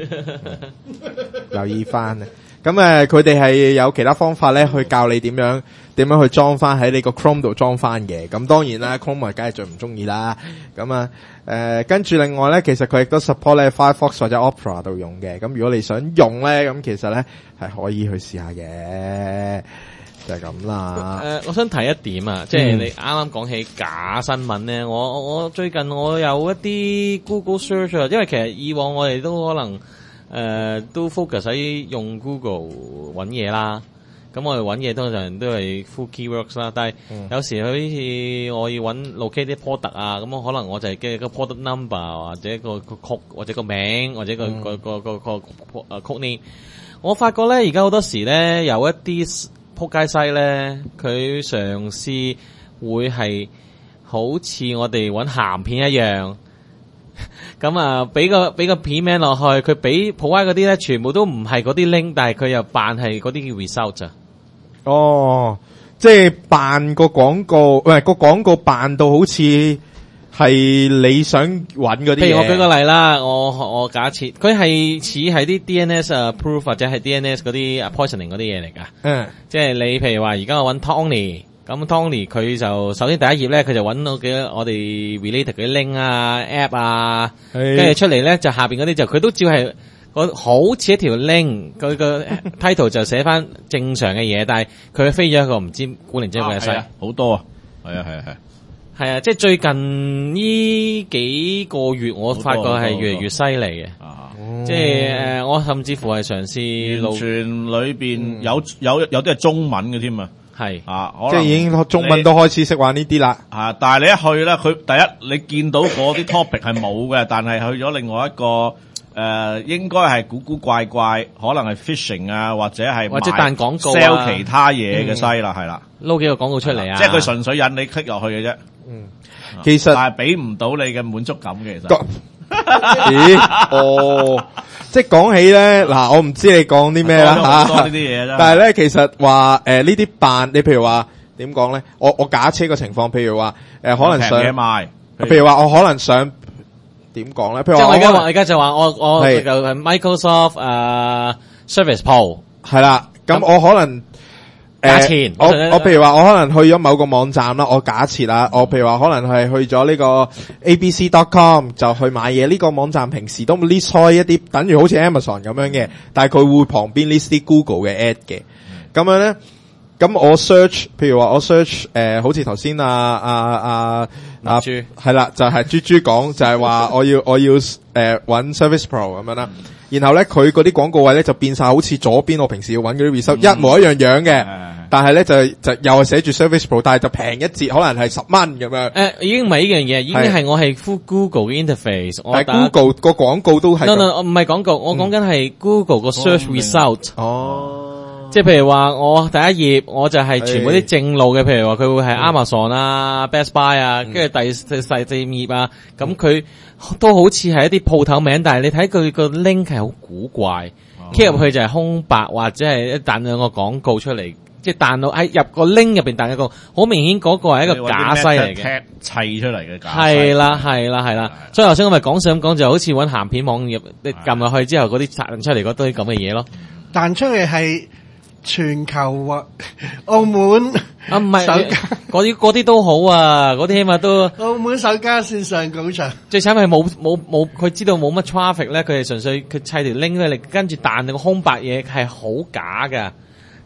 留意翻啊！咁誒，佢哋係有其他方法咧，去教你點樣點樣去裝翻喺你個 Chrome 度裝翻嘅。咁當然啦，Chrome 咪梗係最唔中意啦。咁啊誒，跟住另外咧，其實佢亦都 support 咧 Firefox 或者 Opera 度用嘅。咁如果你想用咧，咁其實咧係可以去試下嘅。就係咁啦。 誒、呃，我想提一點啊，即係你啱啱講起假新聞咧，我我最近我有一啲 Google Search 啊，因為其實以往我哋都可能誒、呃、都 focus 喺用 Google 揾嘢啦。咁我哋揾嘢通常都係 full keywords 啦，但係有時好似我要揾 locate 啲 product 啊，咁可能我就係嘅個 product number 或者個個曲或者個名或者個、嗯、個個個個誒 code name。我發覺咧，而家好多時咧有一啲仆街西咧，佢嘗試會係好似我哋揾鹹片一樣，咁啊俾個俾個片名落去，佢俾 provide 嗰啲咧，全部都唔係嗰啲 link，但係佢又扮係嗰啲叫 result 咋。 哦，即係扮個廣告，唔係個廣告扮到好似係你想揾嗰啲嘢。 譬如我舉個例啦，我我假設佢係似係啲 D N S 啊 proof 或者係 D N S 嗰啲 poisoning 嗰啲嘢嚟㗎。嗯，即係你譬如話而家我揾 Tony，咁 Tony 佢就首先第一頁咧，佢就揾到嘅我哋 related 嗰啲 link 啊 app 啊，跟住出嚟咧就下邊嗰啲就佢都照係好似一條 link，佢個 title 就寫翻正常嘅嘢，但係佢飛咗一個唔知古靈精怪嘅西， 好多啊，係啊係啊係。 係啊，即係最近呢幾個月，我發覺係越嚟越犀利嘅。即係誒，我甚至乎係嘗試完全裏邊有有有啲係中文嘅添啊。 係啊， 即係已經中文都開始識玩呢啲啦。 啊，但係你一去咧，佢第一你見到嗰啲 topic 係冇嘅，但係去咗另外一個。誒、呃，應該係古古怪怪，可能係 phishing 啊，或者係或者彈廣告 sell 其他嘢嘅西啦，係、嗯、啦， 撈幾個廣告出嚟啊！ 即係佢純粹引你 click 落去嘅啫。 嗯，其實但係俾唔到你嘅滿足感嘅，其實。 咦？哦，即係講起咧，嗱，我唔知你講啲咩啦吓。 多呢啲嘢啦。 但係咧，其實話誒呢啲扮，你譬如話點講咧？我我假設個情況，譬如話誒、呃、可能上嘢賣， 譬如話我可能上。點講咧？譬如話我而家話，而家就話我我就係 Microsoft 誒、uh, Service Pro 係啦。咁我可能假設、 呃、我我譬如話我可能去咗某個網站啦，我假設啦，我譬如話可能係去咗呢個 A B C dot com 就去買嘢。呢、這個網站平時都 list 開一啲等於好似 Amazon 咁樣嘅，但係佢會旁邊 list 啲 Google 嘅 ad 嘅。咁樣咧，咁我 search， 譬如話我 search 誒、呃，好似頭先啊啊啊。啊，係啦，就係豬豬講，就係話我要我要誒揾、呃、Service Pro 咁樣啦。然後咧，佢嗰啲廣告位咧就變晒好似左邊我平時要揾嗰啲 result、嗯、一模一樣樣嘅、嗯，但係咧就就又係寫住 Service Pro， 但係就平一折，可能係十蚊咁樣。誒、 呃，已經唔係呢樣嘢，已經係我係 full Google 嘅 interface。 但係 Google 個廣告都係。 no no，我唔係廣告，我講緊係 Google 個 search result。 哦。 即係譬如話我第一頁我就係全部啲正路嘅，譬如話佢會係 Amazon 啊、嗯、Best Buy 啊，跟、嗯、住第第四頁啊，咁佢都好似係一啲鋪頭名，但係你睇佢個 link 係好古怪 ，key 入、哦、去就係空白或者係一彈兩個廣告出嚟，即係彈到喺入個 link 入邊彈一個，好明顯嗰個係一個假西嚟嘅， 砌出嚟嘅假西。 係啦係啦係啦，所以頭先我咪講想講就好似揾鹹片網頁，你撳落去之後嗰啲彈出嚟嗰堆咁嘅嘢咯， 彈出嚟係。全球啊，澳門啊唔係嗰啲嗰啲都好啊，嗰啲起碼都澳門首家線上廣場。 最慘係冇冇冇，佢知道冇乜 traffic 咧，佢係純粹佢砌條 link 咧，你跟住彈你個空白嘢係好假噶。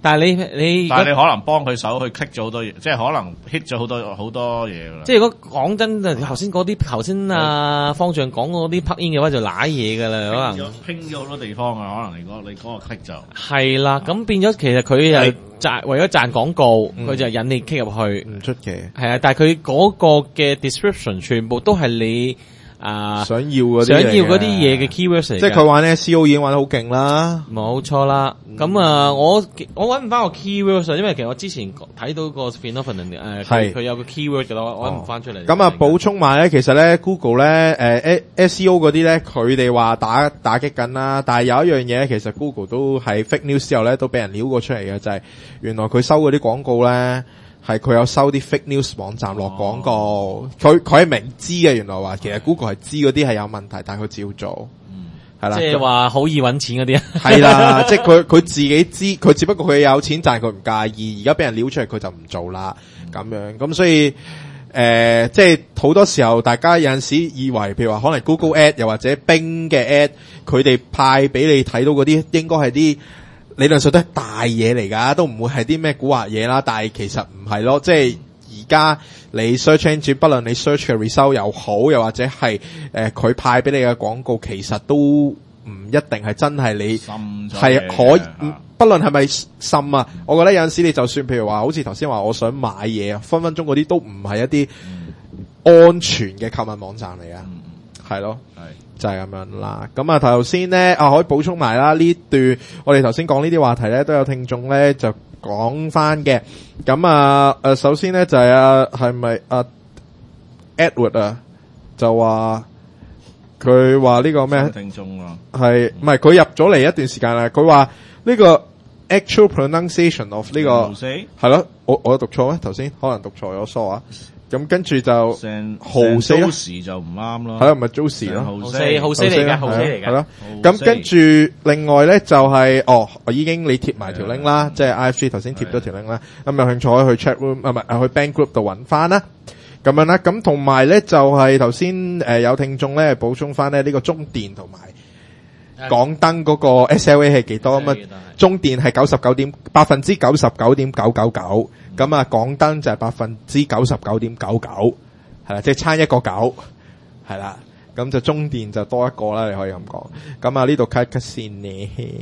但係你你但係你可能幫佢手去 click 咗好多嘢，即係可能 hit 咗好多好多嘢噶啦。 即係如果講真，頭先嗰啲頭先啊方丈講嗰啲 plug in 嘅話就瀨嘢噶啦，可能拼咗好多地方啊，可能你嗰你嗰個 click 就係啦。咁變咗其實佢係賺為咗賺廣告，佢就引你 click 入去， 唔出奇。 係啊，但係佢嗰個嘅 description 全部都係你。啊！ 想要嗰啲想要嗰啲嘢嘅 keywords 嚟， 即係佢玩 S E O 已經玩得好勁啦。 冇錯啦。咁、嗯、啊，我我揾唔翻個 keywords，因為其實我之前睇到個 phenomenon 誒，係佢有個 keyword 嘅咯，我揾唔翻出嚟。 咁、哦、啊，補充埋咧，其實咧 Google 咧誒 S E O 嗰啲咧，佢哋話打打擊緊啦。但係有一樣嘢，其實 Google 都係 fake news 之後咧，都俾人撩過出嚟嘅，就係、是、原來佢收嗰啲廣告咧。係佢有收啲 fake news 網站落廣告，佢佢係明知嘅，原來話其實 Google 係知嗰啲係有問題，但係佢照做，係、嗯、啦， 即係話好易搵錢嗰啲啊， 係啦，即係佢佢自己知，佢只不過佢有錢賺，佢唔介意，而家俾人撩出嚟，佢就唔做啦，咁、嗯、樣，咁所以誒、呃，即係好多時候，大家有陣時以為，譬如話可能 Google Ad 又或者 Bing 嘅 Ad，佢哋派俾你睇到嗰啲，應該係啲。理論上都係大嘢嚟㗎，都唔會係啲咩蠱惑嘢啦。但係其實唔係咯，即係而家你 search engine，不論你 search 嘅 result 又好，又或者係誒佢派俾你嘅廣告，其實都唔一定係真係你係可以，不論係咪滲啊。我覺得有陣時你就算譬如話，好似頭先話我想買嘢啊，分分鐘嗰啲都唔係一啲安全嘅購物網站嚟啊，係、嗯、咯。就係、是、咁樣啦，咁啊頭先咧啊可以補充埋啦，呢段我哋頭先講呢啲話題咧都有聽眾咧就講翻嘅，咁啊誒首先咧就係啊係咪啊 Edward 啊就話佢話呢個咩聽眾啊係唔係佢入咗嚟一段時間啦，佢話呢個 actual pronunciation of 呢、這個係咯，我我有讀錯咩頭先可能讀錯咗 sorry 啊。咁跟住就豪四咯， 就唔啱咯， 係咯，咪 Josie 咯， 豪四豪四嚟嘅，豪四嚟嘅，係咯。 咁跟住另外咧就係、是、哦，我已經你貼埋條 link 啦，即係 I F G 頭先貼咗條 link 啦。咁有興趣可以去 chat room 啊，唔係去 band group 度揾翻啦。咁樣啦，咁同埋咧就係頭先誒有聽眾咧補充翻咧呢個中電同埋港燈嗰個 S L A 係幾多咁啊？中電係九十九點百分之九十九點九九九。咁啊，港燈就係百分之九十九點九九，係啦，即係差一個九，係啦，咁就中電就多一個啦，你可以咁講。咁啊，呢度 cut cut 先呢。